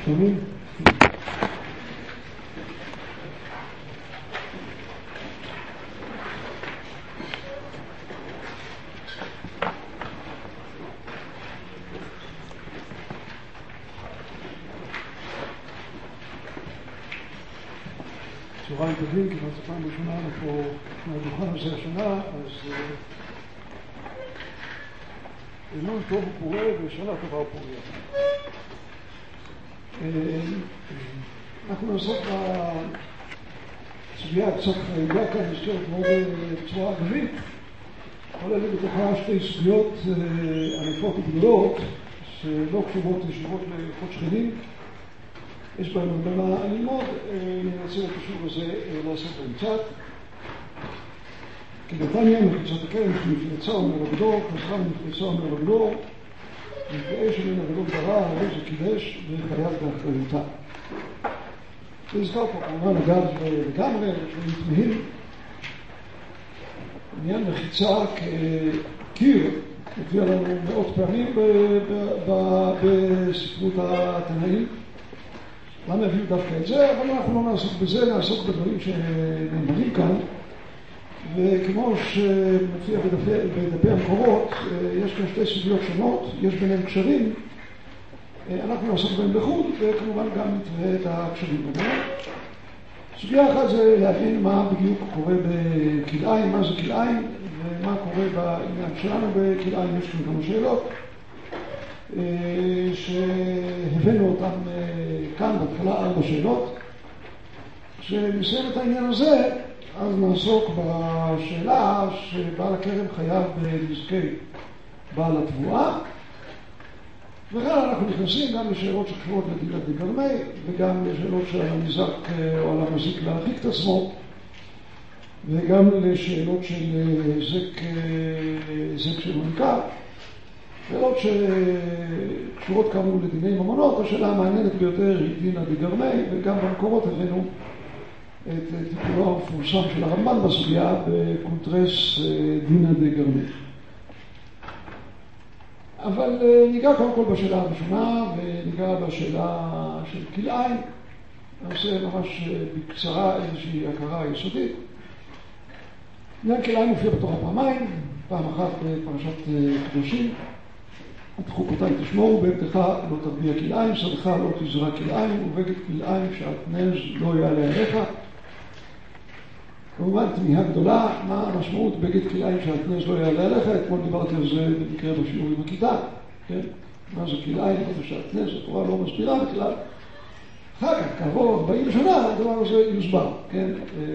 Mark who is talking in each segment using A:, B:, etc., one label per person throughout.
A: שומעים? צהריים טובים, כמעט זו פעם ראשונה אנחנו מהדוכן הזה השנה, אז אילון טוב הוא פורה ושנה טובה הוא פוריה. אנחנו נעסוק בסוגיה קצת חריגה כאן, נזכרת מאוד בצורה אגבית, כוללת בתוכה שתי סוגיות ענפות וגדולות שלא קשורות ישירות לחוד שכנים. יש בהם הרבה מה ללמוד, ננסה את השיעור הזה לעשות באמצעת. כדתניא מחיצת הכרם שנפלצה אומר הגדול, חזרה מנפלצה אומר הגדול, נפגעי שמן הגדול ברע, הרי זה קידש וחייב באחריותה. נזכר פה כמובן הגב לגמרי, שמתמהים. עניין מחיצה כקיר, הופיע לנו מאות פעמים בספרות התנאים. למה הביאו דווקא את זה? אבל אנחנו לא נעסוק בזה, נעסוק בדברים שנאמרים כאן. וכמו שמופיע בדפי המקורות, יש כאן שתי סוגיות שונות, יש ביניהם קשרים. אנחנו נעסוק בהם לחוד, וכמובן גם נתראה את הקשרים ביניהם. סוגיה אחת זה להבין מה בדיוק קורה בכלאיים, מה זה כלאיים, ומה קורה בעניין שלנו בכלאיים. יש כאן כמה שאלות שהבאנו אותם כאן בהתחלה 4 שאלות. כשנסיים את העניין הזה, אז נעסוק בשאלה שבעל הכרם חייב בנזקי בעל התבואה, וכאן אנחנו נכנסים גם לשאלות שקשורות לדילת דגרמי וגם לשאלות של הנזק או על המזיק להרחיק את עצמו, וגם לשאלות של זק של מנכ"ל, שאלות שקשורות כאמור לדיני ממונות. השאלה המעניינת ביותר היא דינא דגרמי, וגם במקורות הבאנו את טיפולו המפורסם של הרמב"ן בסוגיה בקונטרס דינא דגרמי. אבל ניגע קודם כל בשאלה הראשונה, וניגע בשאלה של כלאיים. נעשה ממש בקצרה איזושהי הכרה יסודית. עניין כלאיים מופיע בתורה פעמיים, פעם אחת בפרשת קדושים, את חוקותיי תשמורו, בעבדך לא תרביע כלאיים, שדך לא תזרע כלאיים, ובגד כלאיים שעטנז לא יעלה עליך. כמובן תמיהה גדולה, מה המשמעות בגד כלאיים שעטנז לא יעלה עליך? אתמול דיברתי על זה במקרה בשיעור עם הכיתה, כן? מה זה כלאיים, מה זה שעטנז? התורה לא מסבירה בכלל. אחר כך, כעבור 40 שנה, הדבר הזה יוסבר, כן?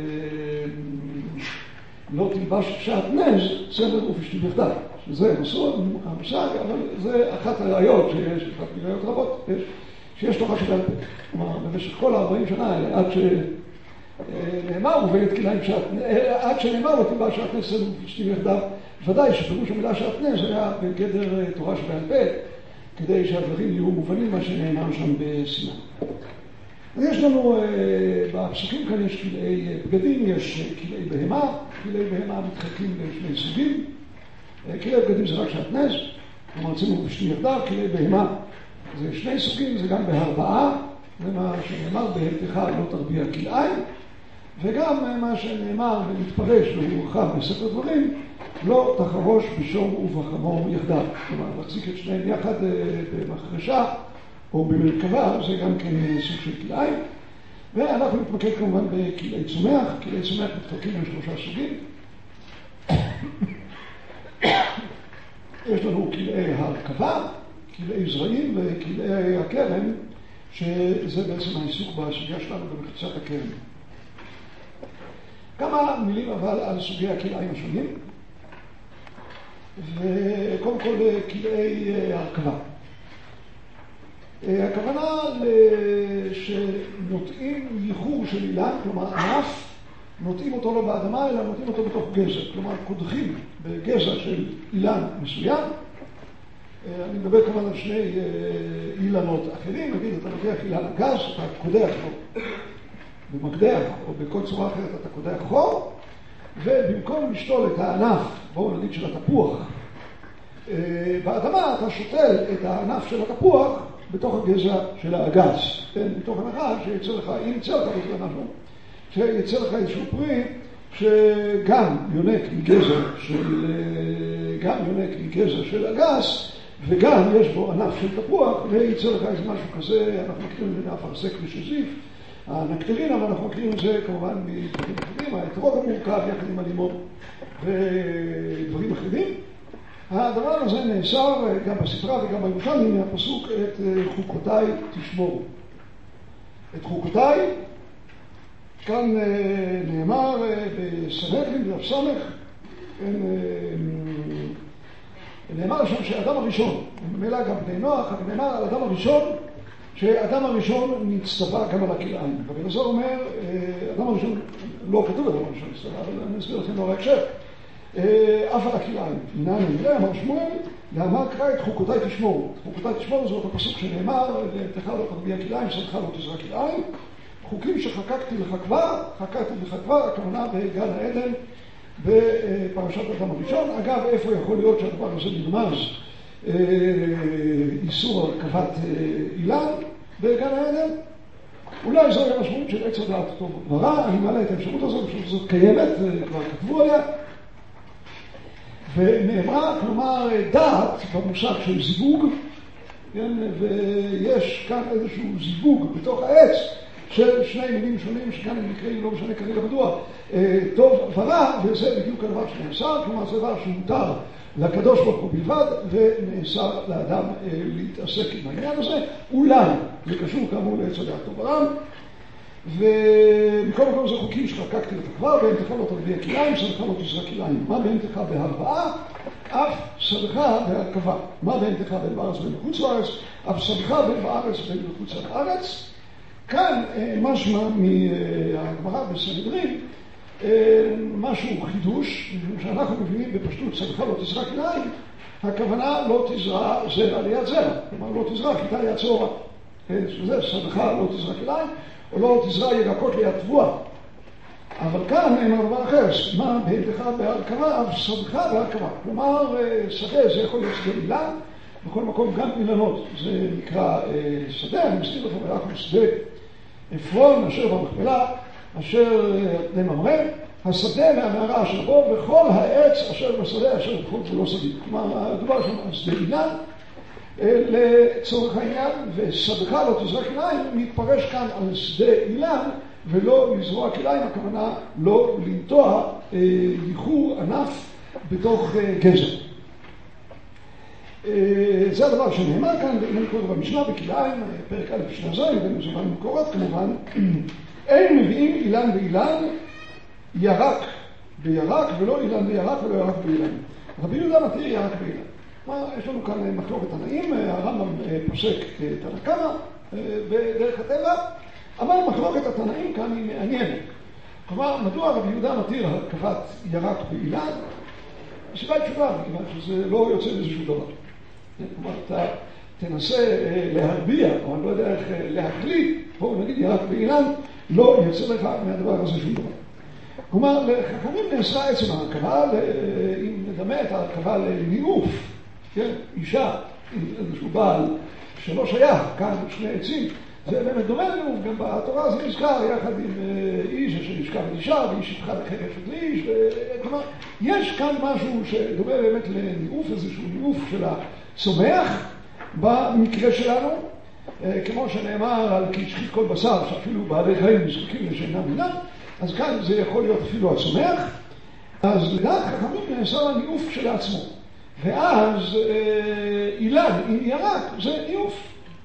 A: לא תלבש שעטנז, צמר ופשתים יחדיו. שזה מסורת, המושג, אבל זה אחת הראיות שיש, אחת מראיות רבות, שיש תורה שבעל פה. כלומר, במשך כל 40 שנה האלה, עד שנאמר ובגד כלאיים שעטנז, עד שנאמר לא תלבש שעטנז צמר ופשתים יחדיו, ודאי שפירוש המילה שעטנז היה בגדר תורה שבעל פה, כדי שהדברים יהיו מובנים מה שנאמר שם בסיני. אז יש לנו, בפסוקים כאן יש כלאי בגדים, יש כלאי בהמה. כלאי בהמה מתחלקים לשני סוגים. כלאי בגדים זה רק שעטנז, כלומר צמר ופשתים יחדיו. כלאי בהמה זה 2 סוגים, זה גם בהרבעה, זה מה שנאמר בהבטך לא תרביע כלאיים, וגם מה שנאמר ומתפרש והורחב בספר דברים, לא תחרוש בשור ובחמור יחדיו. כלומר, להחזיק את שניהם יחד במחרשה או במרכבה, זה גם כן סוג של כלאיים. ואנחנו נתמקד כמובן בכלאי צומח. כלאי צומח מתחלקים ל3 סוגים. יש לנו כלאי ההרכבה, כלאי זרעים וכלאי הכרם, שזה בעצם העיסוק בסוגיה שלנו במחיצת הכרם. כמה מילים אבל על סוגי הכלאיים השונים. וקודם כל כלאי ההרכבה. הכוונה שנוטעים ייחור של אילן, כלומר ענף, נוטעים אותו לא באדמה אלא נוטעים אותו בתוך גזע, כלומר קודחים בגזע של אילן מסוים. אני מדבר כמובן על 2 אילנות אחרים. נגיד אתה לוקח אילן הגז, אתה קודח לו במקדח או בכל צורה אחרת, אתה קודח חור, ובמקום לשתול את הענף, בואו נגיד של התפוח, באדמה אתה שותל את הענף של התפוח בתוך הגזע של האגס. כן? מתוך הנחה שיצא לך, אם יצא לך בכלל משהו, שיצא לך איזשהו פרי שגם יונק מגזע של אגס, וגם יש בו ענף של תפוח, ויצא לך איזה משהו כזה, אנחנו מכירים את זה מאפרסק ושזיף, הנקטרין, אבל אנחנו מכירים את זה כמובן מדברים אחרים, האתרוג המורכב יחד עם הלימון ודברים אחרים. הדבר הזה נאסר גם בספרה וגם בירושלמי מהפסוק את חוקותיי תשמורו. את חוקותיי, כאן נאמר בסנהדרין דף סמך, נאמר שם שהאדם הראשון, ממילא גם בני נוח, אבל נאמר על האדם הראשון, שהאדם הראשון נצטווה גם על הכלאיים. רבי אלעזר אומר, האדם הראשון, לא כתוב האדם הראשון נצטווה, אבל אני אסביר לכם לא רק אף על הכלאיים. הנה נראה, אמר שמואל, לאמר קרא את חוקותיי תשמורו. חוקותיי תשמורו זאת הפסוק שנאמר, תאכל לא תרביע כלאיים, שדך לא תזרע כלאיים. חוקים שחקקתי לך כבר, הכוונה בגן העדן, בפרשת אדם הראשון. אגב, איפה יכול להיות שהדבר הזה נרמז איסור הרכבת אילן בגן העדן? אולי זו המשמעות של עץ הדעת טוב ורע, אני מעלה את האפשרות הזאת, זאת קיימת, כבר כתבו עליה. ונאמרה, כלומר, דעת במושג של זיווג, כן? ויש כאן איזשהו זיווג בתוך העץ של שני מילים שונים שכאן הם נקראים, לא משנה כרגע מדוע, טוב ורע, וזה בדיוק הדבר שנאסר, כלומר זה דבר שמותר לקדוש ברוך הוא בלבד, ונאסר לאדם להתעסק עם העניין הזה. אולי זה קשור כאמור לעץ הדעת טוב ורע, ומכל מקום זה חוקים שחקקתי לך כבר, בהמתך לא תרביע כלאיים, שדך לא תזרע כלאיים. מה בהמתך בהרבעה? אף שדך בהרכבה. מה בהמתך בין בארץ ובין בחוץ לארץ? אף שדך בין בארץ ובין בחוץ לארץ. כאן משמע מהגמרא בסנהדרין משהו חידוש, שאנחנו מבינים בפשטות שדך לא תזרע כלאיים, הכוונה לא תזרע זרע ליד זרע, כלומר לא תזרע כיתה ליד צהורה, שזה שדך לא תזרע כלאיים, או לא תזרע ירקות ליד תבואה. אבל כאן נאמר דבר אחר, מה בהמתך בהרכבה, אף שדך בהרכבה. כלומר, שדה זה יכול להיות שדה אילן, בכל מקום גם אילנות, זה נקרא שדה, אני מזכיר לכם, אנחנו שדה עפרון, אשר במכפלה, אשר פני ממרא, השדה והמערה אשר בו, וכל העץ אשר בשדה, אשר בכל גבולו שדה. כלומר, הדבר שם, שדה אילן, לצורך העניין, ושדך לא תזרע כלאיים, מתפרש כאן על שדה אילן, ולא לזרוע כלאיים, הכוונה לא לנטוע ייחור ענף בתוך גזע. זה הדבר שנאמר כאן, ואם קוראים במשנה בכלאיים, פרק א' משנה ז', ובין זמן מקורות כמובן, אין מביאים אילן באילן, ירק בירק, ולא אילן בירק ולא ירק באילן. רבי יהודה מתיר ירק באילן. יש לנו כאן מחלוקת תנאים, הרמב"ם פוסק תנא קמא בדרך הטבע, אבל מחלוקת התנאים כאן היא מעניינת. כלומר, מדוע רבי יהודה מתיר הרכבת ירק באילן? הסיבה היא פשוטה, מכיוון שזה לא יוצא איזשהו דבר. כלומר, אתה תנסה להרביע, או אני לא יודע איך להקליט, פה נגיד ירק באילן, לא יוצא לך מהדבר הזה שום דבר. כלומר, לחכמים נאסרה עצם ההרכבה, אם נדמה את ההרכבה לניאוף, כן? אישה, איזשהו בעל שלא שייך, כאן שני עצים, זה באמת דומה לנו, גם בתורה זה נזכר יחד עם איש אשר ישכב את אישה, ואיש יפחד חרפת לאיש, כלומר, יש כאן משהו שדומה באמת לניאוף, איזשהו ניאוף של הצומח, במקרה שלנו, כמו שנאמר על כי שחית כל בשר, שאפילו בעלי חיים נזקקים לשאינם אינם, אז כאן זה יכול להיות אפילו הצומח, אז לדעת חכמים נאסר הניאוף של עצמו. ואז אילן, אם ירק, זה ניאוף.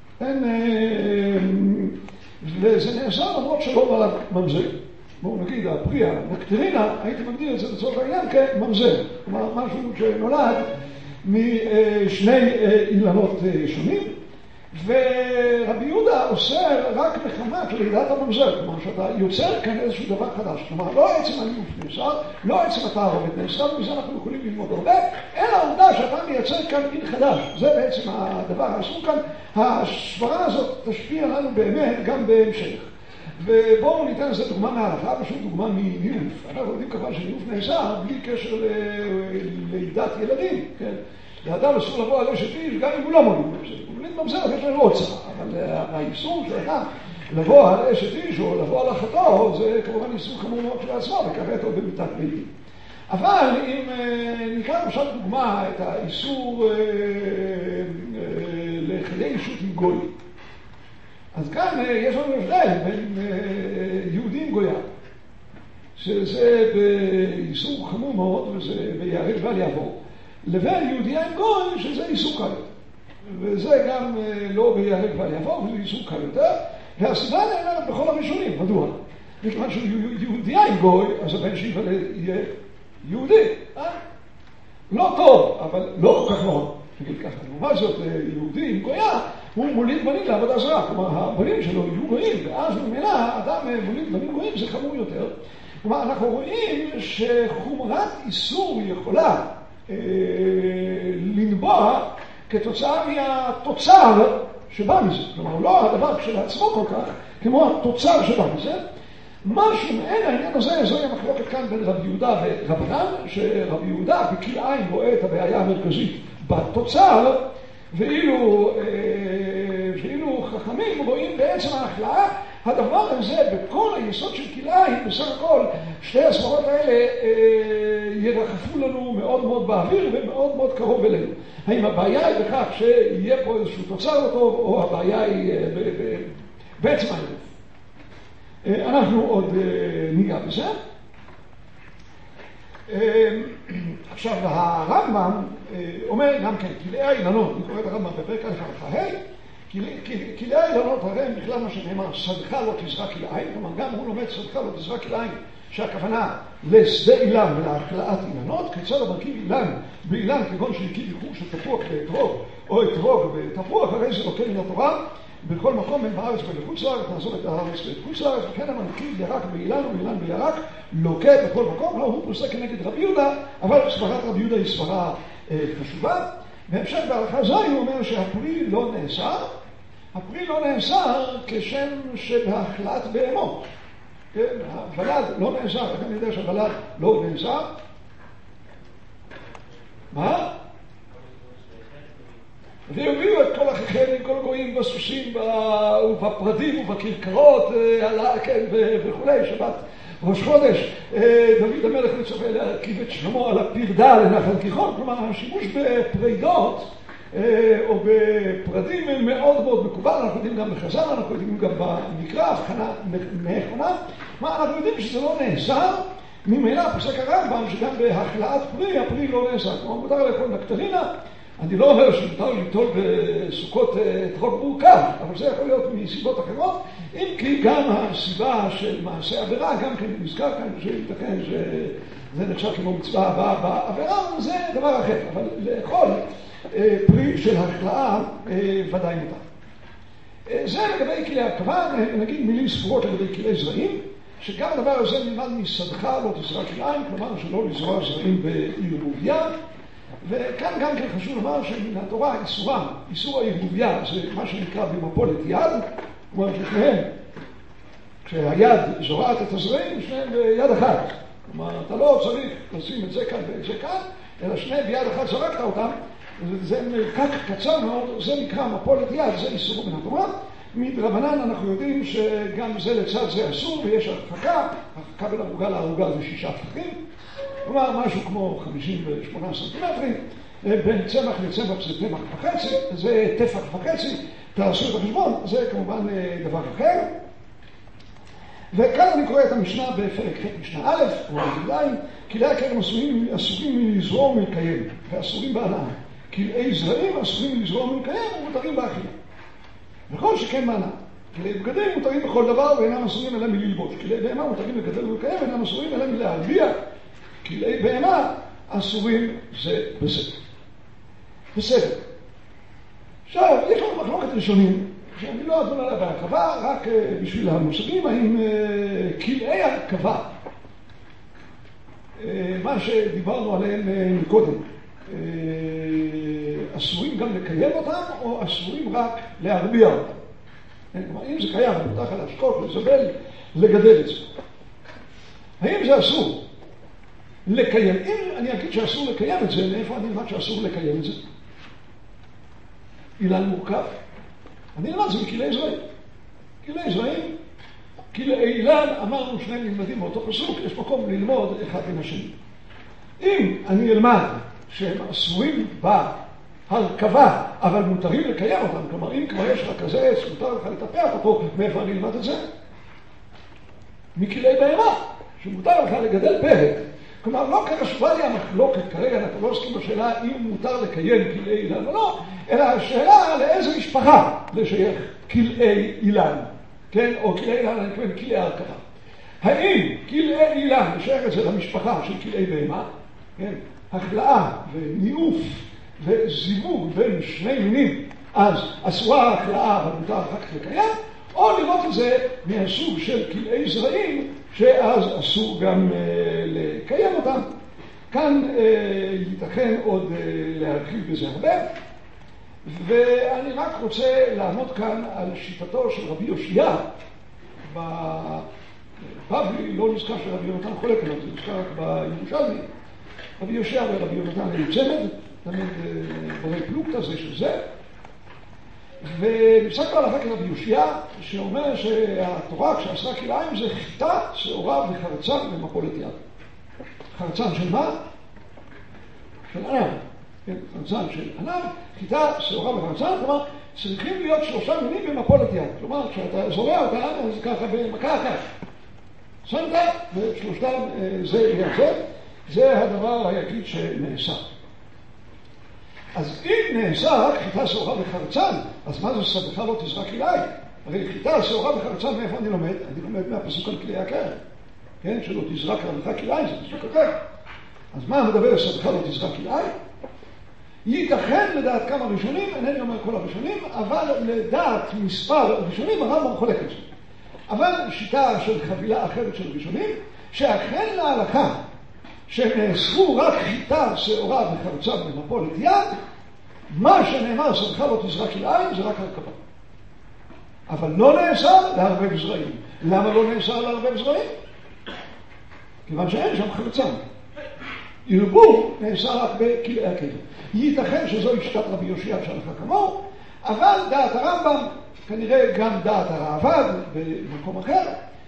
A: וזה נאסר למרות שלא עליו ממזר. בואו נגיד, הפרי הנקטרינה, הייתי מגדיר את זה לצורך העניין כממזר. כלומר, משהו שנולד משני אילנות שונים. ורבי יהודה אוסר רק מחמת לידת הממזר, כלומר שאתה יוצר כאן איזשהו דבר חדש, כלומר לא עצם הניאוף נאסר, לא עצם התערובת נאסר, ומזה אנחנו יכולים ללמוד הרבה, אלא העובדה שאתה מייצר כאן מין חדש, זה בעצם הדבר האסור כאן. הסברה הזאת תשפיע לנו באמת גם בהמשך. ובואו ניתן לזה דוגמה מההלכה, פשוט דוגמה מניאוף. אנחנו יודעים ככה שניאוף נאסר בלי קשר ללידת ילדים, כן? לאדם אסור לבוא על אשת איש גם אם הוא לא מוליד ממזר. מוליד ממזר יש לנו הוצאה, אבל האיסור של אדם לבוא על אשת איש או לבוא על אחתו זה כמובן איסור חמור מאוד של עצמו, וככה אותו במיתת בית דין. אבל אם ניקח עכשיו דוגמה את האיסור לחיי אישות עם גוי, אז כאן יש לנו הבדל בין יהודים גויה, שזה באיסור חמור מאוד וזה ביהרג בל יעבור, לבין יהודיה עם גוי שזה איסור קל, וזה גם לא ביהרג בל יעבור וזה איסור קל יותר, והסיבה נאמרת בכל הראשונים. מדוע? מכיוון שיהודיה עם גוי, אז הבן שיוולד יהיה יהודי, לא טוב, אבל לא כל כך נורא. נגיד ככה, לעומת זאת, יהודי עם גויה, הוא מוליד בנים לעבודה זרה. כלומר, הבנים שלו יהיו גויים, ואז ממילא אדם מוליד בנים גויים, זה חמור יותר. כלומר, אנחנו רואים שחומרת איסור יכולה לנבוע כתוצאה מהתוצר שבא מזה. כלומר, לא הדבר כשלעצמו כל כך, כמו התוצר שבא מזה. משהו מעין העניין הזה, זוהי המחלוקת כאן בין רבי יהודה ורבנן, שרבי יהודה בכלאיים רואה את הבעיה המרכזית בתוצר, ואילו חכמים רואים בעצם ההכלאה, הדבר הזה בכל היסוד של כלאיים, בסך הכל שתי הסברות האלה ירחפו לנו מאוד מאוד באוויר ומאוד מאוד קרוב אלינו. האם הבעיה היא בכך שיהיה פה איזשהו תוצר לא טוב, או הבעיה היא בעצם העניין? אנחנו עוד ניגע בזה. עכשיו, הרמב"ם אומר גם כן, כלאי האילנות, אני קורא את הרמב"ם בפרק א' הלכה ה', כלאי האילנות הרי הם בכלל מה שנאמר, שדך לא תזרק כלאיים, כלומר גם הוא לומד שדך לא תזרק כלאיים, שהכוונה לשדה אילן ולהכלאת אילנות, כיצד המרכיב אילן באילן כגון שהקיב ייחור של תפוח באתרוג, או אתרוג בתפוח, הרי זה לוקח מן התורה, בכל מקום בין בארץ ולחוץ לארץ, נעזוב את הארץ ולחוץ לארץ, וכן המרכיב ירק באילן ובאילן בירק, לוקה בכל מקום. לא, הוא פוסק כנגד רבי יהודה, אבל סברת רבי יהודה היא סברה חשובה. בהמשך בהלכה זו הוא אומר שהפרי לא נאסר, הפרי לא נאסר כשם שבהכלאת בהמות. הוולד לא נאסר, איך אני יודע שהוולד לא נאסר? מה? והביאו את כל אחיכם, כל הגויים בסוסים ובפרדים ובכרכרות וכולי, שבת ראש חודש. דוד המלך מצווה להרכיב את שלמה על הפרדה לנחל גיחון. כלומר, השימוש בפרידות או בפרדים מאוד מאוד מקובל. אנחנו יודעים גם בחז"ל, אנחנו יודעים גם במקרא, הבחנה נכונה. אנחנו יודעים שזה לא נאסר. ממילא פוסק הרמב"ם שגם בהכלאת פרי, הפרי לא נאסר. כלומר, מותר לאכול נקטרינה. אני לא אומר שמותר ליטול בסוכות אתרוג מורכב, אבל זה יכול להיות מסיבות אחרות, אם כי גם הסיבה של מעשה עבירה, גם כן נזכר כאן שייתכן שזה נחשב כמו מצווה הבאה בעבירה, זה דבר אחר, אבל לאכול פרי של הכלאה ודאי מותר. זה לגבי כלי הרכבה, נגיד מילים ספורות לגבי כלי זרעים, שגם הדבר הזה נלמד משדך לא תזרק כלאיים, כלומר שלא לזרוע זרעים בערבוביה. וכאן גם כן חשוב לומר שמן התורה איסור הערבוביה זה מה שנקרא במפולת יד, כלומר ששניהם, כשהיד זורעת את הזרעים, שניהם ביד אחת. כלומר, אתה לא צריך לשים את זה כאן ואת זה כאן, אלא שניהם ביד אחת זרקת אותם, זה מרחק קצר מאוד, זה נקרא מפולת יד, זה איסור מן התורה. מדרבנן אנחנו יודעים שגם זה לצד זה אסור, ויש הרחקה בין ערוגה לערוגה זה 6 טפחים. כלומר, משהו כמו 58 סנטימטרים, בין צמח לצמח זה טפח וחצי, זה טפח וחצי, תעשו את החשבון, זה כמובן דבר אחר. וכאן אני קורא את המשנה בפרק ח' משנה א', או בגליים, כלאי הכרם אסורים מלזרום מלקיים, ואסורים בהנאה. כלאי זרעים אסורים מלזרום מלקיים ומותרים באכילה. וכל שכן בהנאה. כלאי בגדים מותרים בכל דבר ואינם אסורים אלא מללבוש. כלאי בהמה מותרים לגדל ולקיים ואינם אסורים אלא מלהרביע. כלאי בהמה אסורים זה בזה. בסדר. עכשיו, יש לנו מחלוקת ראשונים, שאני לא אדון עליה בהרכבה, רק בשביל המושגים, האם כלאי הרכבה, מה שדיברנו עליהם מקודם, אסורים גם לקיים אותם, או אסורים רק להרביע אותם? כלומר, אם זה קיים, מותר להשקות, לזבל, לגדל את זה. האם זה אסור לקיים? אם אני אגיד שאסור לקיים את זה, מאיפה אני אלמד שאסור לקיים את זה? אילן מורכב? אני למד זה מכלי זרעים. כלי זרעים, כלי אילן, אמרנו שניהם נלמדים באותו פסוק, יש מקום ללמוד אחד מן השני. אם אני אלמד שהם אסורים בהרכבה, אבל מותרים לקיים אותם, כלומר אם כבר יש לך כזה עץ, מותר לך לטפח אותו, מאיפה אני אלמד את זה? מכלי בהמה, שמותר לך לגדל פרק. כלומר, לא כחשובה לי המחלוקת, כרגע אנחנו לא עוסקים בשאלה אם מותר לקיים כלאי אילן או לא, אלא השאלה לאיזה משפחה לשייך כלאי אילן, כן? או כלאי אילן, אני מתכוון כלאי הרכבה. האם כלאי אילן לשייך את זה למשפחה של כלאי בהמה, כן? החלאה וניאוף וזיווג בין שני מינים, אז אסורה החלאה אבל מותר אחר כך לקיים, או לראות את זה מהסוג של כלאי זרעים, שאז אסור גם לקיים אותם. כאן ייתכן עוד להרחיב בזה הרבה, ואני רק רוצה לעמוד כאן על שיטתו של רבי יושיע. בבלי לא נזכר שרבי יונתן חולק עליו, זה נזכר רק בירושלמי. רבי יושיע ורבי יונתן היו צמד, תמיד ברי פלוגתא זה של זה. ונפסק לו הלכה כרבי יושיע, שאומר שהתורה כשאסרה כלאיים זה חיטה, שעורה וחרצן ומפולת יד. חרצן של מה? של ענב. כן, חרצן של ענב, חיטה, שעורה וחרצן, כלומר צריכים להיות 3 מינים במפולת יד. כלומר, כשאתה זורע אותה, אז ככה במכה אחת. שמת, ושלושתם זה יהיה זה. זה הדבר היחיד שנעשה. אז אם נעשה רק חיטה, שעורה וחרצן, אז מה זה סבכה לא תזרק כלאיים? הרי חיטה, שעורה וחרצן, מאיפה אני לומד? אני לומד מהפסוק על כלי הכרם. כן? שלא תזרק עליך כלאיים, זה פסוק אחר. אז מה מדבר סבכה לא תזרק כלאיים? ייתכן לדעת כמה ראשונים, אינני אומר כל הראשונים, אבל לדעת מספר ראשונים, הרמב"ם חולק על זה. אבל שיטה של חבילה אחרת של ראשונים, שאכן להלכה, שנאסרו רק חיטה, שעורה וחרצן ומפולת יד, מה שנאמר סבכה לא תזרק כלאיים זה רק הרכבה. אבל לא נאסר לערבב זרעים. למה לא נאסר לערבב זרעים? כיוון שאין שם חרצן. ערבוב נאסר רק בכלאי הכלב. ייתכן שזו שיטת רבי יושיע שהלכה כמוהו, אבל דעת הרמב"ם, כנראה גם דעת הראב"ד במקום אחר,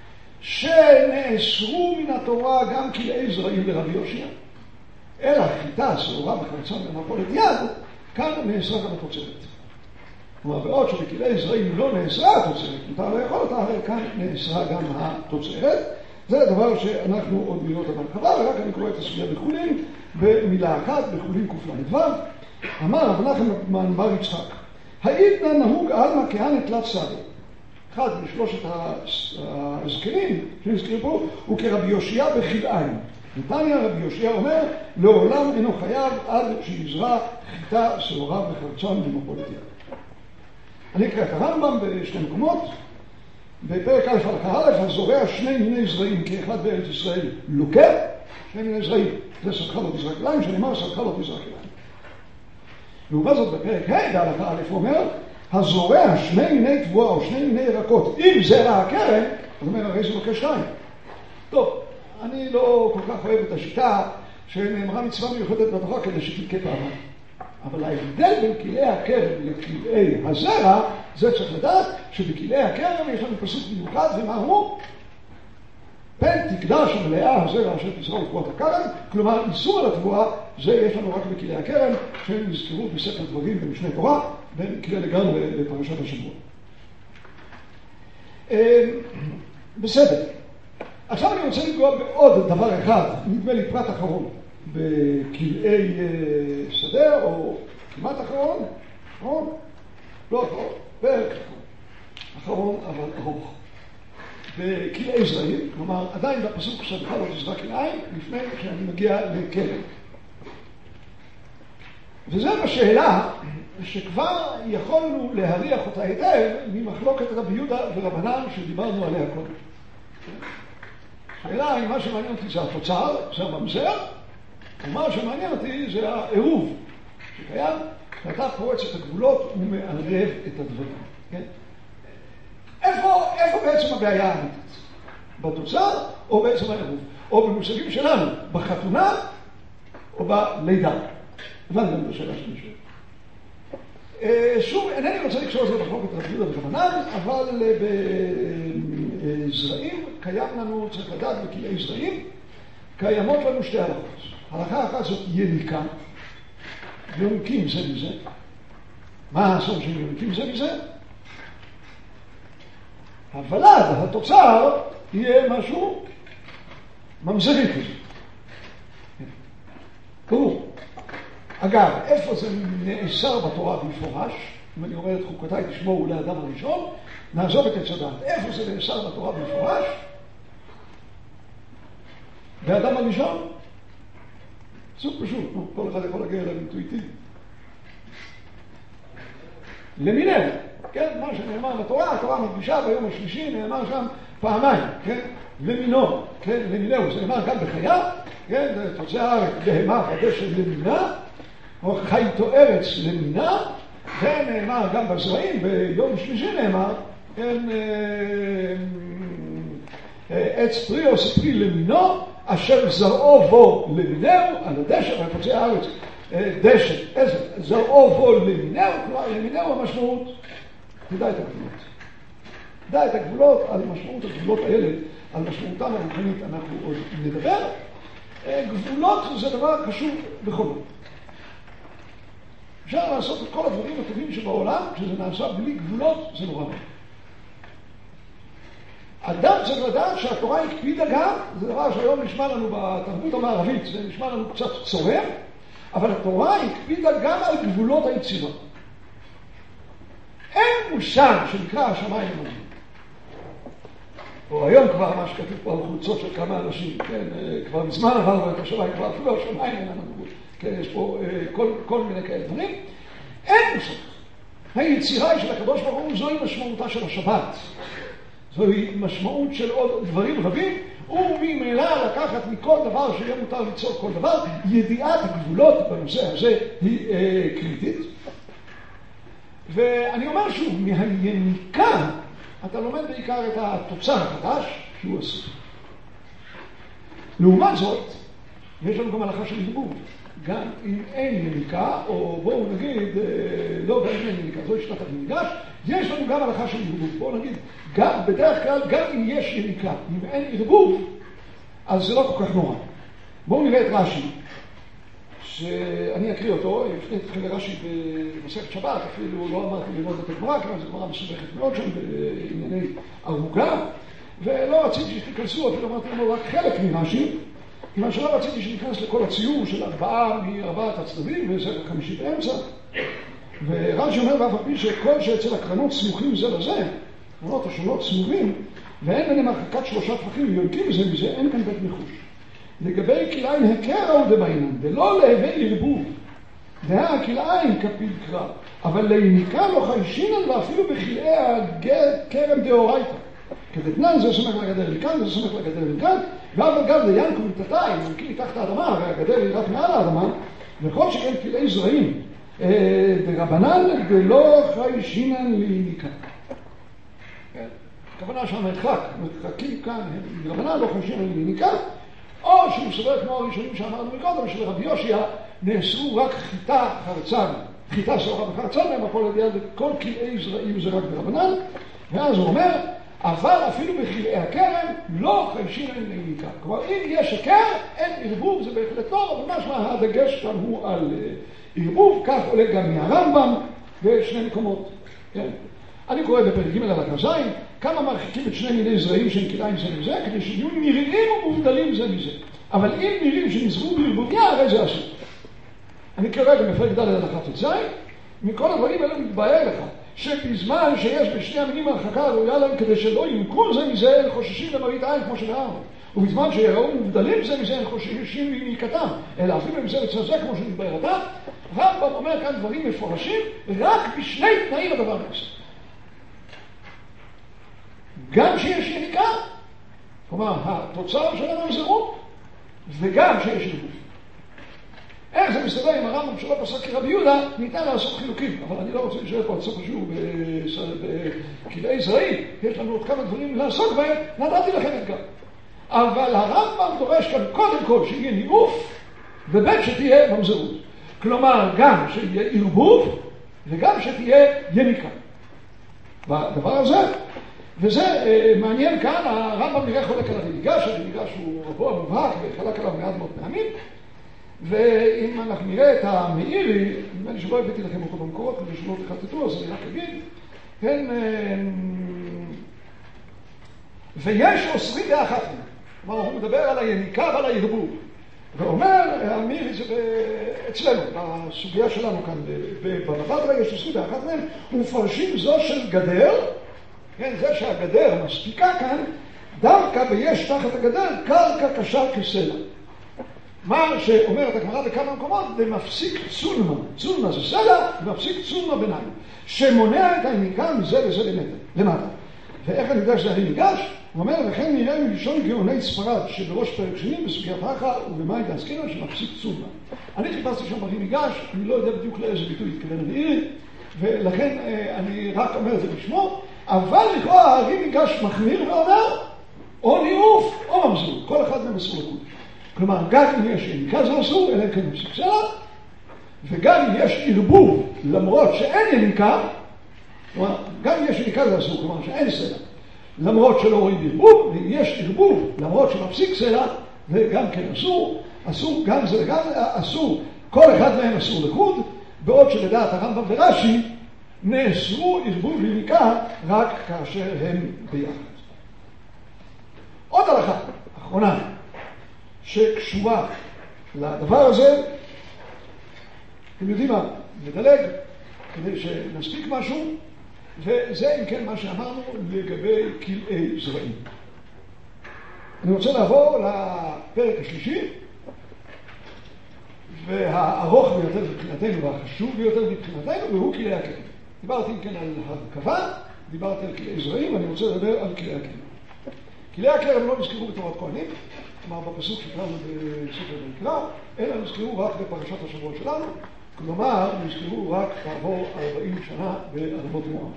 A: שנאסרו מן התורה גם כלאי זרעים לרבי יושיע. אלא חיטה, שעורה וחרצן ומפולת יד, כאן נאסרה גם התוצרת. כלומר, בעוד שבכלאי זרעים לא נאסרה התוצרת, מותר לאכול אותה, הרי כאן נאסרה גם התוצרת. זה הדבר שאנחנו עוד נראות בהרחבה, ורק אני קורא את הסוגיה בחולין, במילה אחת, בחולין קל"ו. אמר רב נחמן בר יצחק, העידנא נהוג עלמא כהנא תלת שרי. אחד משלושת הזקנים שנזכיר פה הוא כרבי יושיע בכלאיים. נתניה רבי יושיע אומר, לעולם אינו חייב עד שיזרע חיטה, שעורה וחרצן ומפולת יד. אני אקרא את הרמב"ם בשני מקומות. בפרק א' הלכה א', הזורע 2 מיני זרעים כאחד בארץ ישראל לוקה, 2 מיני זרעים, זה סבכה לא תזרק כלאיים, שנאמר סבכה לא תזרק כלאיים. לעומת זאת בפרק ה' בהלכה א' אומר, הזורע 2 מיני תבואה או 2 מיני ירקות, אם זרע הכרם, אז אומר הרי זה לוקה 2. טוב, אני לא כל כך אוהב את השיטה שנאמרה מצווה מיוחדת בתורה כדי שתלקה פעמיים. אבל ההבדל בין כלאי הכרם לכלאי הזרע, זה צריך לדעת שבכלאי הכרם יש לנו פסוק מיוחד, ומה הוא? פן תקדש המלאה הזרע אשר תזרע תבואת הכרם, כלומר איסור על התבואה, זה יש לנו רק בכלאי הכרם, שהם נזכרו בספר דברים במשנה תורה, ונקרא לגמרי בפרשת השבוע. בסדר. עכשיו אני רוצה לגוע בעוד דבר אחד, נדמה לי פרט אחרון. בכלאי שדה, או כמעט אחרון, אחרון? לא אחרון, פרק אחרון, אבל ארוך. בכלאי זרעים, כלומר עדיין בפסוק סבכה לא תזרק כלאיים, לפני שאני מגיע לכרם. וזה בשאלה שכבר יכולנו להריח אותה היטב ממחלוקת רבי יהודה ורבנן שדיברנו עליה קודם. השאלה אם מה שמעניין אותי זה התוצר, זה הממזר, ומה שמעניין אותי זה העירוב שקיים, שאתה פורץ את הגבולות ומערב את הדברים. כן? איפה בעצם הבעיה האמיתית? בתוצר או בעצם העירוב? או במושגים שלנו, בחתונה או בלידה? הבנתם את השאלה שאני שואל. שוב, אינני רוצה לקשור את זה בחלוקת רבי יהודה ורבנן, אבל בזרעים קיים לנו, צריך לדעת, בכלאי זרעים, קיימות לנו שתי הלכות. הלכה אחת זאת יניקה, יונקים זה מזה. מה הסוד של יונקים זה מזה? הוולד, התוצר, יהיה משהו ממזרי כזה. ברור. אגב, איפה זה נאסר בתורה במפורש? אם אני אומר את חוקותיי תשמעו לאדם הראשון, נעזוב את עץ הדעת. איפה זה נאסר בתורה במפורש? באדם הראשון? סוג פשוט, כל אחד יכול להגיע אליו אינטואיטיבי. למינהו, כן? מה שנאמר בתורה, התורה מדגישה ביום השלישי, נאמר שם פעמיים, כן? למינו, כן? למינהו, זה נאמר גם בחיה, כן? תוצא הארץ, בהמה חדשת למינה, או חייתו ארץ למינה, ונאמר גם בזרעים, ביום שלישי נאמר, כן? עץ פרי או ספרי למינו, אשר זרעו בו למינהו, על הדשא, ותוצא הארץ, דשא, זרעו בו למינהו, כלומר למינהו המשמעות, תדע את הגבולות. תדע את הגבולות, על משמעות הגבולות האלה, על משמעותם הרוחנית אנחנו עוד נדבר. גבולות זה דבר קשור בכל דבר. אפשר לעשות את כל הדברים הטובים שבעולם, כשזה נעשה בלי גבולות, זה נורא. אדם צריך לדעת שהתורה הקפידה גם, זה דבר שהיום נשמע לנו בתרבות המערבית, זה נשמע לנו קצת צורם, אבל התורה הקפידה גם על גבולות היצירה. אין מושג שנקרא השמיים המדהים. או היום כבר מה שכתוב פה על חולצות של כמה אנשים, כן, כבר מזמן עברנו את השמיים, כבר אפילו השמיים אין לנו גבול. כן, יש פה כל מיני כאלה דברים. אין מושג. היצירה של הקדוש ברוך הוא זוהי משמעותה של השבת. זוהי משמעות של עוד דברים רבים, וממילא לקחת מכל דבר שיהיה מותר ליצור כל דבר, ידיעת הגבולות בנושא הזה היא קריטית. ואני אומר שוב, מהיניקה אתה לומד בעיקר את התוצר החדש שהוא עושה. לעומת זאת, יש לנו גם הלכה של ערבוב. גם אם אין יניקה, או בואו נגיד, לא גם אם אין יניקה, זו שיטת המקדש, יש לנו גם הלכה של ערבוב. בואו נגיד, גם בדרך כלל, גם אם יש יניקה, אם אין ערבוב, אז זה לא כל כך נורא. בואו נראה את רש"י, שאני אקריא אותו, לפני התחיל רש"י במסכת שבת, אפילו לא אמרתי ללמוד את הגמרא, כיוון זו גמרא מסובכת מאוד שם בענייני ערוגה, ולא רציתי שתיכנסו, אפילו אמרתי ללמוד רק חלק מרש"י, כיוון שלא רציתי שניכנס לכל הציור של מארבעת הצדדים, וזה חמישי באמצע. ורש"י אומר באף על פי שכל שאצל הקרנות סמוכים זה לזה, הקרנות השונות סמוכים, ואין ביניהם הרחקת 3 טפחים ויונקים זה מזה, אין כאן בית ניחוש. לגבי כלאיים הקרע הוא דמיינן, ולא להווי ערבוב. דהה הכלאיים כפיל קרא, אבל ליניקה לא חיישינן ואפילו בכלאי הכרם דאורייתא. כדתנן זה סומך לגדר לכאן, זה סומך לגדר לכאן, ואף אגב ליין קומיטתיים, כי מתחת האדמה, והגדר היא רק מעל האדמה, וכל שכן כלאי זרעים, דרבנן ולא חיישינן ליניקה. הכוונה שהמרחק, מרחקים כאן, דרבנן לא חיישינן ליניקה, או שהוא סובר כמו הראשונים שאמרנו מקודם, שלרבי יושיע נאסרו רק חיטה חרצן, חיטה סוכה וחרצן, ומפול על יד כל כלאי זרעים זה רק דרבנן, ואז הוא אומר, אבל אפילו בכלאי הכרם לא חיישינן ליניקה. כלומר, אם יש הכר, אין ערבוב, זה בהחלט לא, אבל משמע הדגש כאן הוא על ערבוב, כך עולה גם מהרמב"ם בשני מקומות. כן? אני קורא בפרק ג' על הכזיים, כמה מרחיקים את שני מיני זרעים שהם כלאיים זה מזה, כדי שיהיו נראים ומובדלים זה מזה. אבל אם נראים שנזרו בערבוביה, הרי זה אסור. אני כרגע בפרק ד' על אחת יצאים, מכל הדברים האלה מתבהר לך, שבזמן שיש בשני המינים הרחקה הראויה להם כדי שלא ינקו זה מזה, הם חוששים למראית עין כמו שנאמרנו. ובזמן שיראו מובדלים זה מזה, הם חוששים ליניקתם. אלא אפילו אם זה לצזה כמו שנתבהר עתה, רמב"ם אומר כאן דברים מפורשים, רק בשני תנאים הדבר נעשה. גם שיש יניקה, כלומר התוצר של הממזרות, וגם שיש ערבוב. איך זה מסתדר עם הרמב"ם שלא פסק כרבי יהודה, ניתן לעשות חילוקים, אבל אני לא רוצה להישאר פה עד סוף השיעור בכלאי זרעים, יש לנו עוד כמה דברים לעסוק בהם, נתתי לכם אתגר. אבל הרמב"ם דורש כאן קודם כל שיהיה ניאוף, וב' שתהיה ממזרות. כלומר גם שיהיה ערבוב, וגם שתהיה יניקה. בדבר הזה, וזה מעניין כאן, הרמב"ם נראה חולק על הריגש, הריגש הוא רבו המובהק וחלק עליו מעט מאוד פעמים, ואם אנחנו נראה את המאירי, נדמה לי שלא הבאתי לכם אותו במקורות, כדי שלא תחטטו, אז אני רק אגיד, כן, ויש אוסרים באחת מהם. כלומר, הוא מדבר על היניקה ועל הערבוב. ואומר, המאירי זה אצלנו, בסוגיה שלנו כאן, בבבא יש אוסרים באחת מהם, ומפרשים זו של גדר, כן, זה שהגדר מספיקה כאן, דווקא ויש תחת הגדר קרקע קשה כסלע. מה שאומרת הגמרא בכמה מקומות, זה מפסיק צולמה. צולמה זה סלע, ומפסיק צולמה ביניים, שמונע את היניקה מזה לזה למטה. ואיך אני יודע שזה הרי ניגש? הוא אומר, לכן נראה מלשון גאוני ספרד, שבראש פרק שני בסוגיית האחא ובמאי דעסקינן, שמפסיק צולמה. אני חיפשתי שם הרי ניגש, אני לא יודע בדיוק לאיזה ביטוי התכוון המאירי, ולכן אני רק אומר את זה בשמו, אבל לכאורה הרי ניגש מחמיר ואומר, או ניאוף או ממזור, כל אחד מהם אסור לקודש. כלומר, גם אם יש יניקה זה אסור, אלא כן מפסיק סלע, וגם אם יש ערבוב, למרות שאין יניקה, כלומר, גם אם יש יניקה זה אסור, כלומר שאין סלע, למרות שלא רואים ערבוב, ואם יש ערבוב, למרות שמפסיק סלע, זה גם כן אסור, אסור גם זה וגם אסור, כל אחד מהם אסור לחוד, בעוד שלדעת הרמב"ם ורש"י, נאסרו ערבוב ויניקה רק כאשר הם ביחד. עוד הלכה, אחרונה, שקשורה לדבר הזה, אתם יודעים מה, נדלג כדי שנספיק משהו, וזה אם כן מה שאמרנו לגבי כלאי זרעים. אני רוצה לעבור לפרק השלישי, והארוך ביותר מבחינתנו והחשוב ביותר מבחינתנו, והוא כלאי הכרם. דיברתי כן על הרכבה, דיברתי על כלאי זרעים, ואני רוצה לדבר על כלאי הכרם. כלאי הכרם לא נזכרו בתורת כהנים, כלומר בפסוק שקראנו בספר ויקרא, אלא נזכרו רק בפרשת השבוע שלנו, כלומר נזכרו רק כעבור 40 שנה באדמות מואב.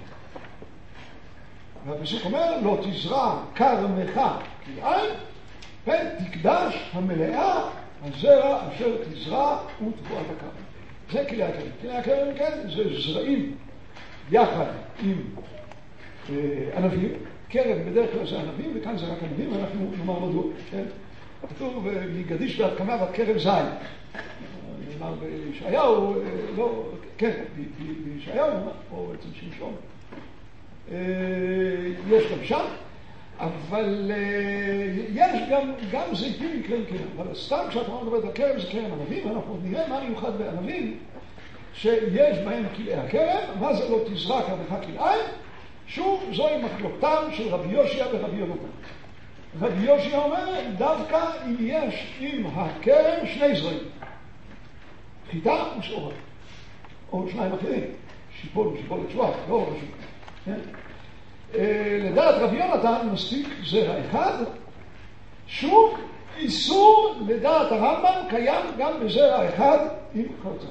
A: והפסוק אומר, לא תזרע כרמך כלאיים, ותקדש המלאה הזרע אשר תזרע ותבואת הכרם. זה כלאי הכרם. כלאי הכרם, כן, זה זרעים יחד עם ענבים. כרם בדרך כלל זה ענבים, וכאן זה רק ענבים, ואנחנו נאמר מדוע. כן? כתוב, מגדיש ועד קמה ועד כרם זין. נאמר בישעיהו, לא, כן, בישעיהו, או אצל שמשון. יש גם שם, אבל יש גם זיתים מקרים כאלה. אבל סתם כשאתה מדברת על כרם זה כרם ענבים, ואנחנו נראה מה מיוחד בענבים, שיש בהם כלאי הכרם, מה זה לא תזרע כרמך כלאיים? שוב, זוהי מחלוקתם של רבי יושע ורבי יונתן. רבי יושע אומר, דווקא אם יש עם הכרם שני זרעים, חיטה ושעורה, או שניים אחרים, שיפול ושיפולת שבח, לא רשום. כן? לדעת רבי יונתן מספיק זרע אחד, שוב, איסור לדעת הרמב"ם קיים גם בזרע אחד עם חרצה.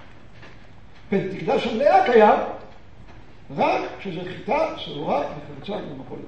A: ותקדש המלאה קיים, רק כשזה חיטה, שעורה וחרצה במפולת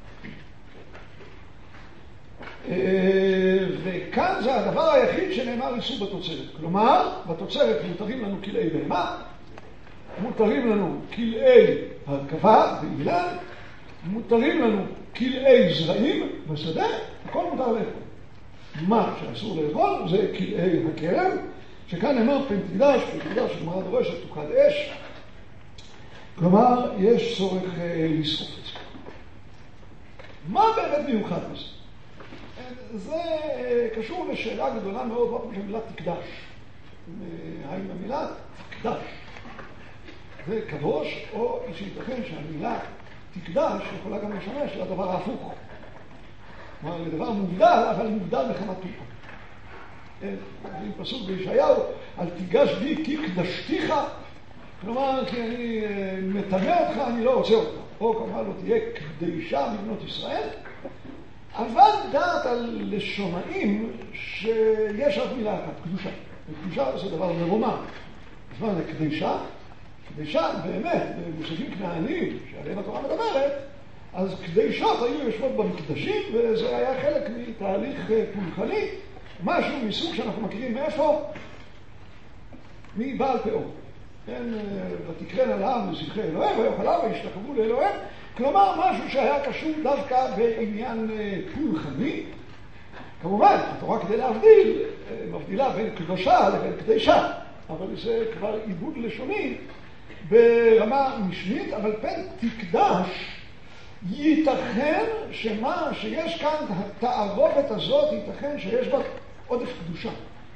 A: יד. וכאן זה הדבר היחיד שנאמר איסור בתוצרת. כלומר, בתוצרת מותרים לנו כלאי בהמה, מותרים לנו כלאי הרכבה ואילן, מותרים לנו כלאי זרעים בשדה, הכל מותר לאכול. מה שאסור לאכול זה כלאי הכרם, שכאן נאמר פן תקדש, ותקדש שגמרא דורשת תוקד אש, כלומר יש צורך לשרוף את זה. מה באמת מיוחד בזה? זה קשור לשאלה גדולה מאוד, מה פשוט המילה תקדש. האם המילה תקדש זה קדוש, או שייתכן שהמילה תקדש יכולה גם לשמש לדבר ההפוך. כלומר, לדבר מובדל, אבל מובדל בכמה טובה. זה פסוק בישעיהו, אל תיגש בי כי קדשתיך, כלומר, כי אני מטמא אותך, אני לא רוצה אותך. או כלומר, לא תהיה קדישה מבנות ישראל, אבל דעת על לשונאים שיש רק מילה אחת, קדושה. וקדושה זה דבר מרומם. זאת אומרת, קדישה, קדישה באמת, במושגים כנעניים, שעליהם התורה מדברת, אז קדישות היו יושבות במקדשים, וזה היה חלק מתהליך פולחני, משהו מסוג שאנחנו מכירים מאיפה? מבעל פאור. כן, ותקרן על העם לזבחי אלוהים, ויאכלו וישתחוו לאלוהים, כלומר משהו שהיה קשור דווקא בעניין פולחני. כמובן, התורה כדי להבדיל, מבדילה בין קדושה לבין קדשה, אבל זה כבר עיבוד לשוני ברמה משנית, אבל פן תקדש ייתכן שמה שיש כאן, התערובת הזאת, ייתכן שיש בה עודף קדושה.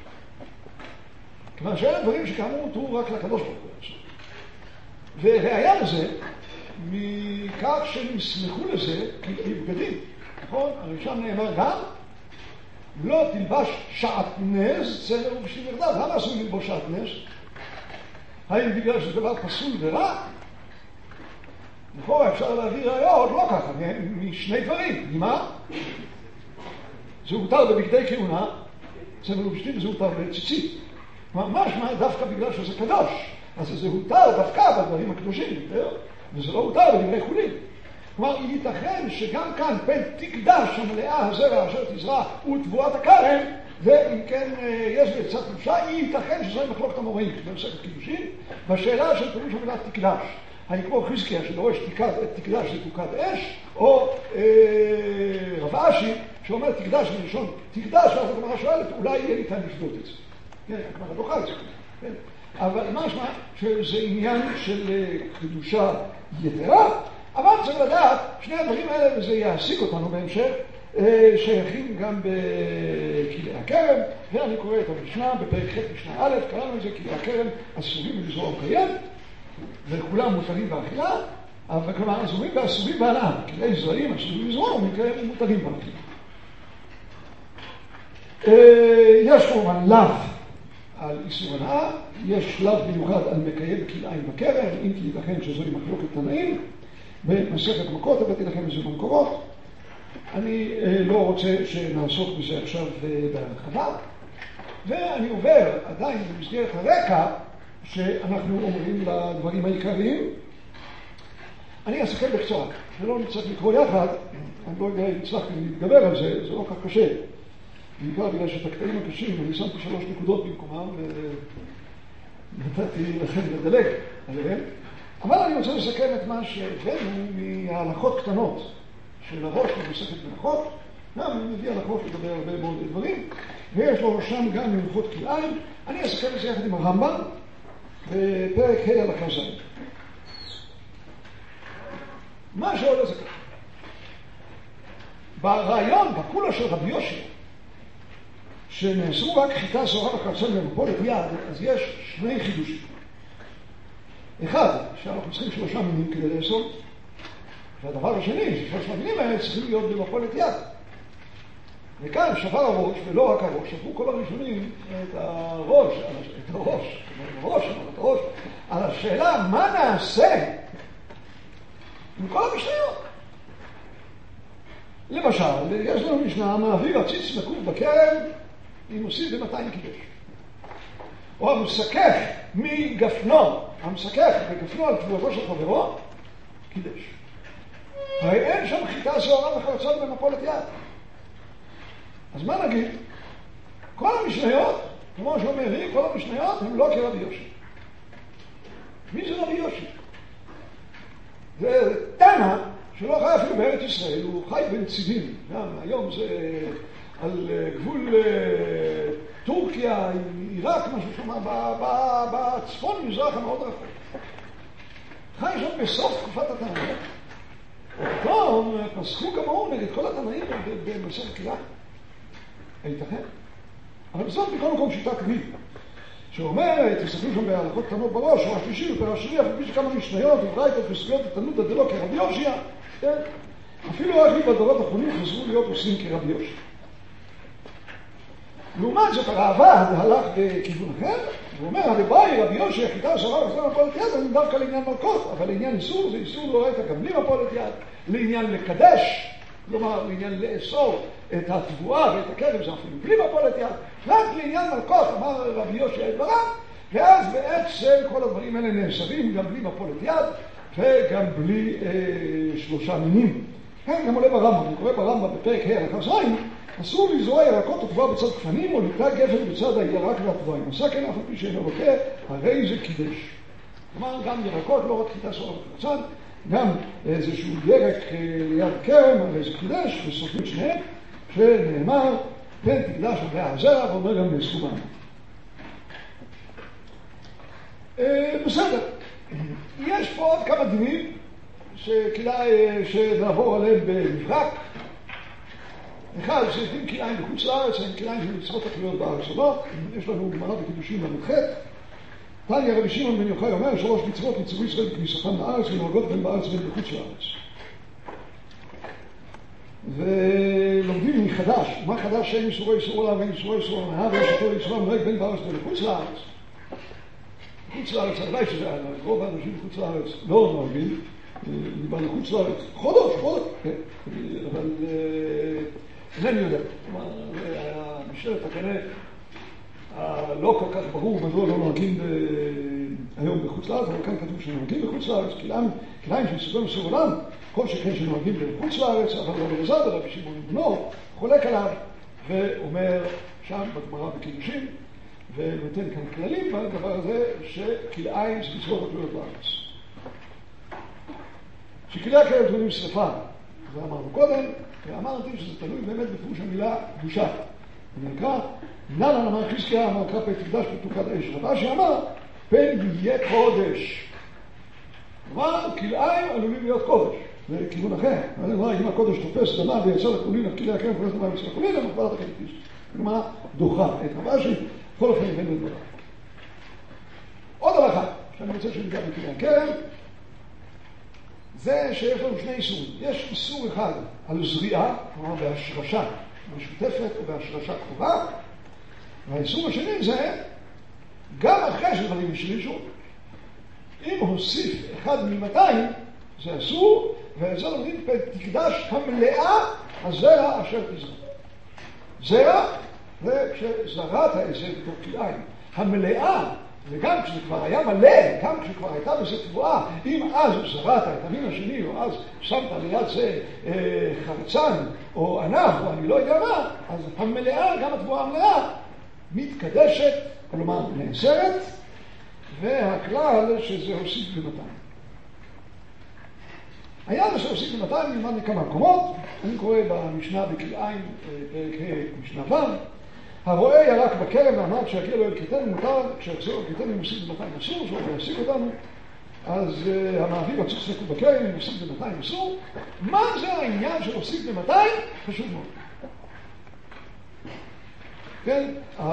A: כיוון שאלה דברים שכאמור הותרו רק לקדוש ברוך הוא. וראיה לזה, מכך שהם יסמכו לזה כבגדים, נכון? הרי שם נאמר גם, לא תלבש שעטנז, צמר ובשתי ירדיו. למה אסור ללבוש שעטנז? האם בגלל שזה דבר פסול ורע? נכון, אפשר להביא ראיות, לא ככה, משני דברים. ממה? זה הותר בבגדי כהונה, צמר ובשתי, וזה הותר בציצית. ממש דווקא בגלל שזה קדוש. אז זה הותר דווקא בדברים הקדושים יותר, וזה לא הותר בדברי חולין. כלומר, ייתכן שגם כאן פן תקדש המלאה הזרע אשר תזרע ותבואת הכרם, ואם כן יש בעצת קדושה, ייתכן שזוהי מחלוקת המוראים במסכת קידושין, בשאלה של פירוש המילה תקדש. אני כמו חזקיה שדורש תקדש לתוקת אש, או רב אשי שאומר תקדש מלשון תקדש, ואז הגמרא שואלת, אולי יהיה ניתן לפדות את זה. כן, הגמרא דוחה את זה. כן. אבל משמע שזה עניין של קדושה יתרה, אבל צריך לדעת, שני הדברים האלה, וזה יעסיק אותנו בהמשך, שייכים גם בכלי הכרם, ואני קורא את המשנה בפרק ח' משנה א', קראנו את זה, כלי הכרם אסורים לזרוע וקיים, וכולם מותרים באכילה, אבל כלומר אסורים ואסורים בהנאה, כלי זרעים אסורים לזרוע ומקיים מותרים באכילה. יש כמובן לאו על איסור הנאה, יש לאו מיוחד על מקיים כלאיים בכרם, אם כי ייתכן שזוהי מחלוקת תנאים, במסכת מכות, הבאתי לכם איזה במקורות. אני לא רוצה שנעסוק בזה עכשיו בהרחבה, ואני עובר עדיין במסגרת הרקע שאנחנו אומרים לדברים העיקריים. אני אסכם בקצרה, ולא נצטרך לקרוא יחד, אני לא יודע אם הצלחתי להתגבר על זה, זה לא כך קשה. בעיקר בגלל שאת הקטעים הקשים, אני שמתי 3 נקודות במקומם, ונתתי לכם לדלג עליהם. אבל אני רוצה לסכם את מה שהבאנו מהלכות קטנות של הראש במסכת מלאכות. גם אני מביא הלכות לדבר הרבה מאוד דברים, ויש לו שם גם מלאכות כלאיים. אני אסכם את זה יחד עם הרמב"ם בפרק ה' הלכה ז'. מה שעולה זה ככה. ברעיון, בקולה של רבי יושע, שנאסרו רק חיטה זרה וחרצון ומפולת יד, אז יש 2 חידושים. אחד, שאנחנו צריכים 3 מינים כדי לאסור, והדבר השני, ש3 המינים האלה צריכים להיות במפולת יד. וכאן שבר הראש, ולא רק הראש, שפרו כל הראשונים את הראש, על השאלה מה נעשה עם כל המשניות. למשל, יש לנו משנה, מעביר הציץ נקוב בכרם, אם עושים ב200 קידש. או המסכך מגפנו, המסכך בגפנו על תבואתו של חברו, קידש. הרי אין שם חיטה זוהרה וחרצון במפולת יד. אז מה נגיד? כל המשניות, כמו שאומרים, כל המשניות הם לא כרבי יושע. מי זה רבי יושע? זה תנא שלא חי אפילו בארץ ישראל, הוא חי בין צידים. גם היום זה על גבול טורקיה, עיראק, משהו שמה, בצפון מזרח המאוד רחוק. חי שם בסוף תקופת התנאים. ופתאום פסחו כמוהו נגד כל התנאים במסכת כלאיים. הייתכן. אבל זאת מכל מקום שיטה כללית, שאומרת, תסתכלו שם בהלכות קטנות בראש, או השלישי ופרשרי, אפילו שכמה משניות וברייתות וסוגיות ותלמוד דלא כרבי יושע, כן? אפילו רק לי בדורות האחרונים חזרו להיות עושים כרבי יושע. לעומת זאת הראב"ד הלך בכיוון אחר, הוא אומר, הלוואי רבי יושע חיטה זרה וחרצון במפולת יד, אני דווקא לעניין מלכות, אבל לעניין איסור זה איסור לא ראית גם בלי מפולת יד, לעניין לקדש, כלומר לעניין לאסור את התבואה ואת הכרם, זה אפילו בלי מפולת יד, רק לעניין מלכות, אמר רבי יושע את דבריו, ואז בעצם כל הדברים האלה נאסרים גם בלי מפולת יד, וגם בלי 3 מינים. כן, גם עולה ברמב"ם, אני קורא ברמב"ם בפרק ה' הלכה ז', אסור לזרוע ירקות או תבואה בצד גפנים, או ליטה גפן בצד הירק והתבואה. אם עשה כן אף על פי שאינו לוקה, הרי זה קידש. כלומר, גם ירקות, לא רק חיטה סורה וחמצן, גם איזשהו ירק ליד כרם, הרי איזה קידש, וסופרים שניהם, שנאמר, פן תקדש על הזרע, ואומר גם לסומן. בסדר. יש פה עוד כמה דינים שכדאי שנעבור עליהם במברק. אחד, זה דין כלאיים בחוץ לארץ, הם כלאיים של מצוות התלויות בארץ או לא. יש לנו גמרא בקידושין ל"ח. תניא רבי שמעון בן יוחאי אומר, 3 מצוות מצוו ישראל בכניסתם לארץ ונוהגות בין בארץ ובין בחוץ לארץ. ולומדים מחדש, מה חדש שאין איסורי איסור עולם ואין איסורי איסור עולם, ויש אותו איסור נוהג בין בארץ ובין בחוץ לארץ. בחוץ לארץ, הלוואי שזה היה נוהג, רוב האנשים בחוץ לארץ לא נוהגים, דיברנו לחוץ לארץ, חודש, אבל אינני יודע. כלומר, המשלת הכנראה לא כל כך ברור מדוע לא נוהגים היום בחוץ לארץ, אבל כאן כתוב שנוהגים בחוץ לארץ, כלאיים של סוגים איסור עולם, כל שכן שנוהגים בחוץ לארץ, אבל רבי אלעזר ברבי שמעון בנו חולק עליו ואומר שם בגמרא בקידושין, ונותן כאן כללים בדבר הזה שכלאיים זה מצוות התלויות בארץ. שכלי הכלב טמונים שרפה, זה אמרנו קודם, ואמרתי שזה תלוי באמת בפירוש המילה קדושה. זה נקרא, נלן אמר חזקיה, אמר קרא פן תקדש פתוקת האש. רש"י אמר, פן יהיה קודש. כלומר, כלאיים עלולים להיות קודש. זה כיוון אחר. אם הקודש תופס דמה ויצא לקולין, כלי הכלב תופס דמה ויצא לקולין, אבל כבר תקדיש. כלומר, דוחה את רש"י, כל אופן יבן לדברה. עוד דבר אחד, שאני רוצה שנדע בכלי הכלב, זה שיש לנו 2 איסורים. יש איסור אחד על זריעה, כלומר בהשרשה משותפת או בהשרשה קרובה, והאיסור השני זה גם אחרי שדברים השרישו, אם הוסיף אחד מ-200 זה אסור, ואת זה לומדים תקדש המלאה הזרע אשר תזרע. זרע זה כשזרעת איזה בתוך כלאיים. המלאה וגם כשזה כבר היה מלא, גם כשכבר הייתה בזה תבואה, אם אז זרעת את המין השני, או אז שמת ליד זה חרצן, או ענב, או אני לא יודע מה, אז המלאה, גם התבואה המלאה, מתקדשת, כלומר נאסרת, והכלל שזה הוסיף ב-200. היד אשר הוסיף ב-200 נלמד מכמה מקומות, אני קורא במשנה בכלאיים, פרק ה' משנה ו', הרואה ירק בכרם ואמר כשיגיע לו אל קטנו מותר, כשיחזור אל קטנו מוסיף ב-200 אסור, שהוא יעסיק אותנו, אז המעביד רצו סנקו בכרם, אם מוסיף ב-200 אסור. מה זה העניין של הוסיף ב-200? חשוב מאוד. כן,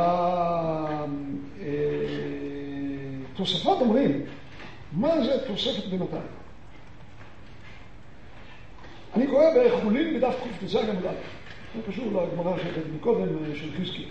A: התוספות אומרים, מה זה תוספת ב-200? אני קורא בחולין בדף קט"ז עמוד א'. זה קשור לגמרא שהייתה מקודם של חזקיה.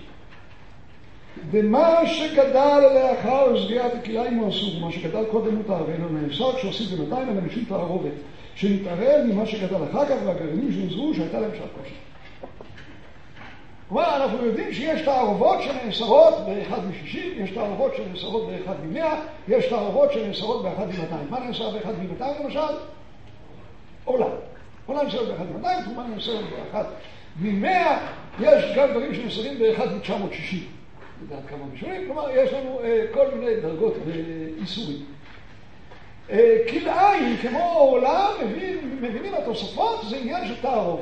A: ומה שגדל לאחר זריעת הכלאיים הוא אסור, ומה שגדל קודם מותר, ואינו נאסר כשהוסיף ב-200 על אנשים תערובת, שנתערב ממה שגדל אחר כך, והגרעינים שנזרו שהייתה להם שעת כושר. כלומר, אנחנו יודעים שיש תערובות שנאסרות באחד מ-60, יש תערובות שנאסרות באחד מ-100, יש תערובות שנאסרות באחד מ-200. מה נאסר באחד מ-200 למשל? עולם. עולם נאסרת באחד מ-200, תרומה נאסרת באחד מ-100, יש גם דברים שנאסרים באחד מ-960. לדעת כמה משונים, כלומר יש לנו כל מיני דרגות ואיסורים. כלאיים כמו עולם מבינים התוספות, זה עניין של תערובת.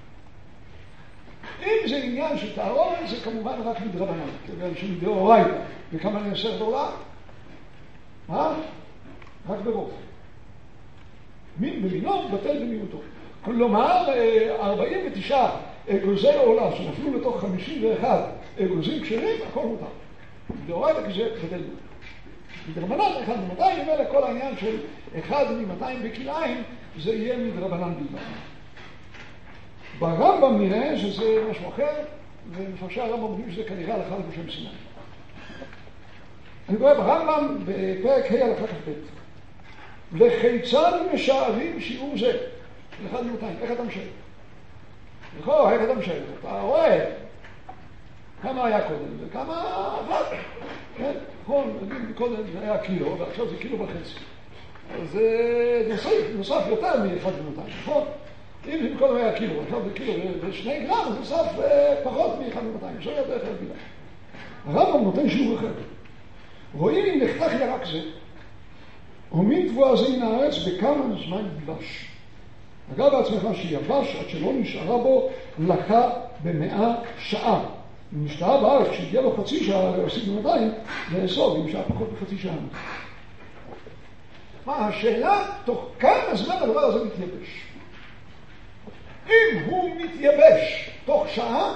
A: אם זה עניין של תערובת, זה כמובן רק מדרבנן, כיוון שמדאורייתא, וכמה נאסר בעולם? מה? רק ברוב. מין במינו בטל במיעוטו. כלומר, 49 אגוזי עולה שנפלו לתוך 51 אגוזים כשרים, הכל מותר. מדאורייתא כזה בטל. מדרבנן, 1 מ-200, ומילא כל העניין של 1 מ-200 בכלאיים, זה יהיה מדרבנן בלבד. ברמב"ם נראה שזה משהו אחר, ומפרשי הרמב"ם אומרים שזה כנראה הלכה למשה מסיני. אני קורא ברמב"ם בפרק ה' הלכה כ"ב. לכיצד משערים שיעור זה? 1 מ-200, איך אתה משער? נכון, איך אתה משער? אתה רואה כמה היה קודם וכמה עבד. כן, נכון, נגיד קודם זה היה קילו, ועכשיו זה קילו וחצי. אז זה נוסף יותר מ-1 מ-200, נכון? אם זה קודם היה קילו, עכשיו זה קילו ו2 גרם, אז נוסף פחות מ-1 מ-200, עכשיו יותר אחד בילה. הרמב"ם נותן שיעור אחר. רואים אם נחתך ירק זה, הומין תבואה זה מן הארץ בכמה זמן יבש. אגב בעצמך שיבש עד שלא נשארה בו לקה ב100 שעה. אם נשתהה בארץ, כשהגיע לו חצי שעה להוסיף במאתיים, לאסור, אם שעה פחות בחצי שעה. מה השאלה? תוך כמה זמן הדבר הזה מתייבש? אם הוא מתייבש תוך שעה,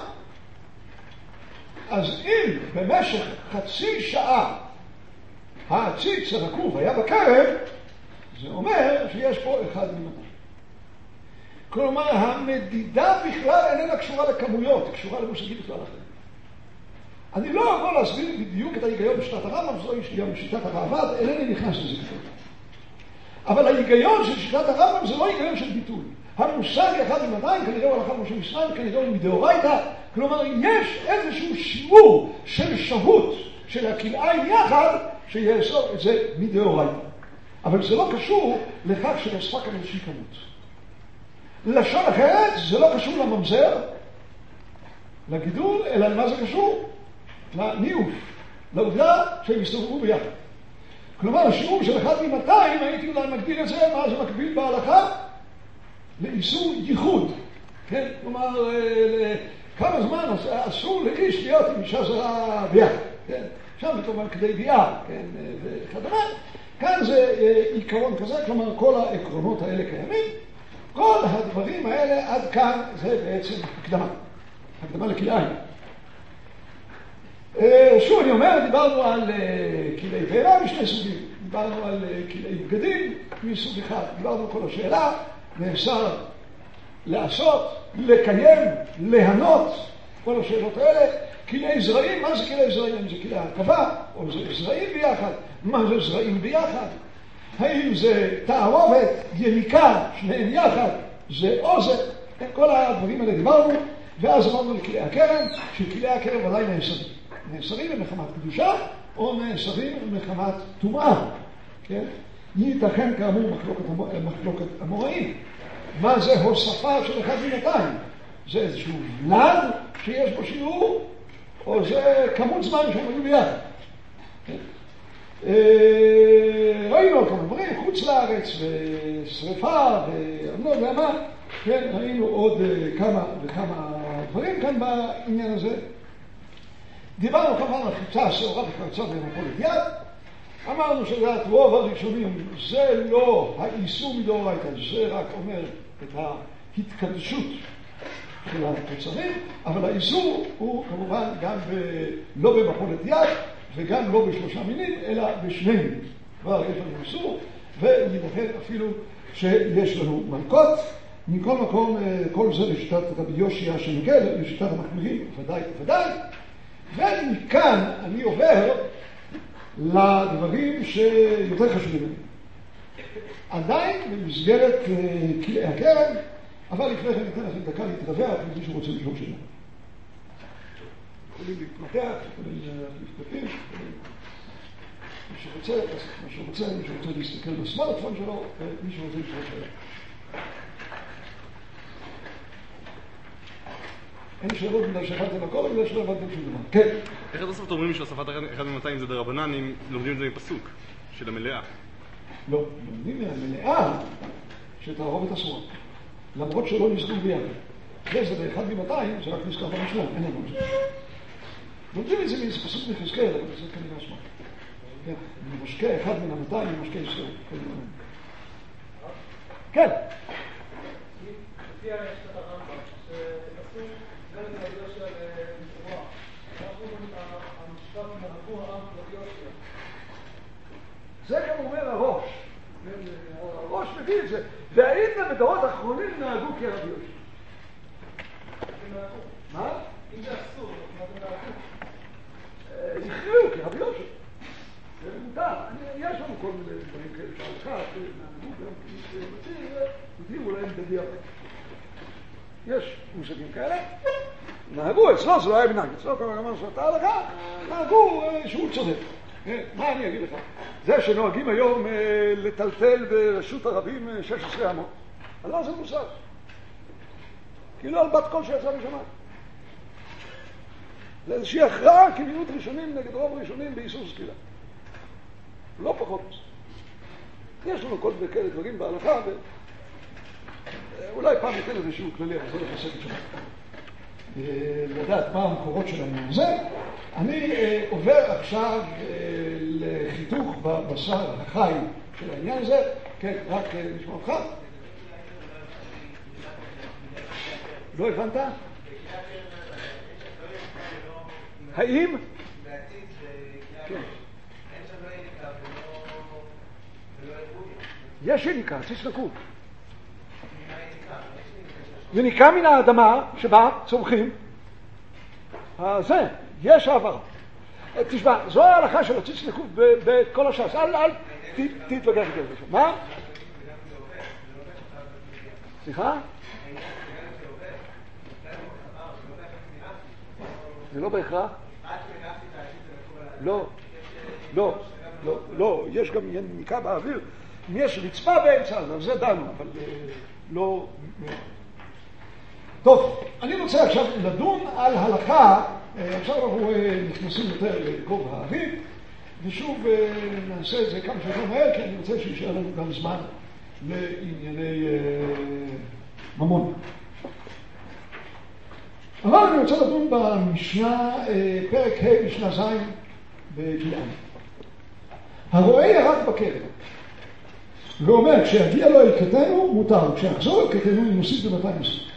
A: אז אם במשך חצי שעה העציץ הרקוב היה בקרב, זה אומר שיש פה אחד ממתי. כלומר, המדידה בכלל איננה קשורה לכמויות, היא קשורה למושגים בכלל אחרים. אני לא יכול להסביר בדיוק את ההיגיון בשיטת הרמב"ם, זוהי גם שיטת הראב"ד, אינני נכנס לזה כתוב. אבל ההיגיון של שיטת הרמב"ם זה לא היגיון של ביטול. המושג אחד ממתי, כנראה הוא הלכה למשה ישראל, כנראה הוא מדאורייתא, כלומר, יש איזשהו שיעור של שהות של הכלאיים יחד, שיאסור את זה מדאורייתא. אבל זה לא קשור לכך שנאספה כאן איזושהי כמות. לשון אחרת, זה לא קשור לממזר, לגידול, אלא למה זה קשור? לניאוף, לעובדה שהם הסתובבו ביחד. כלומר, השיעור של 1 מ-200, הייתי אולי מגדיר את זה, מה זה מקביל בהלכה? לאיסור ייחוד. כן? כלומר, כמה זמן אסור לאיש להיות עם אישה זרה ביחד. כן? שם זה כלומר כדי ביאה, כן? וכדומה. כאן זה עיקרון כזה, כלומר, כל העקרונות האלה קיימים. כל הדברים האלה עד כאן זה בעצם הקדמה. הקדמה לכלאיים. שוב אני אומר, דיברנו על כלאי בעירה משני סוגים. דיברנו על כלאי בגדים מסוג אחד. דיברנו על כל השאלה, נאסר לעשות, לקיים, להנות, כל השאלות האלה. כלאי זרעים, מה זה כלאי זרעים? זה כלאי הרכבה, או זה זרעים ביחד? מה זה זרעים ביחד? האם זה תערובת, יניקה, שניהם יחד, זה או זה? כל הדברים האלה דיברנו, ואז אמרנו לכלאי הכרם, שכלאי הכרם עדיין נאסרים. נאסרים למחמת קדושה, או נאסרים למחמת טומאה. כן? ייתכן כאמור מחלוקת אמוראים. מה זה הוספה של 1 מ-200? זה איזשהו ולד שיש בו שיעור, או זה כמות זמן שהם היו ביחד. ראינו על כמה דברים, חוץ לארץ ושריפה ואני לא יודע מה, כן, ראינו עוד כמה וכמה דברים כאן בעניין הזה. דיברנו כמובן על חיצה, שעורה וחרצה ומפולת יד. אמרנו שדעת רוב הראשונים זה לא האיסור מדאורייתא, זה רק אומר את ההתקדשות של התוצרים, אבל האיסור הוא כמובן גם לא במפולת יד וגם לא בשלושה מינים, אלא בשני מינים. כבר יש לנו איסור, וייתכן אפילו שיש לנו מלכות. מכל מקום, כל זה לשיטת רבי יושיע שנגל, לשיטת המחמירים, ודאי וודאי. ומכאן אני עובר לדברים שיותר חשובים. עדיין במסגרת כלאי הכרם, אבל לפני כן ניתן לכם דקה להתרווח אם מישהו רוצה לשאול שאלה. יכולים להתמתח, יכולים להחליף דפים, מי שרוצה, מה שרוצה, מי שרוצה להסתכל בסמארטפון שלו, מי שרוצה לשאול שאלה. אין שאלות בגלל שאכלתם הכל, או בגלל שלא הבנתם שום דבר. כן.
B: איך עד הסוף אומרים שהוספת 1 מ-200 זה דרבנן אם לומדים את זה מפסוק, של המלאה?
A: לא, לומדים מהמלאה שתערובת אסורה. למרות שלא נזכרו ביחד. זה ב1 מ-200, זה רק נזכר במשנה, אין לנו את זה. לומדים את זה מאיזה פסוק מחזקאל, אבל זה כנראה אסמה. כן, משקה 1 מ-200 ומשקה ישראל. כן. לפי המשפט הרמב"ם, שפסוק גם את הרבי יושיע לתבואה. אנחנו אומרים המשפט מרבו העם רבי יושיע. זה גם אומר הראש. הראש מביא את זה. והאם בדורות האחרונים נהגו כרבי יושיע? מה? אם זה אסור, מה זה נהגו? יכריעו כרבי יושיע. זה מותר. יש לנו כל מיני דברים כאלה שהלכה, נהגו גם כמי שתראו להם בדיוק. יש מושגים כאלה. נהגו, אצלו זה לא היה מנהג. אצלו כמה אמר שאתה הלכה, נהגו שהוא צודק. מה אני אגיד לך? זה שנוהגים היום לטלטל ברשות הרבים 16 אמות. אז לא זה מושג. כאילו על בת קול שיצא משמיים. זה איזושהי הכרעה כמיעוט ראשונים נגד רוב ראשונים באיסור סקילה. לא פחות. יש לנו כל מיני כאלה דברים בהלכה, ואולי פעם ניתן איזה שיעור כללי, אבל זה לא חסק את שלנו. לדעת מה המקורות של העניין הזה. אני עובר עכשיו לחיתוך בבשר החי של העניין הזה. כן, רק נשמע אותך. לא הבנת? האם? יש יניקה, ציץ נקוב. יניקה מן האדמה שבה צומחים. זה, יש העברה. תשמע, זו ההלכה של הציץ נקוב בכל הש"ס. אל תתווכח איתי על זה. מה? סליחה? זה לא בהכרח? לא, לא, לא, לא, יש גם יניקה באוויר. אם יש רצפה באמצע, אז זה דנו, אבל לא... טוב, אני רוצה עכשיו לדון על הלכה, עכשיו אנחנו נכנסים יותר לגובה האוויר, ושוב נעשה את זה כמה שיותר מהר, כי אני רוצה שישאר לנו גם זמן לענייני ממון. אבל אני רוצה לדון במשנה, פרק ה' משנה ז' בכלאיים. הרועה ירד בכרם, ואומר, כשיגיע לו יקטנו מותר, כשיחזור יקטנו נוסיף ב200 נוסיף.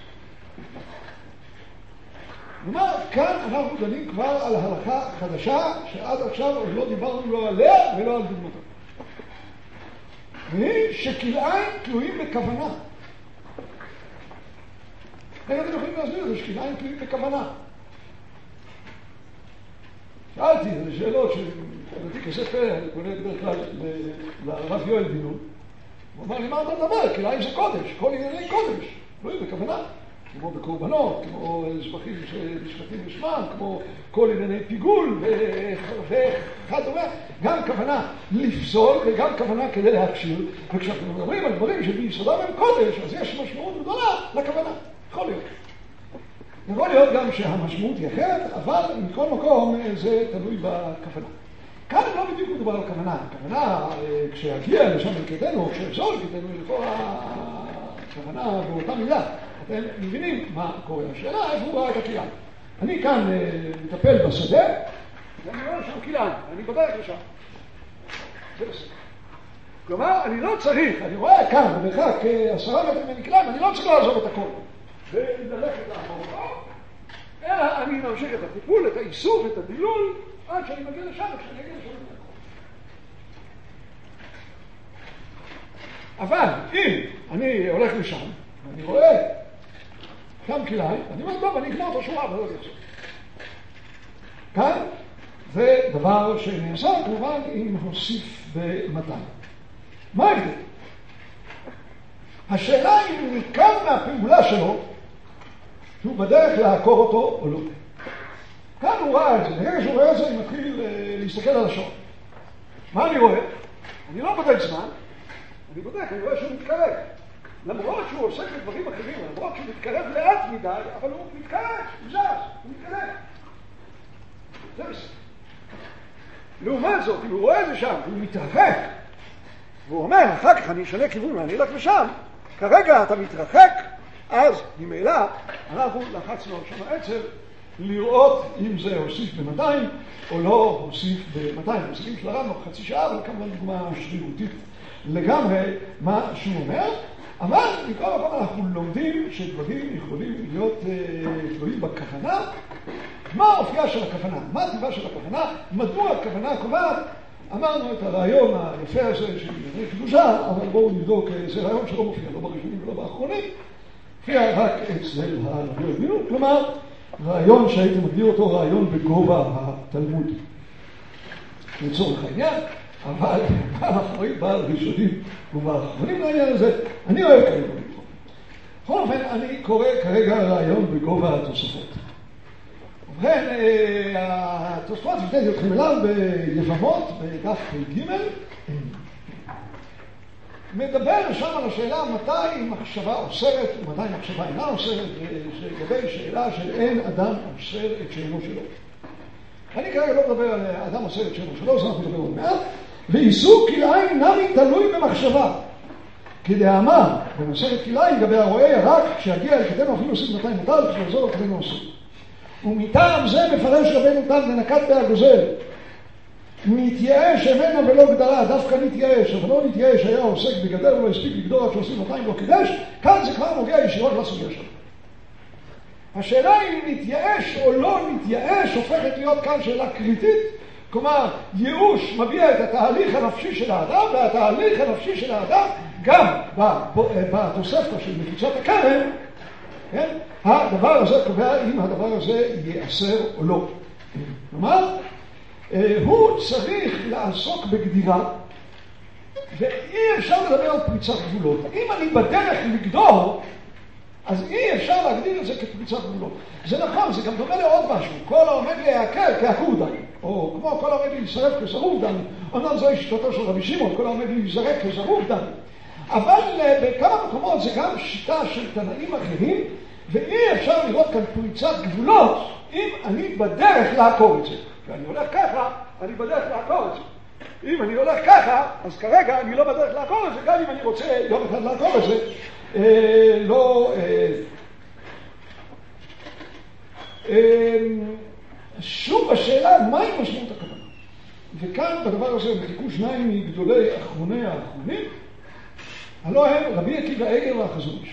A: כלומר, כאן אנחנו דנים כבר על הלכה חדשה, שעד עכשיו עוד לא דיברנו לא עליה ולא על דוגמתה. והיא שכלאיים תלויים בכוונה. איך אתם יכולים להסביר את זה? שכלאיים תלויים בכוונה. שאלתי, זה שאלות שלדעתי כספר, אני פונה בדרך כלל לרב יואל בן-נון. הוא אמר לי, מה אתה מדבר? כלאיים זה קודש, כל ענייני קודש, תלויים בכוונה. כמו בקורבנות, כמו שבחים שנשחטים בשמם, כמו כל ענייני פיגול ואחד אומר, גם כוונה לפסול וגם כוונה כדי להכשיר. וכשאנחנו מדברים על דברים שביסודם הם קודש, אז יש משמעות גדולה לכוונה. יכול להיות. יכול להיות גם שהמשמעות היא אחרת, אבל מכל מקום זה תלוי בכוונה. כאן לא בדיוק מדובר על כוונה. הכוונה, כשיגיע לשם יקטנו, או כשיחזור יקטנו, לכאורה הכוונה באותה מידה. אתם מבינים מה קורה. השאלה איפה הוא ראה את הכלאיים. אני כאן מטפל בשדה, ואני רואה שם כלאיים, אני בדרך לשם. זה בסדר. כלומר, אני לא צריך, אני רואה כאן, במרחק 10 מטר מכלאיים, אני לא צריך לעזוב את הכל. וללכת לאחור, אלא אני ממשיך את הטיפול, את האיסוף, את הדילול, עד שאני מגיע לשם, כשאני אגיע לשם. אבל אם אני הולך לשם, ואני רואה שם כלאיים, אני אומר, טוב, אני אקנה אותו שורה, ולא יחזור. כאן זה דבר שנעשה, כמובן, אם נוסיף ב200. מה ההבדל? השאלה היא מכאן מהפעולה שלו, שהוא בדרך לעקור אותו או לא. כאן הוא ראה את זה, נראה שהוא רואה את זה, אני מתחיל להסתכל על השעון. מה אני רואה? אני לא בודק זמן, אני בודק, אני רואה שהוא מתקרב. למרות שהוא עוסק בדברים אחרים, למרות שהוא מתקרב לאט מדי, אבל הוא מתקרב, הוא זז, הוא מתקרב. זה בסדר. לעומת זאת, אם הוא רואה את זה שם, הוא מתרחק, והוא אומר, אחר כך אני אשנה כיוון, אני אלך לשם, כרגע אתה מתרחק, אז ממילא אנחנו לחצנו על שם העצר לראות אם זה הוסיף ב200 או לא הוסיף ב200. הוסיפים של הרב חצי שעה, אבל כמובן דוגמה שרירותית לגמרי מה שהוא אומר. אבל מכל מקום אנחנו לומדים שדברים יכולים להיות תלויים בכוונה. מה האופייה של הכוונה? מה הטבעה של הכוונה? מדוע הכוונה קובעת? אמרנו את הרעיון היפה הזה של ענייני קדושה, אבל בואו נבדוק, זה רעיון שלא מופיע, לא בראשונים ולא באחרונים, מופיע רק אצל הרבינו, כלומר, רעיון שהייתי מגדיר אותו רעיון בגובה התלמוד. לצורך העניין, אבל באחרונים, בראשונים ובאחרונים לעניין הזה, אני אוהב כרגע בגובה. בכל אופן, אני קורא כרגע רעיון בגובה התוספות. ובכן, התוספות, הבאתי אתכם אליו ביבמות, בדף ג' מדבר שם על השאלה מתי מחשבה אוסרת ומתי מחשבה אינה אוסרת, לגבי שאלה של אין אדם אוסר את שאינו שלו. אני כרגע לא מדבר על אדם אוסר את שאינו שלו, זה אנחנו מדבר עוד מעט, ואיסור כלאיים נמי תלוי במחשבה. כדאמר, במסכת כלאיים, גבי הרואה ירק, כשיגיע אל כתנו אפילו עושים 200 מוטל, כשעזור לכתנו עושים. ומטעם זה מפרש רבנו תם ונקט בהגוזל. מתייאש ממנה ולא גדלה, דווקא מתייאש, אבל לא מתייאש, היה עוסק בגדל ולא הספיק לגדול עד שעושים 200 לא קידש, כאן זה כבר נוגע ישירות לסוגיה שלו. השאלה אם מתייאש או לא מתייאש הופכת להיות כאן שאלה קריטית, כלומר ייאוש מביע את התהליך הנפשי של האדם, והתהליך הנפשי של האדם גם בתוספתא של מחיצת הכרם, כן? הדבר הזה קובע אם הדבר הזה ייאסר או לא. כלומר, הוא צריך לעסוק בגדירה, ואי אפשר לדבר על פריצת גבולות. אם אני בדרך לגדור, אז אי אפשר להגדיר את זה כפריצת גבולות. זה נכון, זה גם דומה לעוד משהו. כל העומד להיעקר כעקור דן, או כמו כל העומד להישרף כשרוף דן. אומנם זוהי שיטתו של רבי שמעון, כל העומד להיזרק כשרוף דן. אבל בכמה מקומות זה גם שיטה של תנאים אחרים, ואי אפשר לראות כאן פריצת גבולות אם אני בדרך לעקור את זה. ואני הולך ככה, אני בדרך לעקור את זה. אם אני הולך ככה, אז כרגע אני לא בדרך לעקור את זה, גם אם אני רוצה יום אחד לעקור את זה, שוב השאלה, מהי משמעות הכוונה? וכאן בדבר הזה מחיקו שניים מגדולי אחרוני האחרונים, הלא הם רבי עקיבא עגר והחזון איש.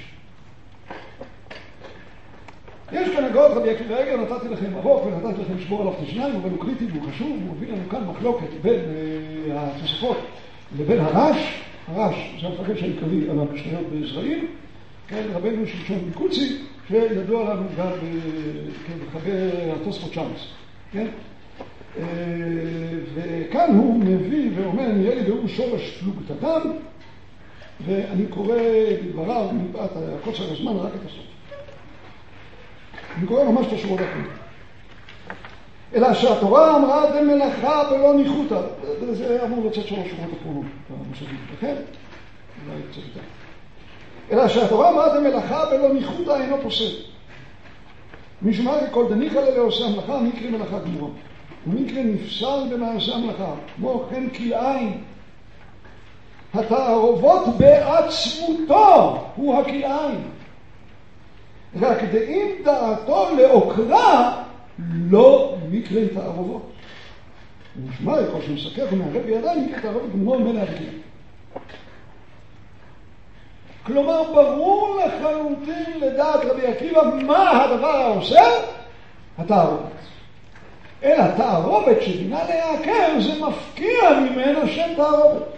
A: יש כאן הגאות רבי עקיבא עגר, נתתי לכם ארוך ונתתי לכם שבור עליו את השניים, אבל הוא קריטי והוא חשוב, הוא מביא לנו כאן מחלוקת בין התוספות לבין הרש. הרש זה המפקד העיקרי על המשניות בזרעים, כן, רבנו שמשון מקוצי, שידוע לנו גם בחבר התוספות צ'אנס, כן? וכאן הוא מביא ואומר, נראה לי והוא שורש פלוגת אדם, ואני קורא בדבריו מפאת הקוצר הזמן רק את הסוף. אני קורא ממש את השורות האחרונות. אלא שהתורה אמרה דם מלאכה ולא ניחותא. זה אמור לצאת 3 שורות אחרונות במושגים. לכן, אולי קצת יותר. אלא שהתורה אמרה דם מלאכה ולא ניחותא אינו פוסק. משום מה כל דניחא לעושה המלאכה מקרה מלאכה גמורה. ומקרה נפסל במעשה המלאכה. כמו כן כלאיים. התערובות בעצמותו הוא הכלאיים. רק דאם דעתו לעוקרה לא מקרה תערובות. ונשמע כל שמסכך ומערב בידיים מקרה תערובות כמו מלא הרגיל. כלומר ברור לחלוטין לדעת רבי עקיבא מה הדבר העושה? התערובת. אלא תערובת שדינה להיעקר זה מפקיע ממנה שם תערובת.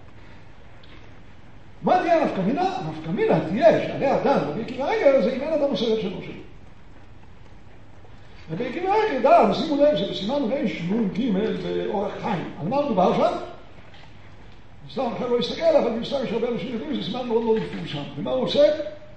A: מה תהיה הנפקמינה? הנפקמינה תהיה שעלי אדם רבי עקיבא עגר זה אם אין אדם עושה את שלו שלו. רבי עקיבא עגר דן, שימו לב, זה בסימן ר' באורח חיים. על מה מדובר שם? סתם אחר לא יסתכל, אבל מסתכל שהרבה אנשים יודעים, זה סימן מאוד מאוד מפורסם. ומה הוא עושה?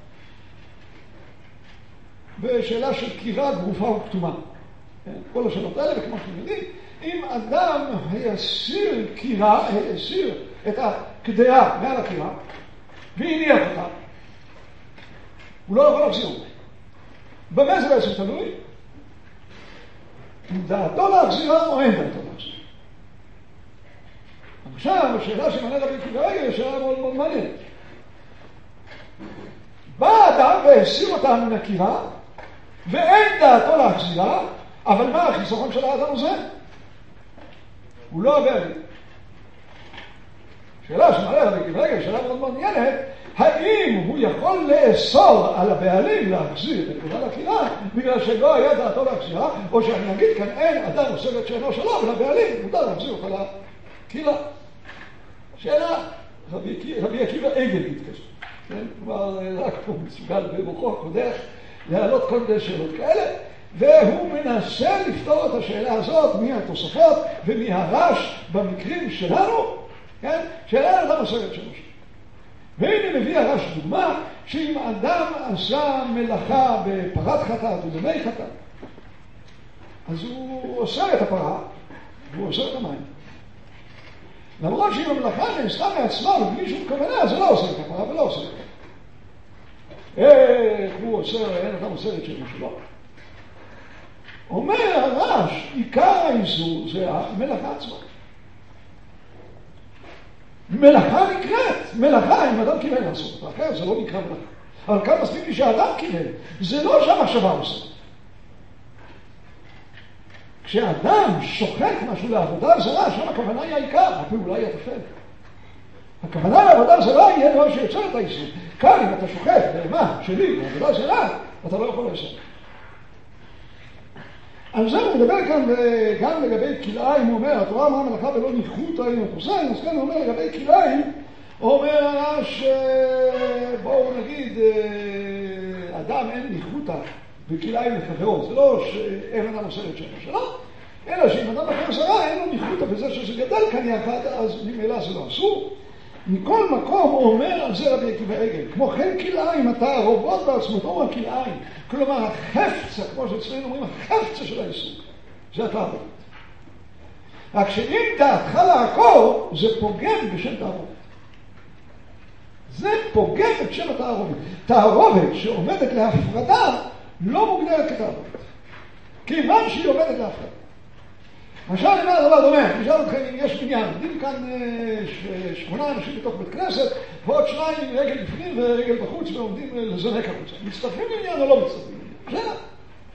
A: בשאלה של קירה גרופה וכתומה. כל השאלות האלה, וכמו שאתם יודעים, אם אדם יסיר קירה, יסיר את הקדיה מעל הקירה, והניח אותה, הוא לא יכול להחזיר אותה. במה זה בעצם תלוי? אם דעתו להחזירה או אין דעתו להחזירה. עכשיו, השאלה שמעלה רבי עקיבא עגר היא שאלה מאוד מאוד מעניינת. בא האדם והסיר אותה מן הקירה, ואין דעתו להחזירה, אבל מה החיסרון של האדם הזה? הוא לא עבר לי. שאלה שמעלה רבי עקיבא עגר, שאלה מאוד מעניינת, האם הוא יכול לאסור על הבעלים להחזיר את נקודה לקירה בגלל שלא היה דעתו להחזירה, או שאני אגיד כאן אין אדם עושה את שאינו שלו ולבעלים מותר להחזיר אותה לקירה. שאלה רבי עקיבא עגל כזאת. כלומר רק פה מסוגל במוחו הקודח להעלות כל מיני שאלות כאלה, והוא מנסה לפתור את השאלה הזאת מהתוספות ומהרש במקרים שלנו, כן? שאלה אדם עושה את שלו. והנה מביא הרש דוגמה שאם אדם עשה מלאכה בפרת חטאת ובמי חטאת, אז הוא עושה את הפרה והוא עושה את המים. למרות שאם המלאכה נעשתה מעצמה ובלי שום כוונה, זה לא עושה את הפרה ולא עושה את הפרה. איך הוא עושה, אין אדם עושה את שלו. אומר הרש, עיקר האיסור זה המלאכה עצמה. מלאכה נקראת, מלאכה אם אדם כיוון לעשות אותה, אחרת זה לא נקרא מלאכה. אבל כאן מספיק לי שהאדם כיוון, זה לא שהמחשבה עושה. כשאדם שוחק משהו לעבודה זרה, שם הכוונה היא העיקר, הפעולה היא התפל. הכוונה לעבודה זרה יהיה דבר שיוצר את האיסור. כאן אם אתה שוחק בהמה שלי לעבודה זרה, אתה לא יכול לעשות. על זה הוא מדבר כאן גם לגבי כלאיים, הוא אומר, התורה אמרה מלאכה ולא ניחותא אם את עושה, אז כאן הוא אומר לגבי כלאיים, הוא אומר בואו נגיד, אדם אין ניחותא בכלאיים לחברו, זה לא שאין אדם עושה את שם שלו, אלא שאם אדם אחר זרה אין לו ניחותא בזה שזה גדל כאן יחד, אז ממילא זה לא אסור. מכל מקום הוא אומר על זה רבי עקיבא עגל, כמו כן כלאיים, אתה הרובעות בעצמתו מהכלאיים, כלומר החפצה, כמו שאצלנו אומרים, החפצה של העיסוק, זה התערובת. רק שאם דעתך לעקור, זה פוגם בשם תערובת. זה פוגם את שם התערובת. תערובת שעומדת להפרדה לא מוגדרת כתערובת. כיוון שהיא עומדת להפרדה. עכשיו אני אומר דבר דומה, נשאל אתכם אם יש בניין, עומדים כאן 8 אנשים בתוך בית כנסת, ועוד 2 רגל בפנים ורגל בחוץ, ועומדים לזנק החוצה. מצטרפים לעניין או לא מצטרפים לעניין? בסדר.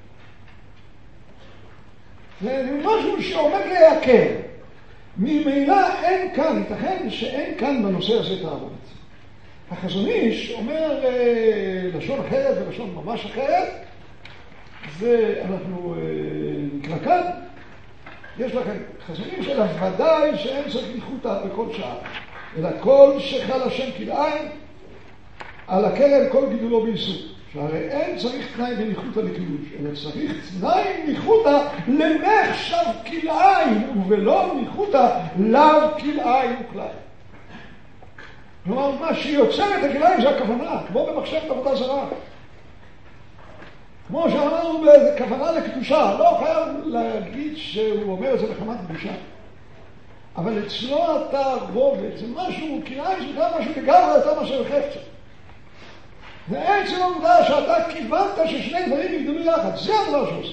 A: זה משהו שעומד להיקר. ממילא אין כאן, ייתכן שאין כאן בנושא הזה תערובת. החזון איש אומר לשון אחרת ולשון ממש אחרת, זה אנחנו נקרא כאן. יש לכם חזונים של הוודאי שאין צריך ניחותא בכל שעה, אלא כל שחל השם כלאיים, על הקרן כל גידולו בעיסוק. שהרי אין צריך תנאי בניחותא לקידוש, אלא צריך תנאי ניחותא למחשב כלאיים, ולא ניחותא לאו כלאיים וכלאיים. כלומר, מה שיוצר את הכלאיים זה הכוונה, כמו במחשבת עבודה זרה. כמו שאמרנו בכוונה לקדושה, לא חייב להגיד שהוא אומר את זה בחמת קדושה. אבל אצלו התערובת זה משהו, כלאיים זה גם משהו לגמרי יותר מאשר חפצה. ועצם העובדה שאתה כיוונת ששני דברים יגדלו יחד, זה הדבר שעושה.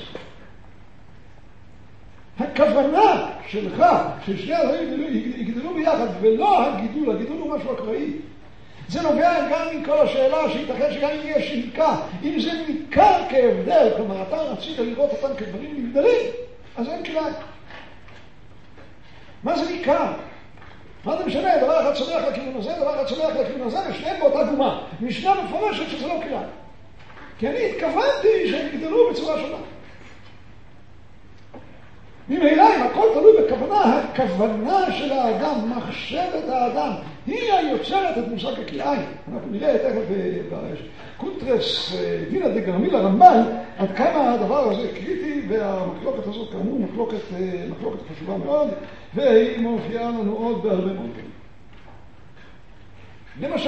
A: הכוונה שלך ששני הדברים יגדלו ביחד ולא הגידול, הגידול הוא משהו אקראי. זה נובע גם מכל השאלה שייתכן שגם אם יש ניקה, אם זה ניכר כהבדל, כלומר אתה רצית לראות אותם כדברים נבדלים, אז אין כלאיים. מה זה ניכר? מה זה משנה? דבר אחד צומח לכיוון הזה, דבר אחד צומח לכיוון הזה, ושניהם באותה גומה. משנה מפורשת שזה לא כלאיים. כי אני התכוונתי שהם יגדלו בצורה שונה. ממילא אם הכל תלוי בכוונה, הכוונה של האדם, מחשבת האדם, היא היוצרת את מושג הכלאיים. אנחנו נראה תכף בקונטרס דינא דגרמילא רמב"ן עד כמה הדבר הזה קריטי, והמחלוקת הזאת כאמור מחלוקת חשובה מאוד, והיא מופיעה לנו עוד בהרבה מאוד דברים. למשל,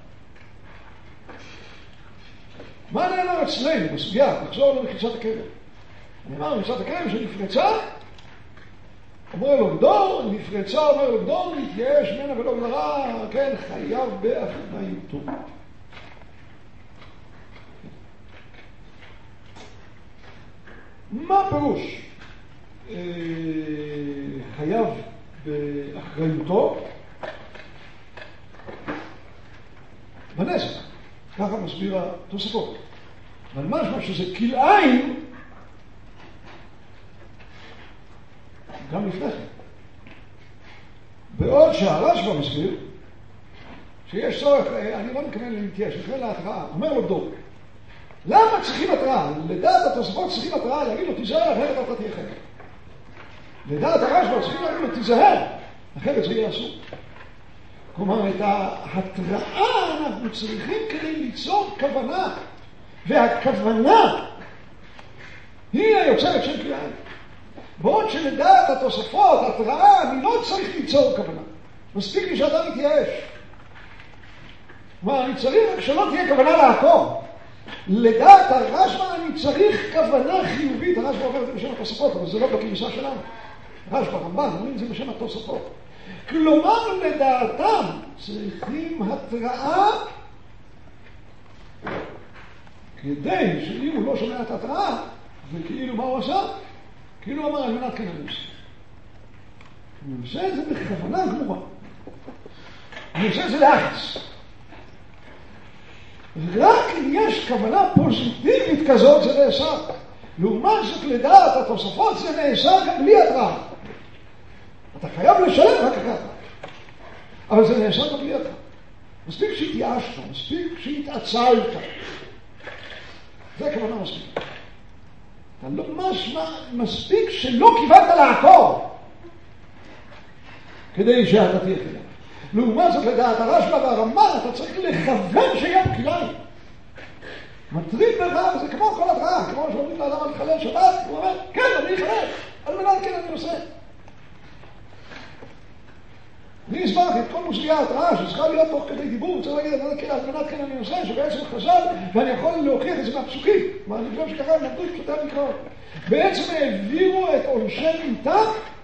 A: מה נאמר אצלנו בסוגיה? נחזור למחיצת הכרם. נאמר מחיצת הכרם שנפרצה, אומר לו גדור, נפרצה, אומר לו גדור, נתייאש ממנה ולא גדרה, כן, חייב באחריותו. מה פירוש? חייב באחריותו בנזק, ככה מסביר התוספות. אבל משמע שזה כלאיים גם לפני כן. בעוד שהרשב"א מסביר שיש צורך, אני לא מתכוון להתייאש, מתכוון להתראה, אומר לו גדור, למה צריכים התראה? לדעת התוספות צריכים התראה, להגיד לו תיזהר, אחרת אתה תהיה חייב. לדעת הרשב"א צריכים להגיד לו תיזהר, אחרת זה יהיה אסור. כלומר, את ההתראה אנחנו צריכים כדי ליצור כוונה, והכוונה היא היוצרת של כלאיים. בעוד שלדעת התוספות, התראה, אני לא צריך ליצור כוונה. מספיק לי שאתה מתייאש. כלומר, אני צריך רק שלא תהיה כוונה לעקור. לדעת הרשב"א אני צריך כוונה חיובית. הרשב"א אומר את זה בשם התוספות, אבל זה לא בכניסה שלנו. רשב"א, רמב"ן, אומרים את זה בשם התוספות. כלומר, לדעתם צריכים התראה כדי שאם הוא לא שומע את התראה, וכאילו מה הוא עשה? כאילו הוא אמר על מנת כן אני עושה. הוא עושה את זה בכוונה גמורה. אני עושה את זה לאחס. רק אם יש כוונה פוזיטיבית כזאת זה נאסר. לעומת זאת לדעת התוספות זה נאסר גם בלי התראה. אתה חייב לשלם רק אחרי התראה. אבל זה נאסר גם בלי התראה. מספיק שהתייאשת, מספיק שהתעצלת. זה כוונה מספיק. אתה לא מספיק שלא כיוונת לעקור כדי שאתה תהיה כדאי. לעומת זאת לדעת הרשב"א והרמב"ן אתה צריך לכוון שיהיה כדאי. מטריד בך, זה כמו כל התראה, כמו שאומרים לאדם על חלל שבת, הוא אומר, כן, אני אחלל, על מנת כן אני עושה. אני הסברתי את כל מושגי ההתראה שצריכה להיות תוך כדי דיבור, צריך להגיד על מנת כן אני עושה, שבעצם חז"ל, ואני יכול להוכיח את זה מהפסוקים. מה אני חושב שככה הם נתנו את פשוטי המקראות. בעצם העבירו את עונשי מיתה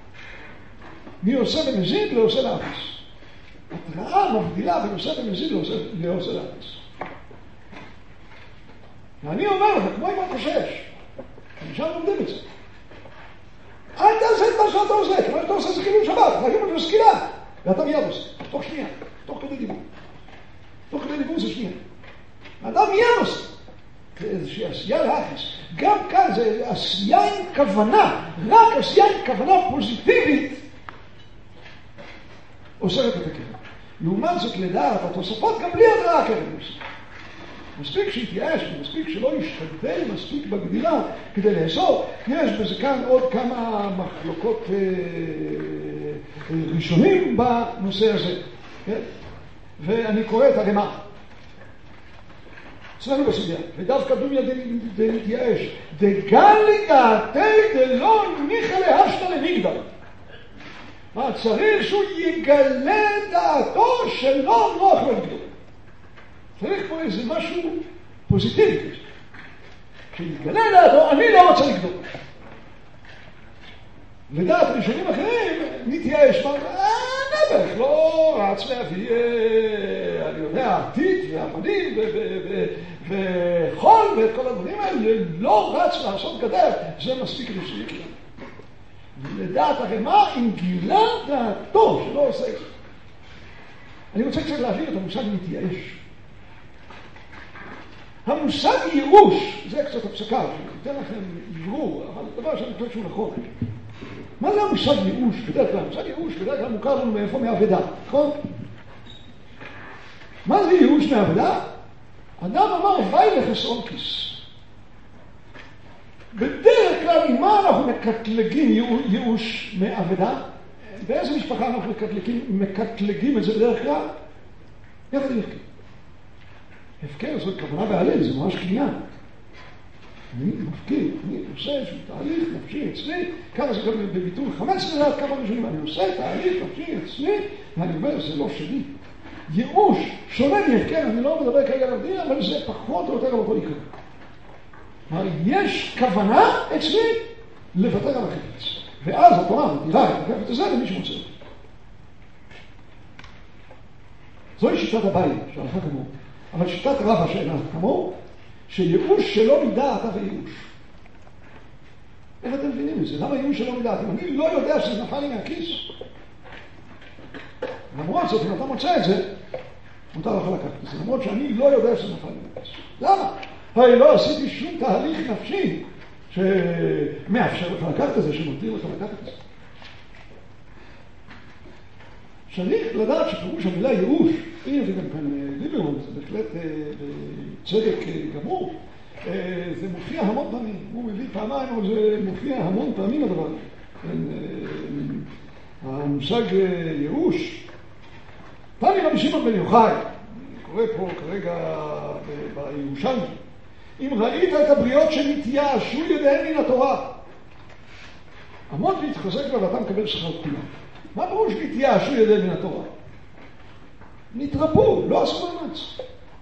A: מעושה במזיד לעושה לאפס. התראה מבדילה בין עושה במזיד לעושה לאפס. ואני אומר לך, כמו אם אני חושש, אני שם לומדים את זה. אל תעשה את מה שאתה עושה, כמו שאתה עושה זה כאילו שבת, חייבים את זה סקילה. ואתה מיד עושה, תוך שנייה, תוך כדי דיבור. תוך כדי דיבור זה שנייה. ואתה מיד עושה. זה איזושהי עשייה לאחס. גם כאן זה עשייה עם כוונה, רק עשייה עם כוונה פוזיטיבית, אוסרת את הכלל. לעומת זאת לדעת התוספות גם בלי התראה כלל עושה. מספיק שיתייאש, מספיק שלא ישתדל מספיק בגדירה כדי לאסור. יש בזה כאן עוד כמה מחלוקות ראשונים בנושא הזה. כן? ואני קורא את הרמ"א. אצלנו בסוגיה, ודווקא דומיה דתייאש, דגלי דעתי דלא ניחא להשתא למגדל. צריך שהוא יגלה דעתו שלא נוח לגדול. צריך פה איזה משהו פוזיטיבי. כשיגלה דעתו, אני לא רוצה לגדול. לדעת ראשונים אחרים, נתייאש, נבח, לא רץ להביא, אני יודע, עתיד והפנים וחול ואת כל הדברים האלה, לא רץ לעשות גדר, זה מספיק רשמי. לדעת הרמ"א, אם גילה דעתו שלא עושה את זה. אני רוצה קצת להביא את המושג נתייאש. המושג ייאוש, זה קצת הפסקה, אני אתן לכם לברור, אבל דבר שאני חושב שהוא נכון. מה זה המושג ייאוש? בדרך כלל, המושג ייאוש בדרך כלל מוכר לנו מאיפה מהעבדה, נכון? מה זה ייאוש מהעבדה? אדם אמר, וי לחסרון כיס. בדרך כלל, עם מה אנחנו מקטלגים ייאוש מעבדה? באיזה משפחה אנחנו מקטלגים את זה בדרך כלל? יחד עם הפקר. הפקר זאת כוונה בהלל, זה ממש קניין. אני מפקיר, אני עושה איזשהו תהליך נפשי אצלי, ככה זה גם בביטול 15 לדעת כמה ראשונים, אני עושה תהליך נפשי אצלי, ואני אומר, זה לא שלי. ייאוש שונה מהפקר, אני לא מדבר כרגע על הדין, אבל זה פחות או יותר על אותו עיקר. כלומר, יש כוונה אצלי לוותר על החפץ. ואז התורה מתירה את החפץ הזה למי שמוצא אותו. זוהי שיטת הבית, שהלכה כמוהו. אבל שיטת רבא שאינה כמוהו, שייאוש שלא מדעת וייאוש. איך אתם מבינים את זה? למה ייאוש שלא מדעת? אם אני לא יודע שזה נפל לי מהכיס, למרות זאת, אם אתה מוצא את זה, מותר לך לקחת את זה. למרות שאני לא יודע שזה נפל לי מהכיס. למה? הרי לא עשיתי שום תהליך נפשי שמאפשר לך לקחת את זה, שמותיר לך לקחת את זה. צריך לדעת שפירוש המילה ייאוש, הנה זה גם כאן ליברמן, זה בהחלט צדק גמור, זה מופיע המון פעמים, הוא מביא פעמיים, אבל זה מופיע המון פעמים הדבר הזה. המושג ייאוש, תני רבי שמעון בן יוחאי, אני קורא פה כרגע בירושלמי, אם ראית את הבריות שנתייאשו ידיהם מן התורה, עמוד להתחזק בה ואתה מקבל שכר כולם. מה פירוש נתייאשו ידיהם מן התורה? נתרפו, לא עשו מאמץ.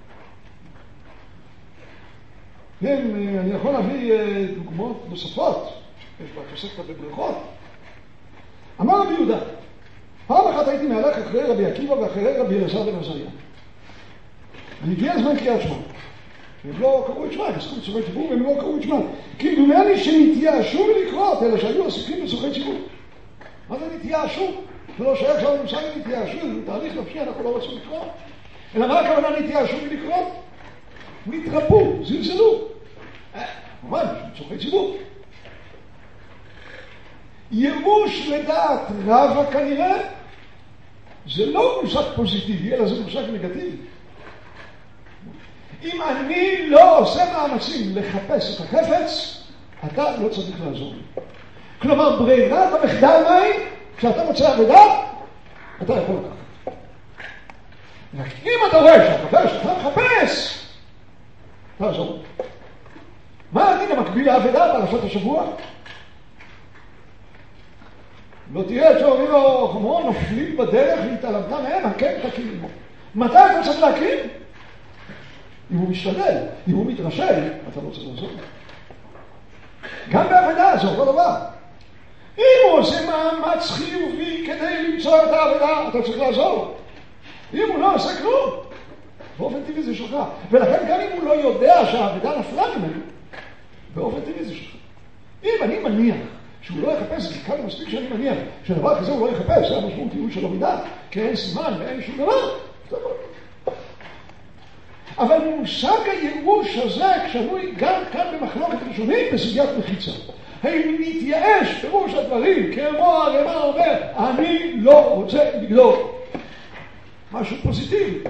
A: כן, אני יכול להביא דוגמאות נוספות, יש בה תוספת בברכות. אמר רבי יהודה, פעם אחת הייתי מהלך אחרי רבי עקיבא ואחרי רבי אלעזר בן עזריה. והגיע הזמן קריאת שמע. הם לא קראו את שמע, בזכות צורכי ציבור, והם לא קראו את שמע. כי דומה לי שנתייאשו מלקרות, אלא שהיו עסוקים בצורכי ציבור. מה זה נתייאשו? שלא שייך שם למושג נתייאשו, זה תהליך נפשי, אנחנו לא רוצים לקרוא. אלא מה הכוונה נתייאשו מלקרוא? נתרפו, זלזלו. כמובן, צורכי ציבור. ייאוש לדעת רבה כנראה, זה לא מושג פוזיטיבי, אלא זה מושג נגטיבי. אם אני לא עושה מאמצים לחפש את החפץ, אתה לא צריך לעזור לי. כלומר, ברירת המחדל מהי, כשאתה מוצא עבודה, אתה יכול לקחת. רק אם אתה רואה שהחפש, אתה מחפש, תעזור. מה הדין המקביל לעבודה פרשת השבוע? לא תראה שאומרים לו, חמור, נופלים בדרך והתעלמת מהם, הכן תקים עמו. מתי אתה צריך להקים? אם הוא משתדל, אם הוא מתרשל, אתה לא צריך לעזור. גם בעבודה זה אותו דבר. אם הוא עושה מאמץ חיובי כדי למצוא את העבודה, אתה צריך לעזור. אם הוא לא עושה כלום, באופן טבעי זה שלך. ולכן גם אם הוא לא יודע שהעבודה נפלה ממנו, באופן טבעי זה שלך. אם אני מניח שהוא לא יחפש, זה קל מספיק שאני מניח שדבר כזה הוא לא יחפש, זה המשמעות ייאוש שלא מידה, כי אין סימן ואין שום דבר. אבל מושג הייאוש הזה כשנוי גם כאן במחלוקת ראשונית בסוגיית מחיצה. האם נתייאש פירוש הדברים כמו הרמ"א אומר, אני לא רוצה לגדול. משהו פוזיטיבי.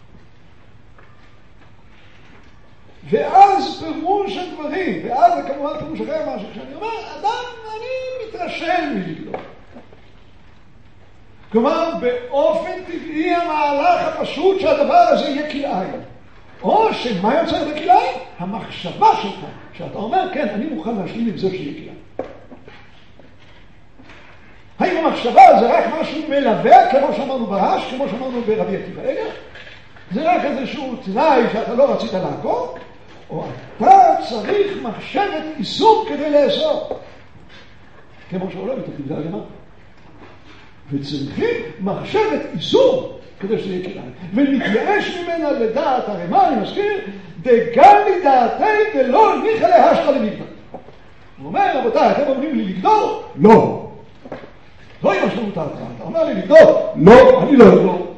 A: ואז פירוש הדברים, ואז זה כמובן פירוש אחר משהו, כשאני אומר, אדם, אני מתרשל מלגדול. כלומר, באופן טבעי המהלך הפשוט שהדבר הזה יהיה כלאיים. או שמה יוצא בכלאיים? המחשבה שלך, שאתה אומר, כן, אני מוכן להשלים עם זה שיהיה כלאיים. האם המחשבה זה רק משהו מלווה, כמו שאמרנו ברש, כמו שאמרנו ברבי עקיבא איגר? זה רק איזשהו תנאי שאתה לא רצית לעקור? או אתה צריך מחשבת איסור כדי לאסור? כמו שעולה מתחיל זה הגמרא. וצריכים מחשבת איסור כדי שזה יהיה כלאיים. ונתייאש ממנה לדעת הרמ"א, אני מזכיר, דגלי דעתי ולא ניחא להשתא למגדל. הוא אומר, רבותיי, אתם אומרים לי לגדול? לא. לא עם משמעות ההתראה. אתה אומר לי לגדול? לא, אני לא אגדול.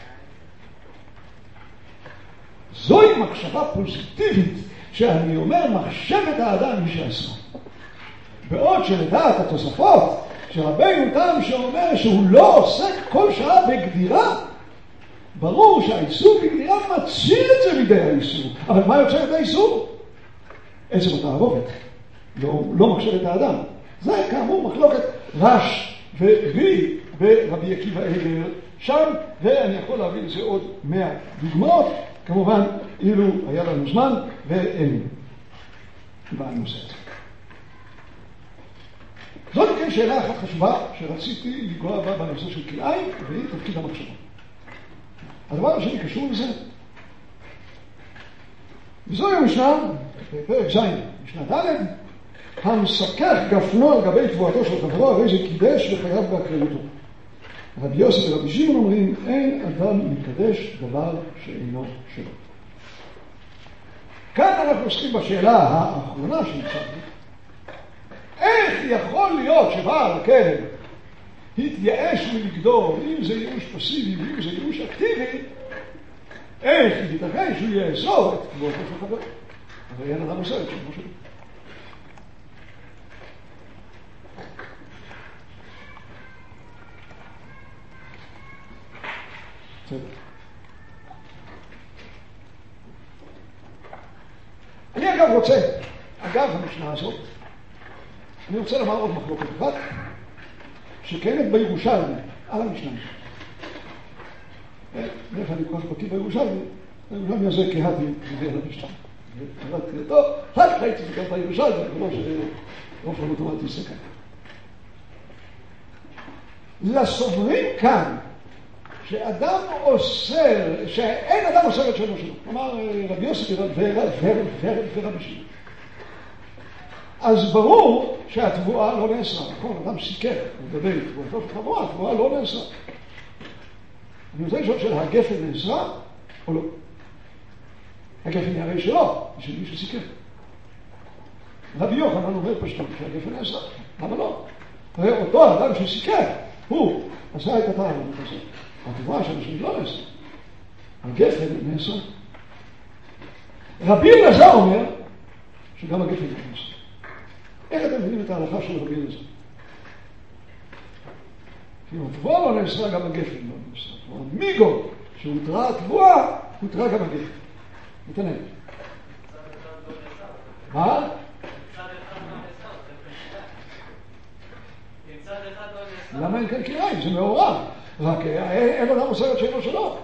A: זוהי מחשבה פוזיטיבית, שאני אומר מחשבת האדם היא שעשה. בעוד שלדעת התוספות, שרבינו תם שאומר שהוא לא עוסק כל שעה בגדירה, ברור שהאיסור בגדירה מציל את זה מידי האיסור. אבל מה יוצר את האיסור? עצם התערובת. לא מחשבת האדם. זה כאמור מחלוקת רש ורי ברבי עקיבא איגר שם, ואני יכול להביא לזה עוד 100 דוגמאות, כמובן אילו היה לנו זמן ואין בנושא הזה. זאת כן שאלה אחת חשובה שרציתי לגוע בה בנושא של כלאיים, והיא תפקיד המחשבה. הדבר השני קשור לזה, וזוהי המשנה, בפרק ז', משנה ד', המסכך גפנו על גבי תבואתו של חברו, הרי זה קידש וחייב באחריותו. רבי יוסי ורבי שמעון אומרים, אין אדם מקדש דבר שאינו שלו. כאן אנחנו עוסקים בשאלה האחרונה שנצטרך. איך יכול להיות שבעל הכרם התייאש מלגדול, אם זה ייאוש פסיבי ואם זה ייאוש אקטיבי, איך ייתכן שהוא יאסור את תבואתו של חברו? הרי אין אדם עושה את שאינו שלו. אני אגב רוצה, אגב המשנה הזאת, אני רוצה לומר עוד מחלוקת אחת, שקיימת בירושלמי, על המשנה. איך אני כל כך בקיא בירושלמי, הירושלמי הזה כהתי מביא על המשנה. קראתי אותו, אחר כך הייתי גם בירושלמי, ולא שבאופן אוטומטי סכן. לסוברים כאן, שאדם אוסר, שאין אדם אוסר את שלו שלו. כלומר, רבי יוסי ורבי שמעון. אז ברור שהתבואה לא נאסרה. נכון, אדם סיכר, לגבי תבואתו של חברו, התבואה לא נאסרה. אני רוצה לשאול של הגפן נאסרה או לא? הגפן הרי שלא, של מי שסיכר. רבי יוחנן אומר פשטות שהגפן נאסרה. למה לא? הרי אותו אדם שסיכר, הוא עשה את התערובת הזה. התבואה שאנשים לא נעשה. הגפן נעשה. רבי אלעזר אומר שגם הגפן נעשה. איך אתם מבינים את ההלכה של רבי אלעזר? אם התבואה לא נעשה, גם הגפן לא נעשה. מיגו שהותרה התבואה, הותרה גם הגפן. נתנאל. מה? למה אין כאן כלאיים? זה מעורב. רק אין אדם עושה את שאינו שלו.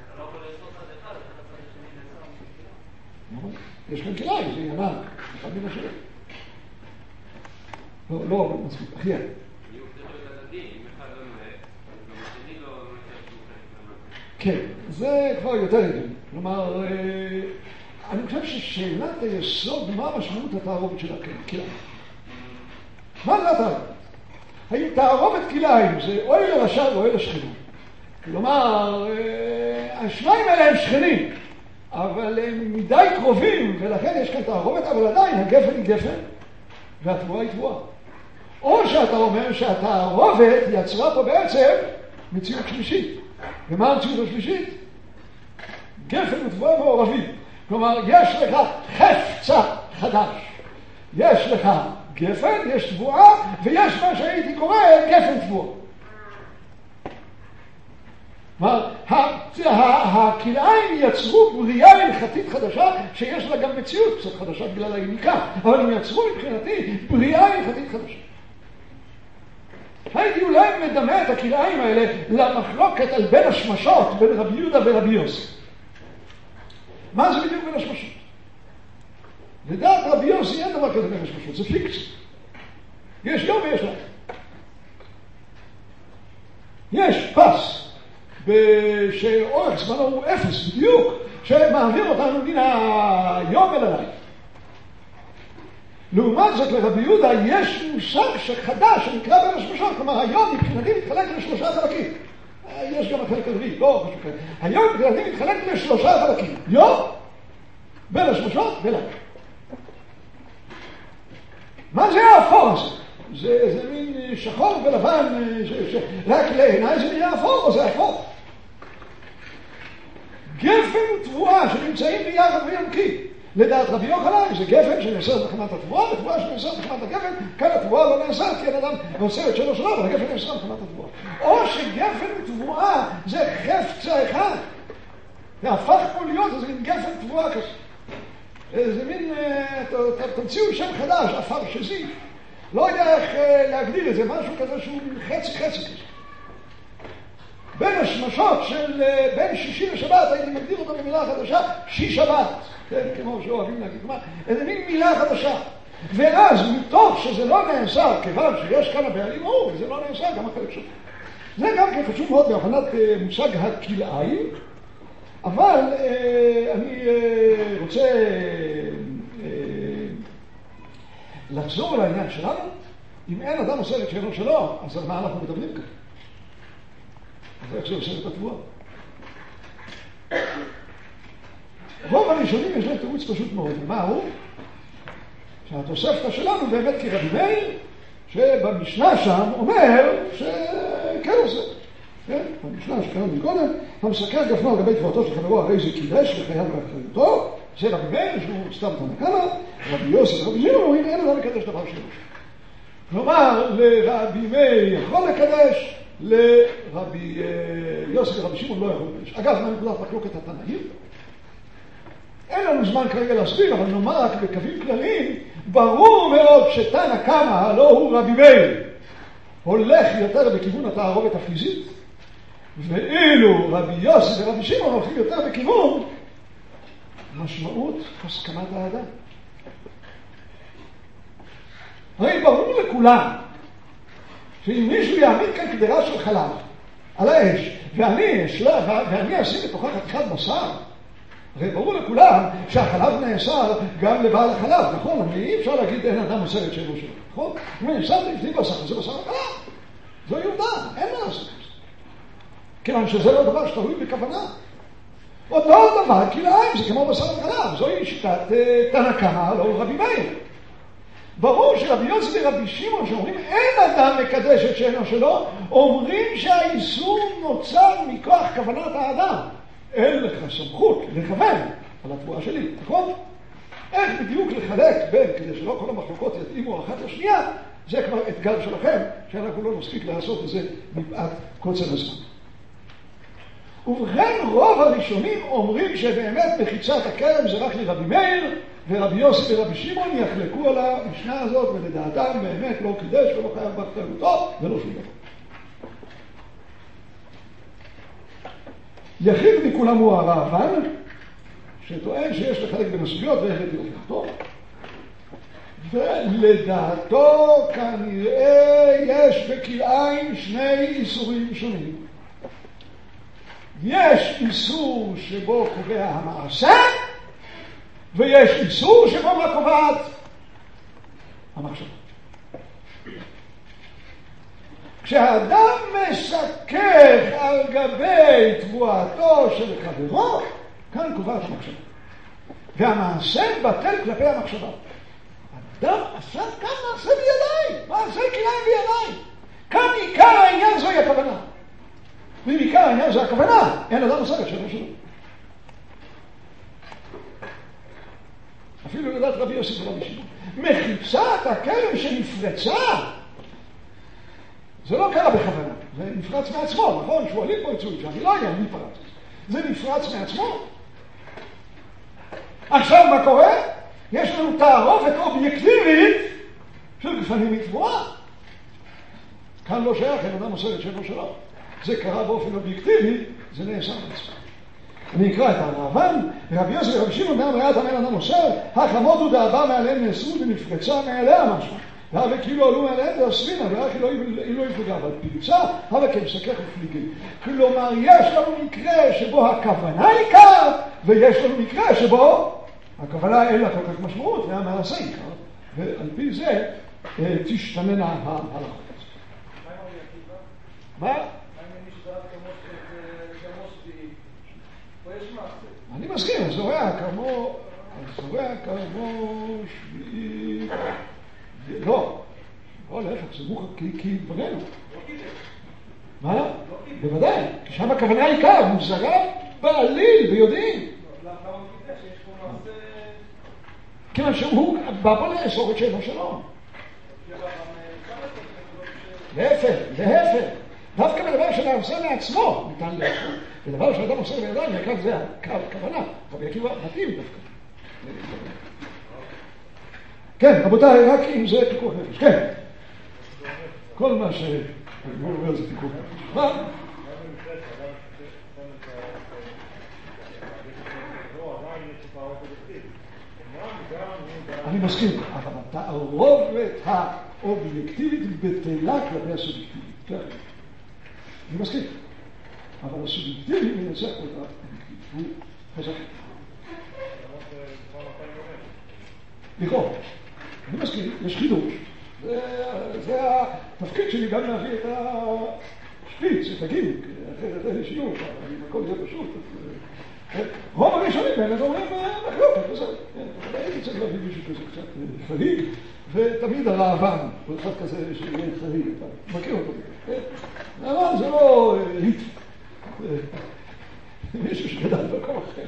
A: יש כאן כלאיים, זה עניין. אחד מן השני. לא, מספיק. אחיה. כן, זה כבר יותר הגיוני. כלומר, אני חושב ששאלת היסוד, מה משמעות התערובת של הכלאיים? מה זה התערובת? האם תערובת כלאיים זה או אל הרשע או אל השכנה? כלומר, השניים האלה הם שכנים, אבל הם מדי קרובים, ולכן יש כאן תערובת, אבל עדיין הגפן היא גפן, והתבואה היא תבואה. או שאתה אומר שהתערובת יצרה פה בעצם מציאות שלישית. ומה המציאות השלישית? גפן ותבואה מעורבים. כלומר, יש לך חפצה חדש. יש לך גפן, יש תבואה, ויש מה שהייתי קורא גפן תבואה. כלומר, הכלאיים יצרו בריאה הלכתית חדשה, שיש לה גם מציאות קצת חדשה בגלל היניקה, אבל הם יצרו מבחינתי בריאה הלכתית חדשה. הייתי אולי מדמה את הכלאיים האלה למחלוקת על בין השמשות, בין רבי יהודה ורבי יוסי. מה זה בדיוק בין השמשות? לדעת רבי יוסי אין דבר כזה בין השמשות, זה פיקציה. יש יום ויש לילה. יש פס שאורך זמנו הוא אפס בדיוק, שמעביר אותנו מן היום אל הלילה. לעומת זאת לרבי יהודה יש מושג שחדש שנקרא בין השמשות, כלומר היום מבחינתי מתחלק לשלושה חלקים. יש גם החלק הרביעי, לא חשוב כאלה. היום מבחינתי מתחלק לשלושה חלקים. יום, בין השמשות ולילה. מה זה האפור הזה? זה מין שחור ולבן, רק לעיניי זה נראה אפור או זה אפור? גפן ותבואה שנמצאים ביחד ויונקים. לדעת רבי יוחנן זה גפן שנעשה בחמת התבואה, ותבואה שנעשה בחמת הגפן, כאן התבואה לא נעשה, כי אדם עושה את שלו שלו, אבל הגפן נעשה בחמת התבואה. או שגפן ותבואה זה חפצה אחד. זה הפך פה להיות איזה מין גפן תבואה כזה. זה מין, תמציאו שם חדש, אפר שזי. לא יודע איך להגדיר את זה, משהו כזה שהוא חצי כזה. בין השמשות של בין שישי לשבת, הייתי מגדיר אותו במילה חדשה, שיש שבת. כן, כמו שאוהבים להגיד, איזה מין מילה חדשה. ואז מתוך שזה לא נאסר, כיוון שיש כאן הבעלים הוא, וזה לא נאסר, גם החלק שלו. זה גם כן חשוב מאוד בהבנת מושג הכלאיים, אבל אני רוצה לחזור על העניין שלנו. אם אין אדם עושה את שאלות שלו, אז על מה אנחנו מדברים כאן? אז איך זה עושה את התבואה? רוב הראשונים יש להם תירוץ פשוט מאוד. ומה הוא? שהתוספתא שלנו באמת כרבי מאיר, שבמשנה שם אומר שכן עושה. כן? במשנה שקראנו מקודם, המסקר גפנו על גבי תבואתו של חברו, הרי זה קידש לחייו ואחריותו, זה רבי מאיר, שהוא סתם תנא, רבי יוסי ורבי שמעון אומרים, אין אדם לקדש דבר שלו. כלומר, לרבי מאיר יכול לקדש, לרבי יוסי ורבי שמעון לא יכול לקדש. אגב, מה נקודת מחלוקת התנאים? אין לנו זמן כרגע להסביר, אבל נאמר רק בקווים כלליים, ברור מאוד שתנא קמא, הלא הוא רבי מאיר, הולך יותר בכיוון התערובת הפיזית, ואילו רבי יוסי ורבי שמעון הולכים יותר בכיוון משמעות הסכמת האדם. הרי ברור לכולם שאם מישהו יעמיד כאן קדרה של חלב על האש, ואני אשים בתוכה חתיכת בשר, הרי ברור לכולם שהחלב נאסר גם לבעל החלב, נכון? אי אפשר להגיד אין אדם עושה את שלו שלו, נכון? אם אני אסרתי לפני בשר, זה בשר החלב. זו יהודה, אין מה לעשות. כיוון שזה לא דבר שתלוי בכוונה. עוד לא דבר, כלאיים, זה כמו בשר החלב. זוהי שיטת תנא קמא, לא רבי מאיר. ברור שרבי יוסי ורבי שמעון שאומרים אין אדם מקדש את שאינו שלו, אומרים שהאיסור נוצר מכוח כוונת האדם. אין לך סמכות לכוון על התבואה שלי, נכון? איך בדיוק לחלק בין, כדי שלא כל המחלוקות יתאימו אחת לשנייה, זה כבר אתגר שלכם, שאנחנו לא נספיק לעשות את זה מפאת קוצר הזמן. ובכן רוב הראשונים אומרים שבאמת מחיצת הכרם זה רק לרבי מאיר, ורבי יוסי ורבי שמעון יחלקו על המשנה הזאת, ולדעתם באמת לא קידש ולא חייב בחתרותו ולא שום דבר. יחיד מכולם הוא הרעב"ן, שטוען שיש לחלק בין הסוגיות והחלטי הוכחתו, ולדעתו כנראה יש בכלאיים שני איסורים שונים. יש איסור שבו קובע המעשה, ויש איסור שבו מה קובעת המחשבה. כשאדם מסכך על גבי תבואתו של חברו, כאן קובעת המחשבה. והמעשה בטל כלפי המחשבה. אדם עשה כאן מעשה בידיים, מעשה כלאיים בידיים. כאן עיקר העניין זוהי הכוונה. ואם עיקר העניין זו הכוונה, אין אדם עושה את שלו שלו. אפילו לדעת רבי יוסי ורבי שמעון. מחיצת הכרם שנפרצה, זה לא קרה בכוונה, זה נפרץ מעצמו, נכון? שואלים פה יצאו את זה, אני לא יודע מי פרץ. זה נפרץ מעצמו. עכשיו מה קורה? יש לנו תערובת אובייקטיבית של גפנים מתבואה. כאן לא שייך, אין אדם עושה את שלו שלו. זה קרה באופן אובייקטיבי, זה נעשה מעצמו. אני אקרא את הרעב"ן, רבי יוסי ורבי שמעון דאמר ראית אמן אדם אוסר, החמות ודאבה מעליהם נאסרו ונפרצה מעליה משהו. והרי כאילו עלו מעליהם ואוסרינה, ורק לא יפגע, אבל פרצה, אבל כן מסכך ופליגים. כלומר, יש לנו מקרה שבו הכוונה עיקר, ויש לנו מקרה שבו הכוונה אין לה כל כך משמעות, והמעשה עיקר, ועל פי זה תשתננה ההלכות. מה? אני מסכים, זורע כמו שביעי, לא, להפך, זה מוכר כי בנינו. מה? בוודאי, כי שם הכוונה העיקר, הוא זרע בעליל ויודעים. כיוון שהוא בא פה לאסור את שאינו שלום. להפך. דווקא בדבר שאתה עושה לעצמו ניתן לאסור. ודבר שאתה עושה בידיים, וכאן זה הכוונה. רבי עקיבא מתאים דווקא. כן, רבותיי, רק אם זה פיקוח נפש. כן. כל מה שאני אומר זה פיקוח נפש. מה? אני מסכים, אבל התערובת האובייקטיבית בטלה כלפי הסובייקטיבית. אני מסכים. אבל הסובייקטיבי מנצח אותה אובייקטיבית. הוא חזק. לקרוא. אני מסכים, יש חידוש. זה התפקיד שלי גם להביא את השפיץ, את הגימיק, אחרת אין לי שיעור, אבל אם הכל יהיה פשוט. רוב הראשונים באמת אומרים מחלוקת, וזה. הייתי צריך להביא מישהו כזה קצת חריג, ותמיד הרעב"ן, הוא אחד כזה שיהיה חריג, אתה מכיר אותו. אבל זה לא היט. מישהו שגדל במקום אחר.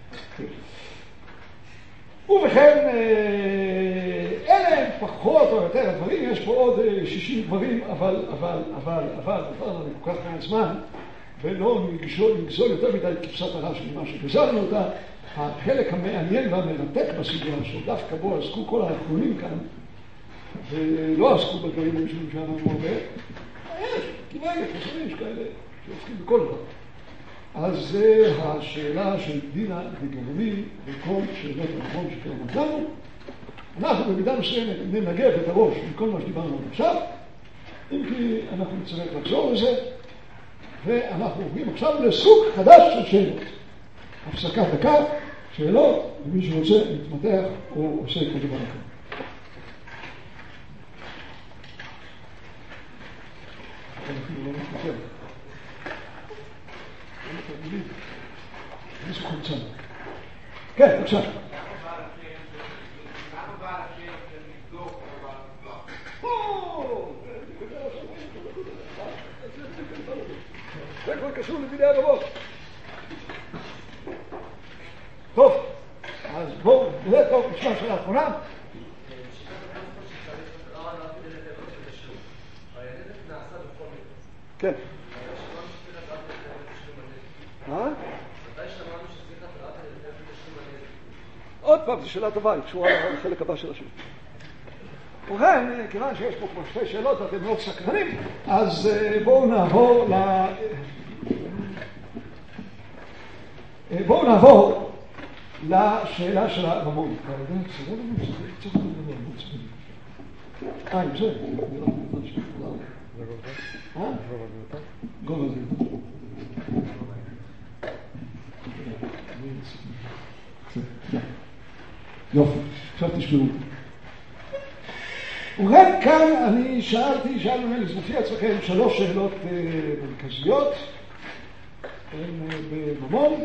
A: ובכן, אלה פחות או יותר הדברים, יש פה עוד 60 דברים, אבל אני כל כך מעט זמן, ולא נגזול יותר מדי כבשת הרש ממה שגזרנו אותה. החלק המעניין והמרתק בסוגיה שדווקא בו עסקו כל האחרונים כאן, ולא עסקו בדברים הראשונים שאנחנו הרבה, יש, כמעט יש כאלה שעוסקים בכל דבר. אז זה השאלה של דינה וגרמי וכל שאלות הנכון שקיימות לנו. אנחנו במידה מסוימת ננגב את הראש מכל מה שדיברנו עכשיו, אם כי אנחנו נצטרך לחזור לזה, ואנחנו עוברים עכשיו לסוג חדש של שאלות. הפסקה דקה, שאלות, ומי שרוצה להתמתח או עושה כל דבר אחר. אנחנו לא מתמתח. איזה חולצה. כן, בבקשה. קשור לדיני הרבות. טוב, אז בואו נראה טוב, נשמע שאלה האחרונה. כן. עוד פעם, זו שאלה טובה, היא קשורה לחלק הבא של השאלה. ובכן, כיוון שיש פה כבר שתי שאלות ואתם מאוד סקרנים, אז בואו נעבור לשאלה של הרמון. עם זה? גובה זה. יופי, עכשיו תשמעו. ובכן כאן אני שאלנו ממני, זה מופיע אצלכם 3 שאלות מרכזיות בממון.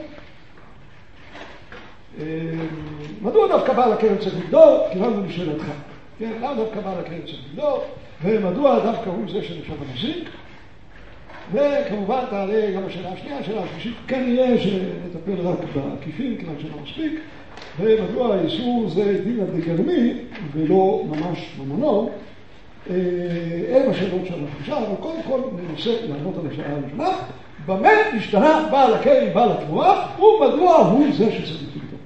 A: מדוע דווקא בעל הקרן צריך לגדול? קיבלנו לשאלתך. כן, למה דווקא בעל הקרן צריך לגדול? ומדוע דווקא הוא זה שנחשב המזיק? וכמובן תעלה גם השאלה השנייה, השאלה השלישית, כן יהיה שנטפל רק בעקיפין, כיוון שלא מספיק. ומדוע האיסור זה דין הדגרמי ולא ממש ממונו. אלה השאלות של החמישה, אבל קודם כל ננסה לענות על השאלה הראשונה. במה השתנה בעל הקרן, בעל התמורה, ומדוע הוא זה שצריך לגדול?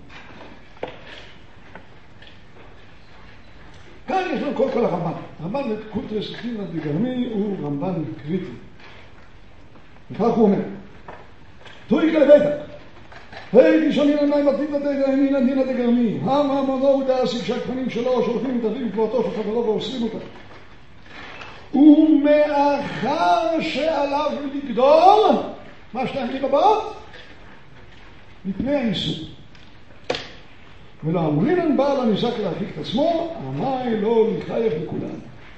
A: כאן יש לנו כל הרמב"ן. הרמב"ן קונטרס דין הדגרמי הוא רמב"ן קריטי. וכך הוא אומר, תוהי כלבטק, היי כשאני עיניים הדין הדגרמי, המאמונו הוא דעסיק שהכפנים שלו שולחים מתאבים כבואתו של חברו ועושים אותה. ומאחר שעליו לגדול, מה שתי המילים הבאות? מפני האיסור. ולא אמרינן בעל הניזק להרחיק את עצמו, אמי לא לחייב לכולם.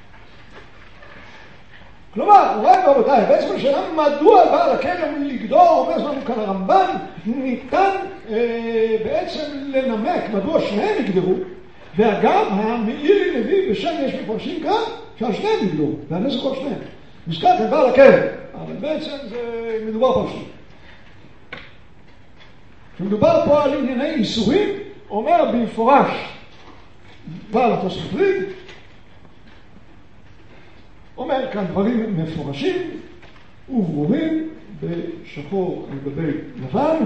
A: כלומר, רואה רבותיי, בעצם השאלה מדוע בעל הקרן לגדול, אומר לנו כאן הרמב"ן, ניתן בעצם לנמק מדוע שניהם יגדרו, ואגב, המאירי מביא בשם יש מפרשים כאן, שהשניהם יגדרו, והנזק כל שניהם. נזכר כאן בעל הקרן, אבל בעצם זה מדובר פרשים. כשמדובר פה על ענייני איסורים, אומר במפורש בעל התוספות ריג, אומר כאן דברים מפורשים וברורים בשחור על גבי לבן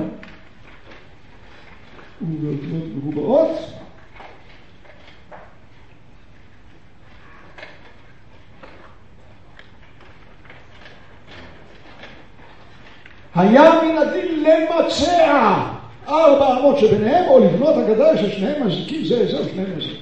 A: ובאותיות מרובעות. היה מן הדין למצע 4 אמות שביניהם או לבנות הגדר ששניהם מזיקים זה איזה ושניהם מזיקים.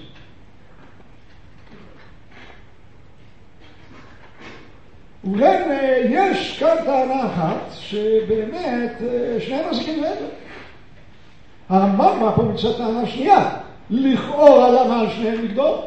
A: ובכן, יש כאן טענה אחת שבאמת שניהם מזיקים לעבר. הרמב"ם מה פה מצא טענה שנייה, לכאורה למה על שניהם לגדול?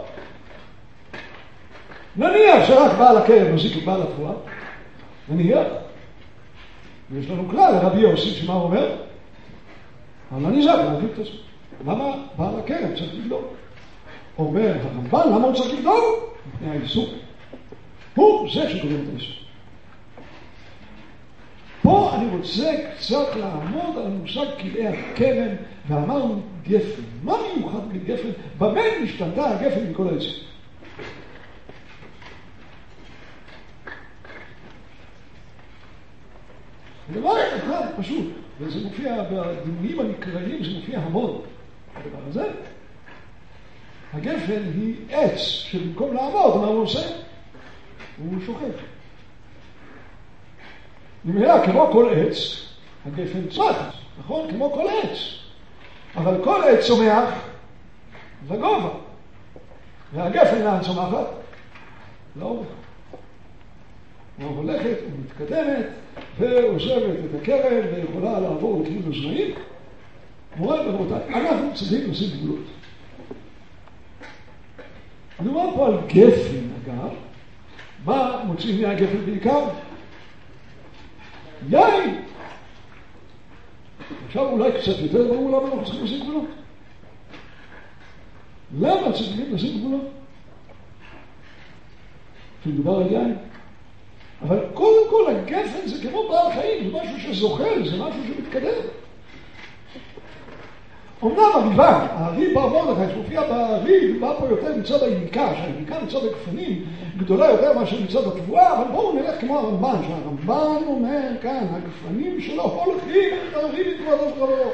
A: נניח שרק בעל הקרן מזיק את בעל התבואה, נניח, ויש לנו כלל, רבי יוסי שמה הוא אומר? אבל אני זק להגיד את עצמו. למה בעל הקרן צריך לגדול? אומר הרמב"ם, למה הוא צריך לגדול? מפני האיסור. הוא זה שגורם את האיסור. פה אני רוצה קצת לעמוד על המושג כלאי הקרן, ואמרנו גפן. מה מיוחד בגפן? במה משתנתה הגפן מכל העצים? דבר אחד פשוט, וזה מופיע בדימויים המקראיים, זה מופיע המון. הדבר הזה, הגפן היא עץ שבמקום לעמוד, מה הוא עושה? הוא שוכב. נמראה, כמו כל עץ, הגפן צמחת, נכון? כמו כל עץ. אבל כל עץ צומח לגובה. והגפן לאן צומחת? לאורך. הוא הולכת ומתקדמת ועוזבת את הקרן ויכולה לעבור לכיוון הזרעים. מורה ורבותיי, אנחנו צריכים לשים גבולות. מדובר פה על גפן, אגב. מה מוצאים מהגפן בעיקר? יין! עכשיו אולי קצת יותר ברור למה אנחנו צריכים לשים גבולות. למה צריכים לשים גבולות? כשמדובר על יין. אבל קודם כל הגפן זה כמו בעל חיים, זה משהו שזוחל, זה משהו שמתקדם. אמנם הריבן, הריב בר מרדכי, שמופיע בריב, בא פה יותר מצד היניקה, שהיניקה מצד הגפנים גדולה יותר מאשר מצד התבואה, אבל בואו נלך כמו הרמב"ן, שהרמב"ן אומר כאן, הגפנים שלו הולכים את הריב מתבואות הזרבות.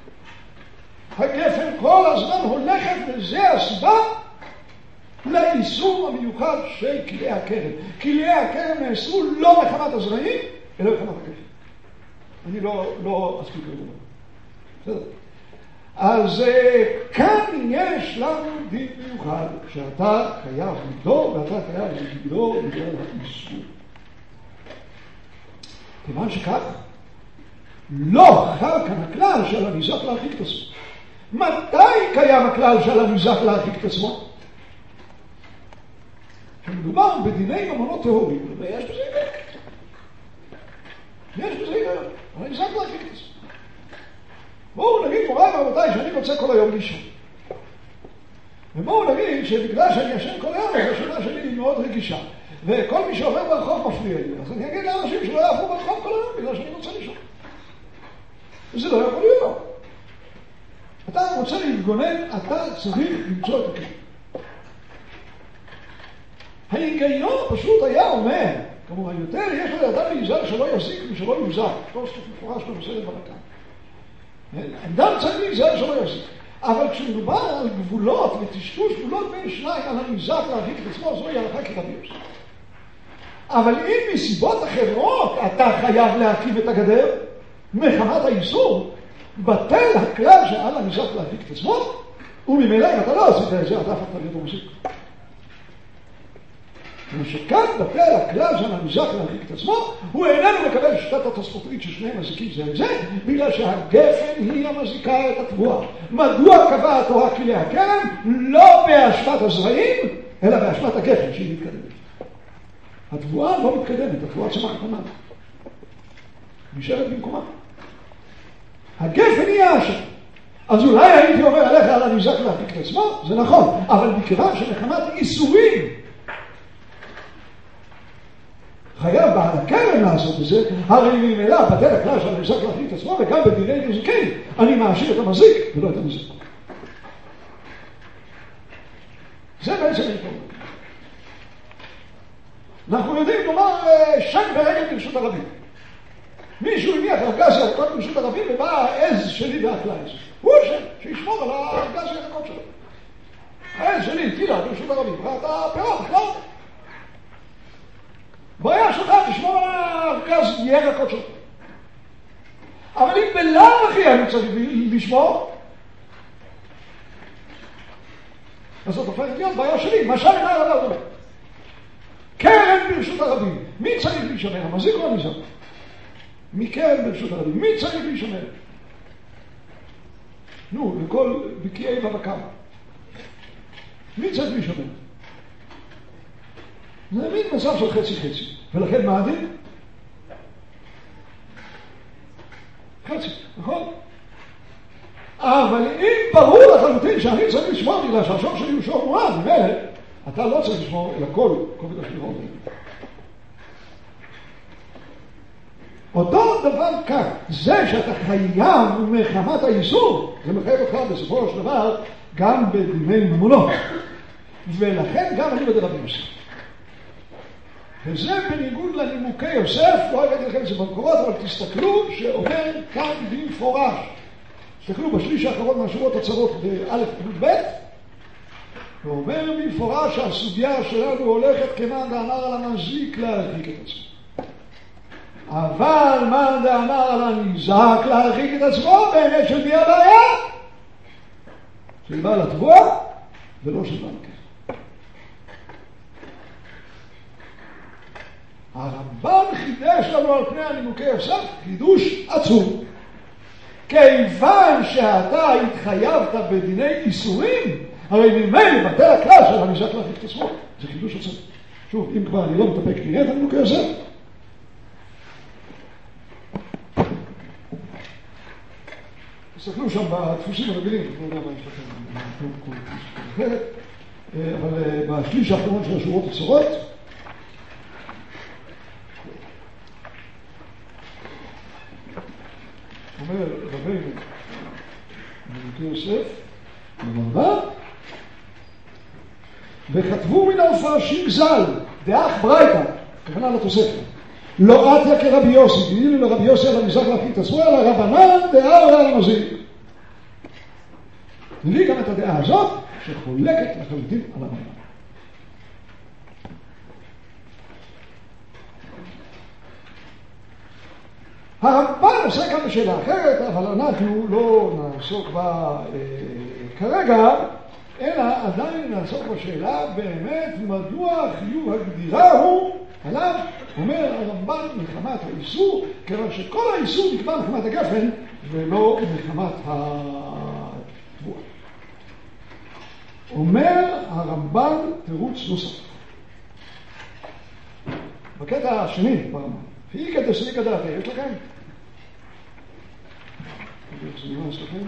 A: הגפן כל הזמן הולכת, וזה הסיבה לאיסור המיוחד של כלי הכרם. כלי הכרם נאסרו לא מחמת הזרעים, אלא מחמת הגפן. אני לא אספיק לדבר. בסדר. אז כאן יש לנו דין מיוחד, שאתה חייב לגדור, ואתה חייב לגדור בגלל האיסור. כיוון שכך, לא חל כאן הכלל של הניזק להרחיק את עצמו. מתי קיים הכלל של הניזק להרחיק את עצמו? כשמדובר בדיני ממונות טהורים, ויש בזה היגיון. יש בזה היגיון. הניזק להרחיק את עצמו. בואו נגיד, מוריי ורבותיי, שאני רוצה כל היום לישון. ובואו נגיד שבגלל שאני ישן כל היום, השנה שלי היא מאוד רגישה. וכל מי שעובר ברחוב מפריע לי. אז אני אגיד לאנשים שלא יעברו ברחוב כל היום, בגלל שאני רוצה לישון. וזה לא יכול להיות. אתה רוצה להתגונן, אתה צריך למצוא את הכלי. ההיגיון פשוט היה אומר, כמובן יותר, יש לו לאדם להיזהר שלא יזיק ושלא יוזק. כל סוף מפורש במסכת ברקה. אדם צריך להיזהר שלא יזיק. אבל כשמדובר על גבולות וטשטוש גבולות בין שניים על הניזק להרחיק את עצמו, זוהי הלכה כרבי יוסף. אבל אם מסיבות אחרות אתה חייב להרכיב את הגדר, מחמת האיסור, בטל הכלל שעל הניזק להרחיק את עצמו, וממילא אם אתה לא עשית את זה, אתה הפכת להיות המזיק. ושכאן בטל הכלל שעל הניזק להרחיק את עצמו, הוא איננו מקבל שיטת התוספותרית ששניהם מזיקים זה את זה, בגלל שהגפן היא המזיקה את התבואה. מדוע קבעה התורה כלי הכרם? לא באשמת הזרעים, אלא באשמת הגפן שהיא מתקדמת. התבואה לא מתקדמת, התבואה צמחת עמד. נשארת במקומה. הגפן היא האשם. אז אולי הייתי אומר עליך על הניזק להרחיק את עצמו, זה נכון, אבל מכיוון שמחמת איסורים חייב בעל הכרם לעשות את זה, הרי ממילא בטל הכלל של הניזק להרחיק את עצמו, וגם בדיני נזיקין אני מאשים את המזיק ולא את המזיק. זה בעצם העיקרון. אנחנו יודעים לומר שם ברגל ברשות הרבים. מישהו הניח ארגז ירקות ברשות הרבים ובא העז שלי והכלה את זה. הוא השם, שישמור על הארגז ירקות שלו. העז שלי הטילה ברשות הרבים, ואתה פירות, בכלל. בעיה שלך תשמור על הארגז ירקות שלו. אבל אם בלאו הכי אני צריך לשמור, אז זאת הופכת להיות בעיה שלי, מה שאני אומר עליו אומר. קרן ברשות הרבים, מי צריך להישמר? המזיק או הניזק? מקרן ברשות הרבים, מי צריך להישמר? נו, לכל בקיעי בבקר. מי צריך להישמר? זה מין מצב של חצי-חצי. ולכן מה הדין? חצי, נכון? אבל אם ברור לחלוטין שאני צריך לשמור בגלל שהשור שלי הוא שור מועד, ממילא, אתה לא צריך לשמור אלא כל כובד השמירות. אותו דבר כאן, זה שאתה חייב מחמת האיסור, זה מחייב אותך בסופו של דבר גם בדיני ממונות. ולכן גם אני בדרבי יוסף. וזה בניגוד לנימוקי יוסף, לא אגיד לכם את זה במקורות, אבל תסתכלו שאומר כאן במפורש. תסתכלו בשליש האחרון מהשורות הצרות באלף וב' ואומר במפורש שהסוגיה שלנו הולכת כמאן דאמר על המזיק להרחיק את עצמו. אבל מאן דאמר על הניזק להרחיק את עצמו, באמת של מי הבעיה? של בעל התבואה ולא של בעל הכרם. הרמב"ן חידש לנו על פני הנימוקי יוסף חידוש עצום. כיוון שאתה התחייבת בדיני איסורים, הרי ממילא בטל הכלל של הניזק להרחיק את עצמו. זה חידוש עצום. שוב, אם כבר אני לא מתאפק, נראה את הנימוקי יוסף. תסתכלו שם בדפוסים הרגילים, לא יודע מה יש לכם, אבל בשליש האחרון של השורות הצרות, אומר רבינו מלכי יוסף, במרבה, וכתבו מן המפרשים ז"ל, דאח ברייתא, כוונה לתוספת, לא עטיה כרבי יוסי, כאילו לרבי יוסי על המזרח להפקיד עצמו, אלא רבנן דעה עולה על המזיק. נביא גם את הדעה הזאת, שחולקת לחלוטין על הרמב"ן. הרמב"ן עושה כאן בשאלה אחרת, אבל אנחנו לא נעסוק בה כרגע, אלא עדיין נעסוק בשאלה באמת מדוע חיוב הגדירה הוא עליו. אומר הרמב"ן מחמת האיסור, כיוון שכל האיסור נקבע מחמת הגפן ולא מחמת התבואה. אומר הרמב"ן תירוץ נוסף בקטע השני ברמב"ן, והיא כדי סליק הדעת, יש לכם? יש לכם?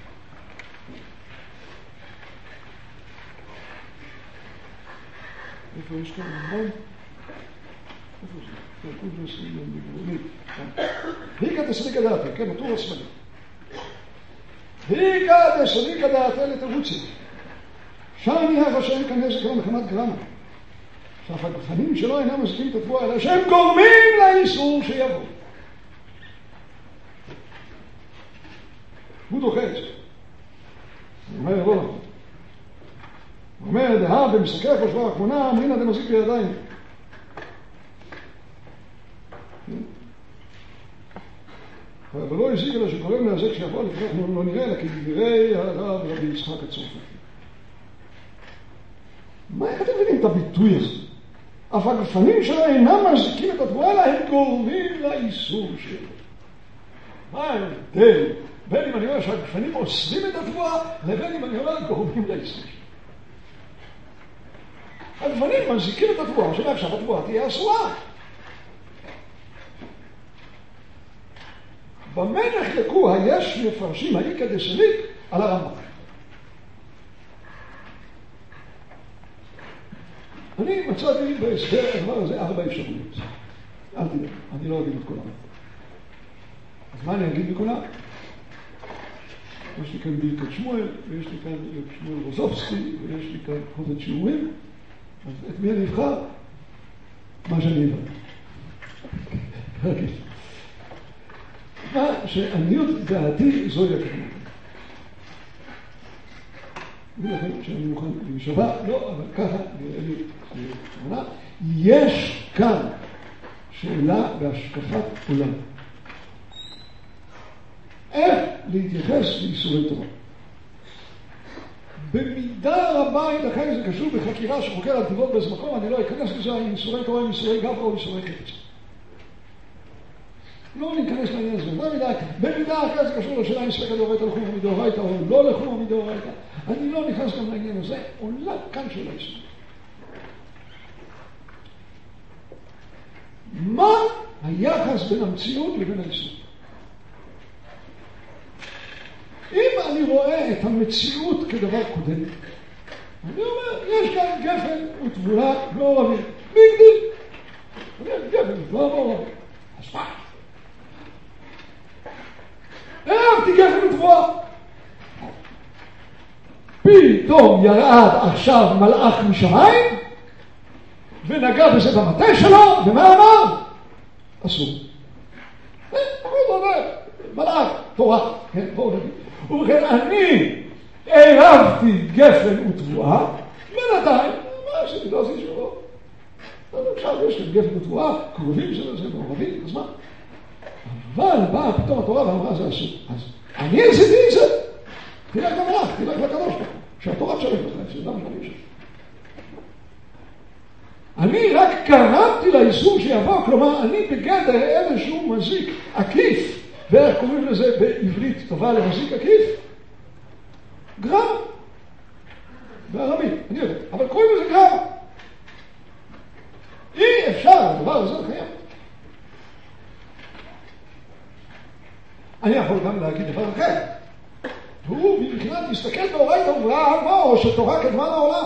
A: איפה יש כאן רמב"ן? איפה זה? תרקוד ועשרים בגבולית. היקה דסליק הדעת, כן, הטור השמאלי. היקה דסליק הדעת לתירוצים. שם נראה שאין כאן נזק לא מחמת גרמה. שאף הגפנים שלו אינם מזיקים את התבואה, אלא שהם גורמים לאיסור שיבוא. הוא דוחה את זה. הוא אומר, לא נכון. הוא אומר, דהה במסקח בשבוע האחרונה, אמרינה דמזיק בידיים. אבל לא הזיק אלא שגורם להזק שיבוא לפרח לא נראה, אלא כדברי הרב רבי יצחק הצרפתי. איך אתם מבינים את הביטוי הזה? אף הגפנים שלו אינם מזיקים את התבואה, אלא הם גורמים לאיסור שלו. מה ההבדל בין אם אני אומר שהגפנים אוסרים את התבואה, לבין אם אני אומר גורמים לאיסור שלו? הגפנים מזיקים את התבואה, שמעכשיו התבואה תהיה אסורה. במה נחלקו היש מפרשים האיקא דסליק על הרמב"ם? אני מצאתי בהסבר הדבר הזה 4 אפשרויות. אל תדע, אני לא אגיד את כולם. אז מה אני אגיד בכולם? יש לי כאן ברכת שמואל, ויש לי כאן שמואל רוזובסקי, ויש לי כאן חובת שיעורים. אז את מי אני אבחר? מה שאני אבחר. מה שעניות דעתי זוהי הכוונה. אני לכם שאני מוכן להישבע, לא, אבל ככה נראה לי הכוונה. יש כאן שאלה בהשקפת עולם. איך להתייחס לאיסורי תורה? במידה רבה ייתכן זה קשור בחקירה שחוקר על טבעות באיזה מקום, אני לא אכנס לזה עם איסורי תורה, עם איסורי גברא או איסורי חפץ. לא ניכנס לעניין הזה. במידה אחרת זה קשור לשאלה אם ספקא דאורייתא לחומרא מדאורייתא או לא לחומרא מדאורייתא. אני לא נכנס גם לעניין הזה, עולה כאן שאלה איסור. מה היחס בין המציאות לבין האיסור? אם אני רואה את המציאות כדבר קודם, אני אומר, יש כאן גפן ותבואה מעורבים. בגדיל. אני אומר, גפן ותבואה מעורבים. אז מה? אהבתי גפן ותבואה. פתאום ירד עכשיו מלאך משמיים, ונגע בזה במטה שלו, ומה אמר? אסור. מלאך, תורה. כן, בואו נגיד. ובכן, אני אהבתי גפן ותבואה, בינתיים, מה עשיתי? לא עשיתי שלא. עכשיו יש כאן גפן ותבואה, קרובים של זה מעורבים, אז מה? אבל באה פתאום התורה ואמרה זה אסור. אז אני עשיתי את זה. תלך למלאך, תלך לקדוש ברוך הוא. שהתורה תשלם לך את זה, למה אני חושב? אני רק קראתי לאיסור שיבוא, כלומר, אני בגדר איזשהו מזיק עקיף. ואיך קוראים לזה בעברית טובה למזיק עקיף? גרם. בארמית, אני יודע. אבל קוראים לזה גרם. אי אפשר, הדבר הזה חייב. אני יכול גם להגיד דבר אחר. והוא מבחינת להסתכל באורייתא ובראה או שתורה קדמה לעולם.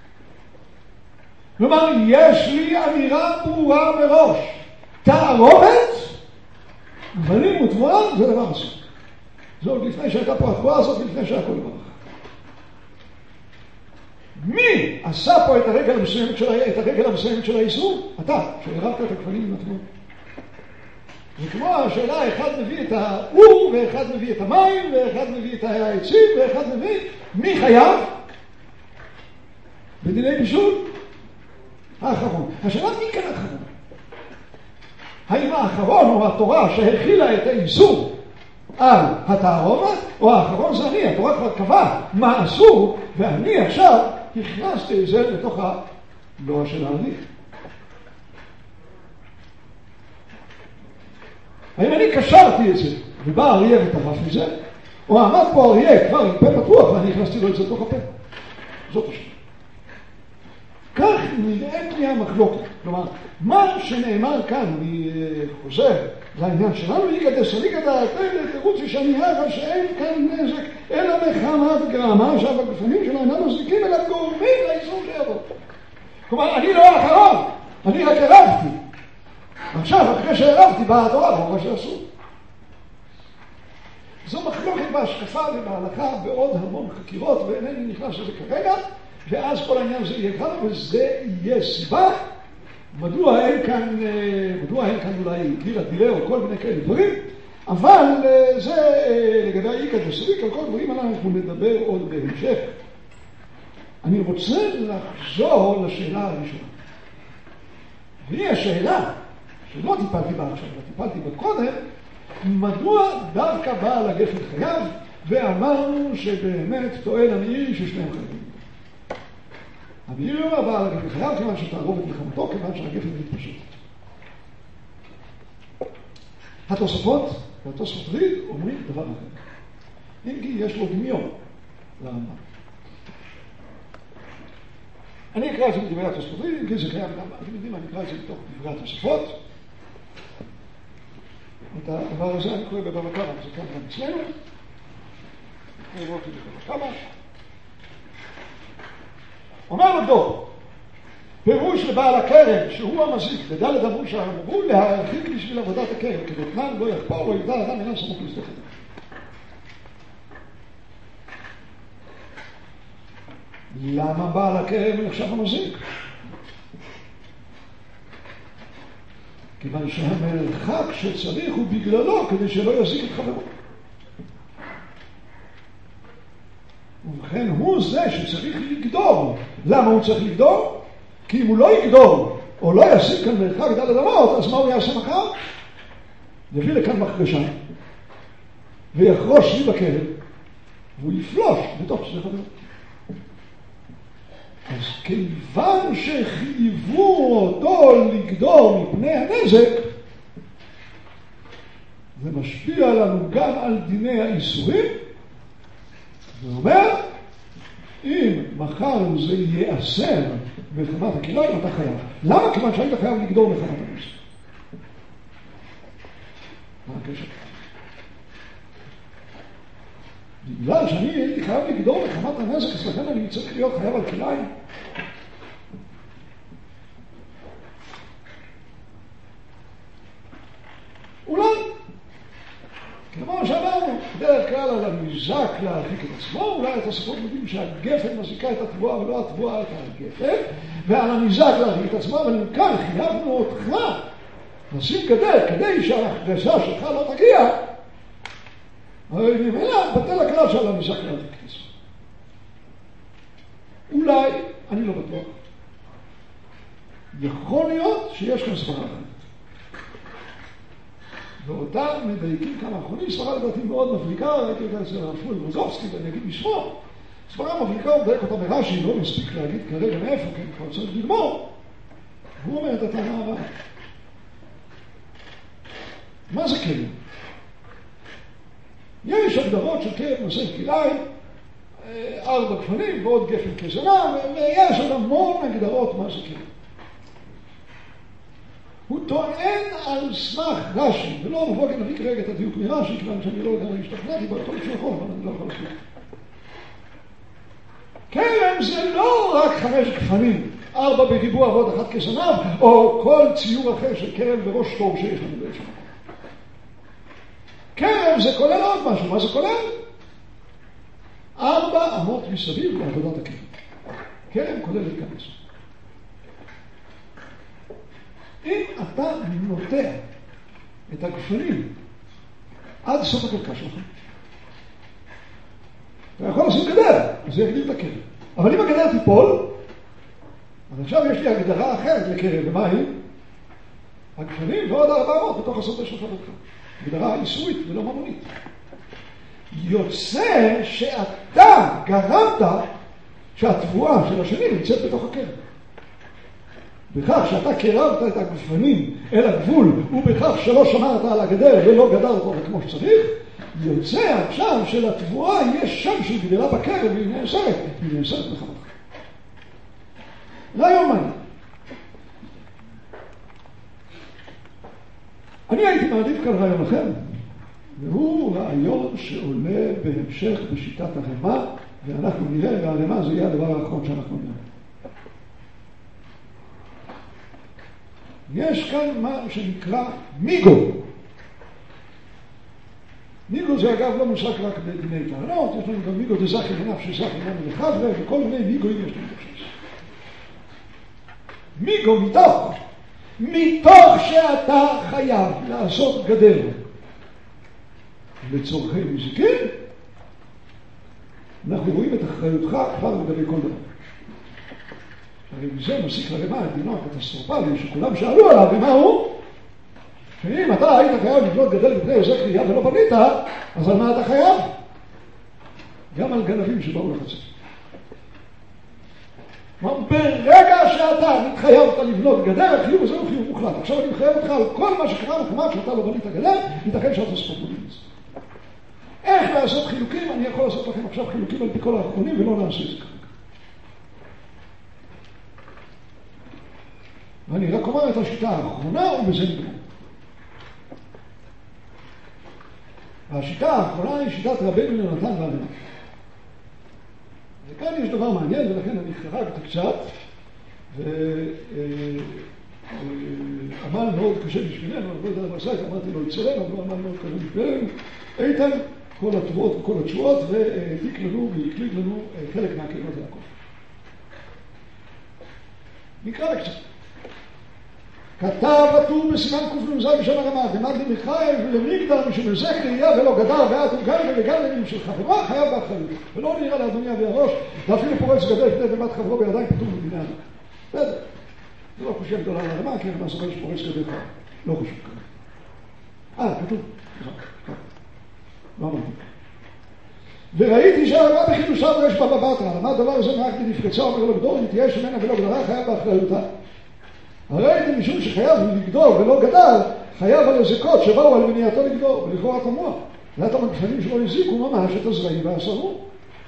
A: כלומר, יש לי אמירה ברורה מראש. תערובת, גפנים ותבואה זה דבר אסור. זה עוד לפני שהייתה פה התבואה הזאת, לפני שהיה כל ברכה. מי עשה פה את הרגל המסוימת של האיסור? אתה, שהרבת את הכפנים עם התבואה. וכמו השאלה, אחד מביא את האור, ואחד מביא את המים, ואחד מביא את העצים, ואחד מביא, מי חייב? בדיני בישול? האחרון. השאלה מי כאן האחרון? האם האחרון הוא התורה שהכילה את האיסור על התערובת, או האחרון זה אני, התורה כבר קבעה מה אסור, ואני עכשיו הכנסתי את זה לתוך הלוע של האני. האם אני קשרתי את זה, ובא אריה וטרף מזה, או עמד פה אריה כבר עם פה פתוח, ואני הכנסתי לו את זה לתוך הפה? זאת השאלה. כך נראית לי המחלוקת. כלומר, מה שנאמר כאן, אני חוזר לעניין שלנו, ליגדה, תירוצי שאני הרע שאין כאן נזק, אלא מחמת גרמה, שהגפנים שלו אינם מזיקים, אלא גורמים לאיסור שיבוא. כלומר, אני לא האחרון, אני רק הרבתי. עכשיו, אחרי שהרבתי, באה התורה, ואומרה שאסור. זו מחלוקת בהשקפה ובהלכה בעוד המון חקירות, ואינני נכנס לזה כרגע, ואז כל העניין הזה יהיה כאן, וזה יהיה סיבה מדוע אין כאן אולי דילה או כל מיני כאלה דברים, אבל זה לגבי האיקה דסריק, על כל דברים אנחנו נדבר עוד בהמשך. אני רוצה לחזור לשאלה הראשונה. והיא השאלה שלא טיפלתי בה עכשיו, אבל טיפלתי בה קודם, מדוע דווקא בעל הגפן חייב, ואמרנו שבאמת טוען המאיר ששניהם חייבים. המאיר אומר בעל הגפן חייב כיוון שתערוב את מלחמתו, כיוון שהגפן מתפשט. התוספות והתוספות ריד אומרים דבר אחר. אם כי יש לו דמיון לרמב"ם. אני אקרא את זה בדברי התוספות ריד, אם כי זה קיים גם, אתם יודעים, אני אקרא את זה בתוך דברי התוספות. את הדבר הזה אני קורא בבבא קמא, זה כאן גם אצלנו. אני רואה אותי בבבא קמא. אומר לו דור, פירוש לבעל הכרם שהוא המזיק, בדלת אמרו שהמבול להרחיק בשביל עבודת הכרם, כדתנן לא יחפור או יגדל אדם אינם סמוך לשדות אדם. למה בעל הכרם נחשב המזיק? כיוון שהמרחק שצריך הוא בגללו כדי שלא יזיק את חברו. ובכן הוא זה שצריך לגדור. למה הוא צריך לגדור? כי אם הוא לא יגדור או לא יסיק כאן מרחק דלת אמות, אז מה הוא יעשה מחר? יביא לכאן מחרשה ויחרוש סביב הכרם והוא יפלוש בתוך שדה חברו. אז כיוון שחייבו אותו לגדור מפני הנזק, זה משפיע לנו גם על דיני האיסורים. זה אומר, אם מחר זה ייאסר בחמת הכליים, אתה חייב. למה? כיוון שהיית חייב לגדור בחמת הנזק. מה הקשר? בגלל שאני הייתי חייב לגדור בחמת הנזק, אז לכן אני צריך להיות חייב על כליים. אולי, כמו שאמרנו, בדרך כלל על המזק להרחיק את עצמו, אולי התוספות יודעים שהגפן מזיקה את התבואה ולא התבואה את הגפן, ועל המזק להרחיק את עצמו, אבל כאן חייבנו אותך לשים גדר כדי שההכרזה שלך לא תגיע, אבל ממילא בטל הכלל שעל המזק להרחיק את עצמו. אולי, אני לא בטוח, יכול להיות שיש כאן סברה אחרת. ואותם מדייקים כמה אחרונים, סברה לדעתי מאוד מבריקה, ראיתי אותה אצל הרב רוזובסקי, ואני אגיד בשמו, סברה מבריקה, הוא מדייק אותה מרש"י, לא מספיק להגיד כרגע מאיפה, כי אני כבר צריך לגמור. והוא אומר את הטענה הבאה. מה זה כלים? יש הגדרות של כלים נושא כליים, 4 גפנים ועוד גפן כזנה, ויש עוד המון הגדרות מה זה כלים. הוא טוען על סמך רש"י, ולא נבוא נביא כרגע את הדיוק מרש"י, כיוון שאני לא יודע להשתכנעתי, אבל יכול להיות שנכון, אבל אני לא יכול להסביר. כרם זה לא רק 5 גפנים, 4 בריבוע ועוד 1 כזנב, או כל ציור אחר של כרם בראש תור שיש לנו בעצם. כרם זה כולל עוד משהו. מה זה כולל? 4 אמות מסביב לעבודת הכרם. כרם כולל את כנס. אם אתה נוטע את הגפנים עד סוף הקרקע שלך, אתה יכול לשים גדר, אז זה יגדיל את הכרם. אבל אם הגדר תיפול, אז עכשיו יש לי הגדרה אחרת לכרם. ומה היא? הגפנים ועוד 400 בתוך הסוטה שלך בקרקע. הגדרה איסורית ולא ממונית. יוצא שאתה גרמת שהתבואה של השני נמצאת בתוך הכרם. בכך שאתה קרבת את הגפנים אל הגבול, ובכך שלא שמרת על הגדר ולא גדרת אותו כמו שצריך, יוצא עכשיו שלתבואה יש שם שהיא גדלה בכרם והיא נאסרת בחמתך. רעיון מעניין. אני הייתי מעדיף כאן רעיון אחר, והוא רעיון שעולה בהמשך בשיטת הרמה, ואנחנו נראה, והרמה זה יהיה הדבר האחרון שאנחנו נראה. יש כאן מה שנקרא מיגו. מיגו זה אגב לא מושג רק בדיני טענות, יש לנו גם מיגו דזכי בנפשי זכי לנו לחברה, וכל מיני מיגוים יש לנו בחשש. מיגו מתוך שאתה חייב לעשות גדר לצורכי מזיקים, אנחנו רואים את אחריותך כבר לגבי כל דבר. הרי זה מסיק לרמה את דינו הקטסטרופלי שכולם שאלו עליו, ומה הוא? שאם אתה היית חייב לבנות גדר לפני עוזר קריאה ולא בנית, אז על מה אתה חייב? גם על גנבים שבאו לחצר. ברגע שאתה מתחייבת לבנות גדר, החיוב הזה הוא חיוב מוחלט. עכשיו אני מחייב אותך על כל מה שקרה מחמת שאתה לא בנית גדר, ייתכן שאתה ספורט בנית. איך לעשות חילוקים? אני יכול לעשות לכם עכשיו חילוקים על פי כל האחרונים ולא נעשה את זה כרגע. ואני רק אומר את השיטה האחרונה ובזה נגמר. והשיטה האחרונה היא שיטת רבנו יונתן והרמ"א. וכאן יש דבר מעניין, ולכן אני חרגתי קצת, ועמל מאוד קשה בשבילנו, אני לא יודע מה עשה, אמרתי לו יצלם, אבל עמל מאוד קשה בשבילנו, איתן כל התבואות וכל התשואות, והעתיק לנו והקליד לנו חלק מהקהילות יעקב. נקרא לקצת. כתב הטור בסימן קנ"ז בשם הרמ"א, דמד למיכאל ולמגדל משום הזק ראייה ולא גדר ואת וגל ולגלגלים שלך, ומה חייב באחריות? ולא נראה לאדוני אבי הראש, ואפילו פורץ גדר לפני דמת חברו בידיים פתור במדינה. בסדר. זה לא חושב גדולה על הרמ"א, כי אני סובר שפורץ גדר כבר. לא חושב ככה. כתוב. לא אמרתי. וראיתי שהרמ"א בחידושיו יש בה בבטרה, למה הדבר הזה נהג בנפקצה אומר לו גדור, אם תהיה שמנה ולא גדרה, חייב באחריותה. הרי זה משום שחייב לגדור ולא גדל, חייב על הזקות שבאו על מניעתו לגדור, ולכאורה תמוה. ואת המגפנים שלו הזיקו ממש את הזרעים והסרו.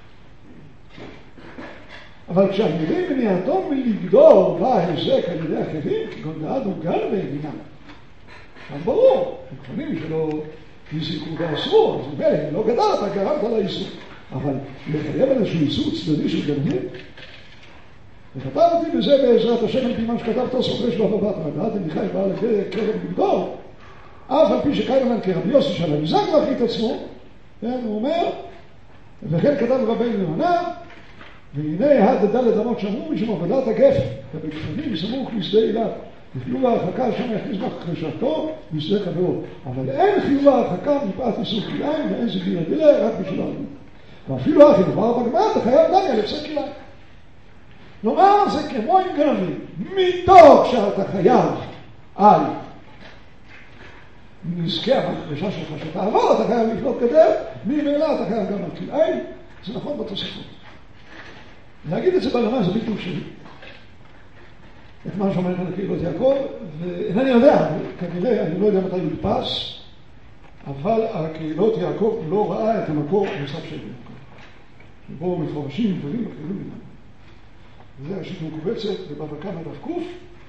A: אבל כשאני יודעים מניעתו מלגדור בהזק על ידי אחרים, כגון דעת וגל בעינם. עכשיו ברור, המגפנים שלו הזיקו ואסרו, אז לא גדל, אתה גרמת על האיסור. אבל לחייב על איזשהו איסור צדדי של גנבים, וכתבתי בזה בעזרת השם על פי מה שכתבת סופש בבבת רגעת מיכאל בא לקרב לגדור אף על פי שקיים על כרבי יוסי של המזק להחליט את עצמו, הוא אומר וכן כתב רבינו יונה והנה הדדלת אמות שאמרו משום עבודת הגפן ובגפנים סמוך משדה אילת וחיוב ההרחקה שם יכניס בחרשתו משדה חברו, אבל אין חיוב ההרחקה מפאת איסור כליים ואין זה גילה דילה רק בשביל העלות, ואפילו אחי דבר בגמר אתה חייב דני על הפסק כליים. כלומר, זה כמו עם גנבים, מתוך שאתה חייב על נזקי המחרשה שלך שתעבור, אתה חייב לקנות גדר, ממילא אתה חייב גם על כלאיים, זה נכון בתוספות. להגיד את זה ברמה זה בלתי אפשרי. את מה שאומר על קהילות יעקב, ואינני יודע, כנראה, אני לא יודע מתי נתפס, אבל הקהילות יעקב לא ראה את המקור הנוסף של יעקב. שבו מפורשים דברים אחרים ממנו. וזה השיטה מקובצת בבבא קמא דף ק',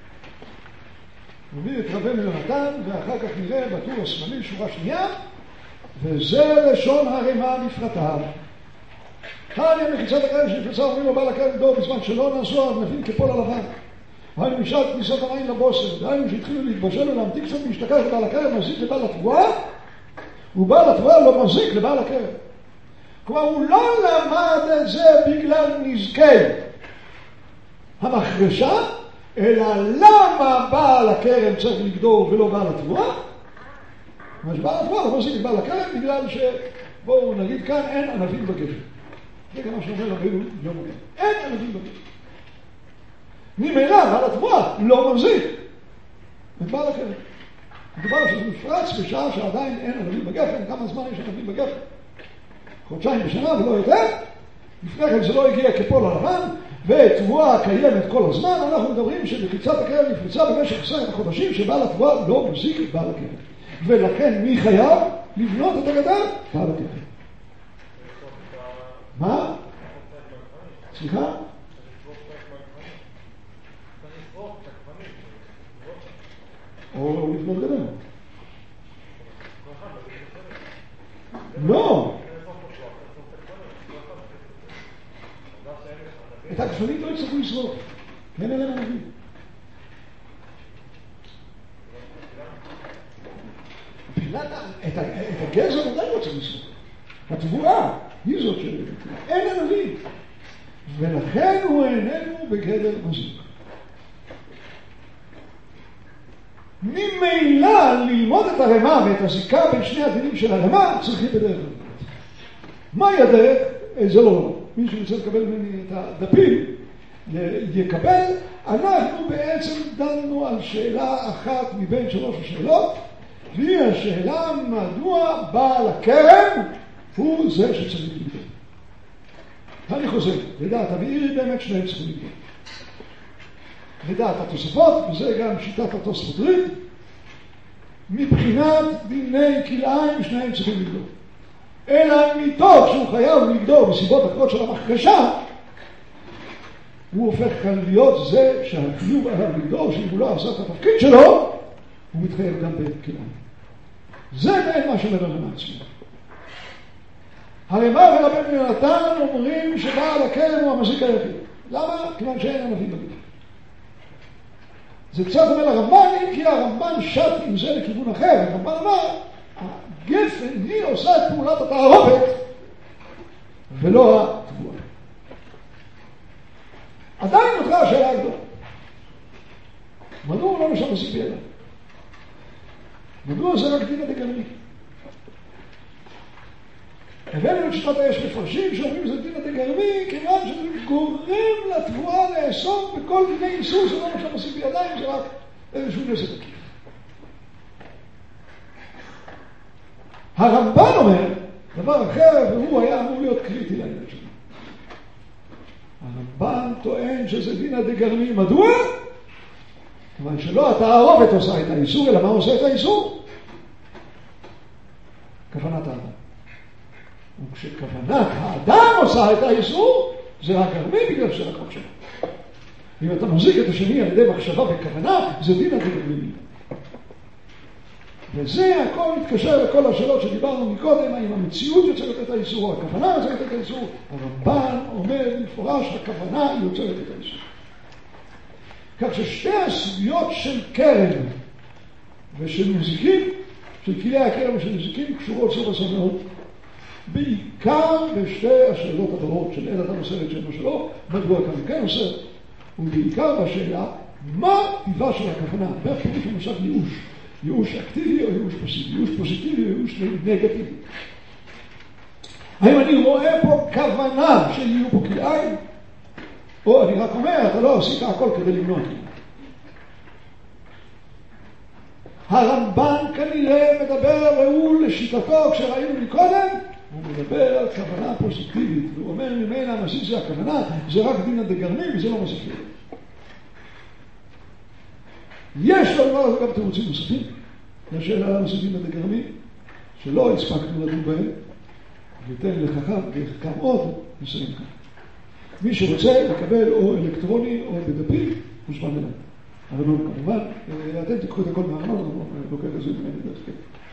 A: מביא את רבנו יונתן, ואחר כך נראה בטור השמאלי שורה שנייה, וזה לשון הרמ"א בפרטיו. תניא מחיצת הקרן שנפצה אומרים לו בעל הקרן דור בזמן שלא נעשו ארנבים כפול הלבן. היינו משעת כניסת המים לבוסר, דהיינו שהתחילו להתבשל ולהמתיק קצת משתכח בעל הקרן מזיק לבעל התבואה, ובעל התבואה לא מזיק לבעל הכרם. כלומר, הוא לא למד את זה בגלל נזקי המחרשה, אלא למה בעל הכרם צריך לגדור ולא בעל התבואה? אז בעל התבואה לא מזיק לבעל הכרם בגלל בואו נגיד כאן, אין ענבים בגפן. זה גם מה שאומר רבינו יום הגן. אין ענבים בגפן. ממילא, בעל התבואה לא מזיק את בעל הכרם. מדובר שזה מפרץ בשעה שעדיין אין ענבים בגפן. כמה זמן יש ענבים בגפן? חודשיים בשנה ולא יותר. לפני כן זה לא הגיע כפול הלבן, ותבואה קיימת כל הזמן. אנחנו מדברים שבחיצת הכרם נפרצה במשך 10 חודשים שבעל התבואה לא מזיק את בעל הכרם. ולכן מי חייב לבנות את הגדר? בעל הכרם. מה? סליחה? או לבנות גדר. לא. את הגפנים לא יצטרכו לשרוף. כן אלה נביא. את הגזר עדיין לא צריך לשרוף. התבואה היא זאת של אין הנביא. ולכן הוא איננו בגדר מזיק. ממילא ללמוד את הרמה ואת הזיקה בין שני הדינים של הרמה צריכים בדרך כלל. מהי הדרך? זה לא. מי שרוצה לקבל ממני את הדפים יקבל. אנחנו בעצם דנו על שאלה אחת מבין 3 השאלות, והיא השאלה מדוע בעל הכרם הוא זה שצריך לבדוק. ואני חוזר, לדעת המאירי באמת שניהם צריכים לבדוק. לדעת התוספות, וזה גם שיטת התוספותרית, מבחינת דיני כלאיים שניהם צריכים לבדוק. אלא מתוך שהוא חייב לגדור בסיבות אחרות של המחרשה, הוא הופך כאן להיות זה שהחיוב עליו לגדור, שאם הוא לא עשה את התפקיד שלו, הוא מתחייב גם בכלאיים. זה בין מה שאומר הרמ"א עצמו. הרמ"א ורבן יונתן אומרים שבעל הכרם הוא המזיק היחיד. למה? כיוון שאין ענבים בגפן. זה קצת אומר הרמב"ן, אם כי הרמב"ן שט עם זה לכיוון אחר. הרמב"ן אמר, הגפן היא עושה את פעולת התערובת ולא התבואה. עדיין נותרה השאלה הגדולה. מדוע לא נשאר מסיק בידה? מדוע זה רק דינא דגרמי? הבאנו את שיטת היש מפרשים שאומרים זה דינא דגרמי כיוון שזה גורם לתבואה לאסור בכל דיני איסור שלא נשאר מסיק בידיים, זה רק איזשהו נזק עקיף. הרמב"ן אומר דבר אחר, והוא היה אמור להיות קריטי לעניין שלנו. הרמב"ן טוען שזה דינא דגרמי. מדוע? כיוון שלא התערובת עושה את האיסור, אלא מה עושה את האיסור? כוונת האדם. וכשכוונת האדם עושה את האיסור, זה רק גרמי בגלל שזה רק מחשבה. אם אתה מחזיק את השני על ידי מחשבה וכוונה, זה דינא דגרמי. וזה הכל מתקשר לכל השאלות שדיברנו מקודם, האם המציאות יוצרת את האיסור או הכוונה יוצרת את האיסור. הרמב"ן אומר במפורש הכוונה יוצרת את האיסור. כך ששתי הסוגיות של קרן ושל נזיקים, של כלי הקרן ושל נזיקים, קשורות סוף הסוד בעיקר בשתי השאלות הבאות של אין אדם עושה את שם שלו, מדוע כאן כן עושה, ובעיקר בשאלה מה טיבה של הכוונה, והפירוש המושג ייאוש. ייאוש אקטיבי או ייאוש פסיבי, ייאוש פוזיטיבי או ייאוש נגטיבי. האם אני רואה פה כוונה שיהיו פה כלאיים? או אני רק אומר, אתה לא עשית הכל כדי למנוע כלאיים. הרמב"ן כנראה מדבר, והוא לשיטתו כשראינו מקודם, הוא מדבר על כוונה פוזיטיבית, והוא אומר ממילא המסיק זה הכוונה, זה רק דינא דגרמי וזה לא מסיק. יש לדבר הזה גם תירוצים נוספים, לשאלה למה זה דינא דגרמי, שלא הספקנו לדון בהם, ניתן לחכם עוד, נסיים כאן. מי שרוצה לקבל או אלקטרוני או בדפים, מוזמן אליי. אבל לא כמובן, אתם תיקחו את הכל מהארנון, לא ככה זה ממני דרך כלל.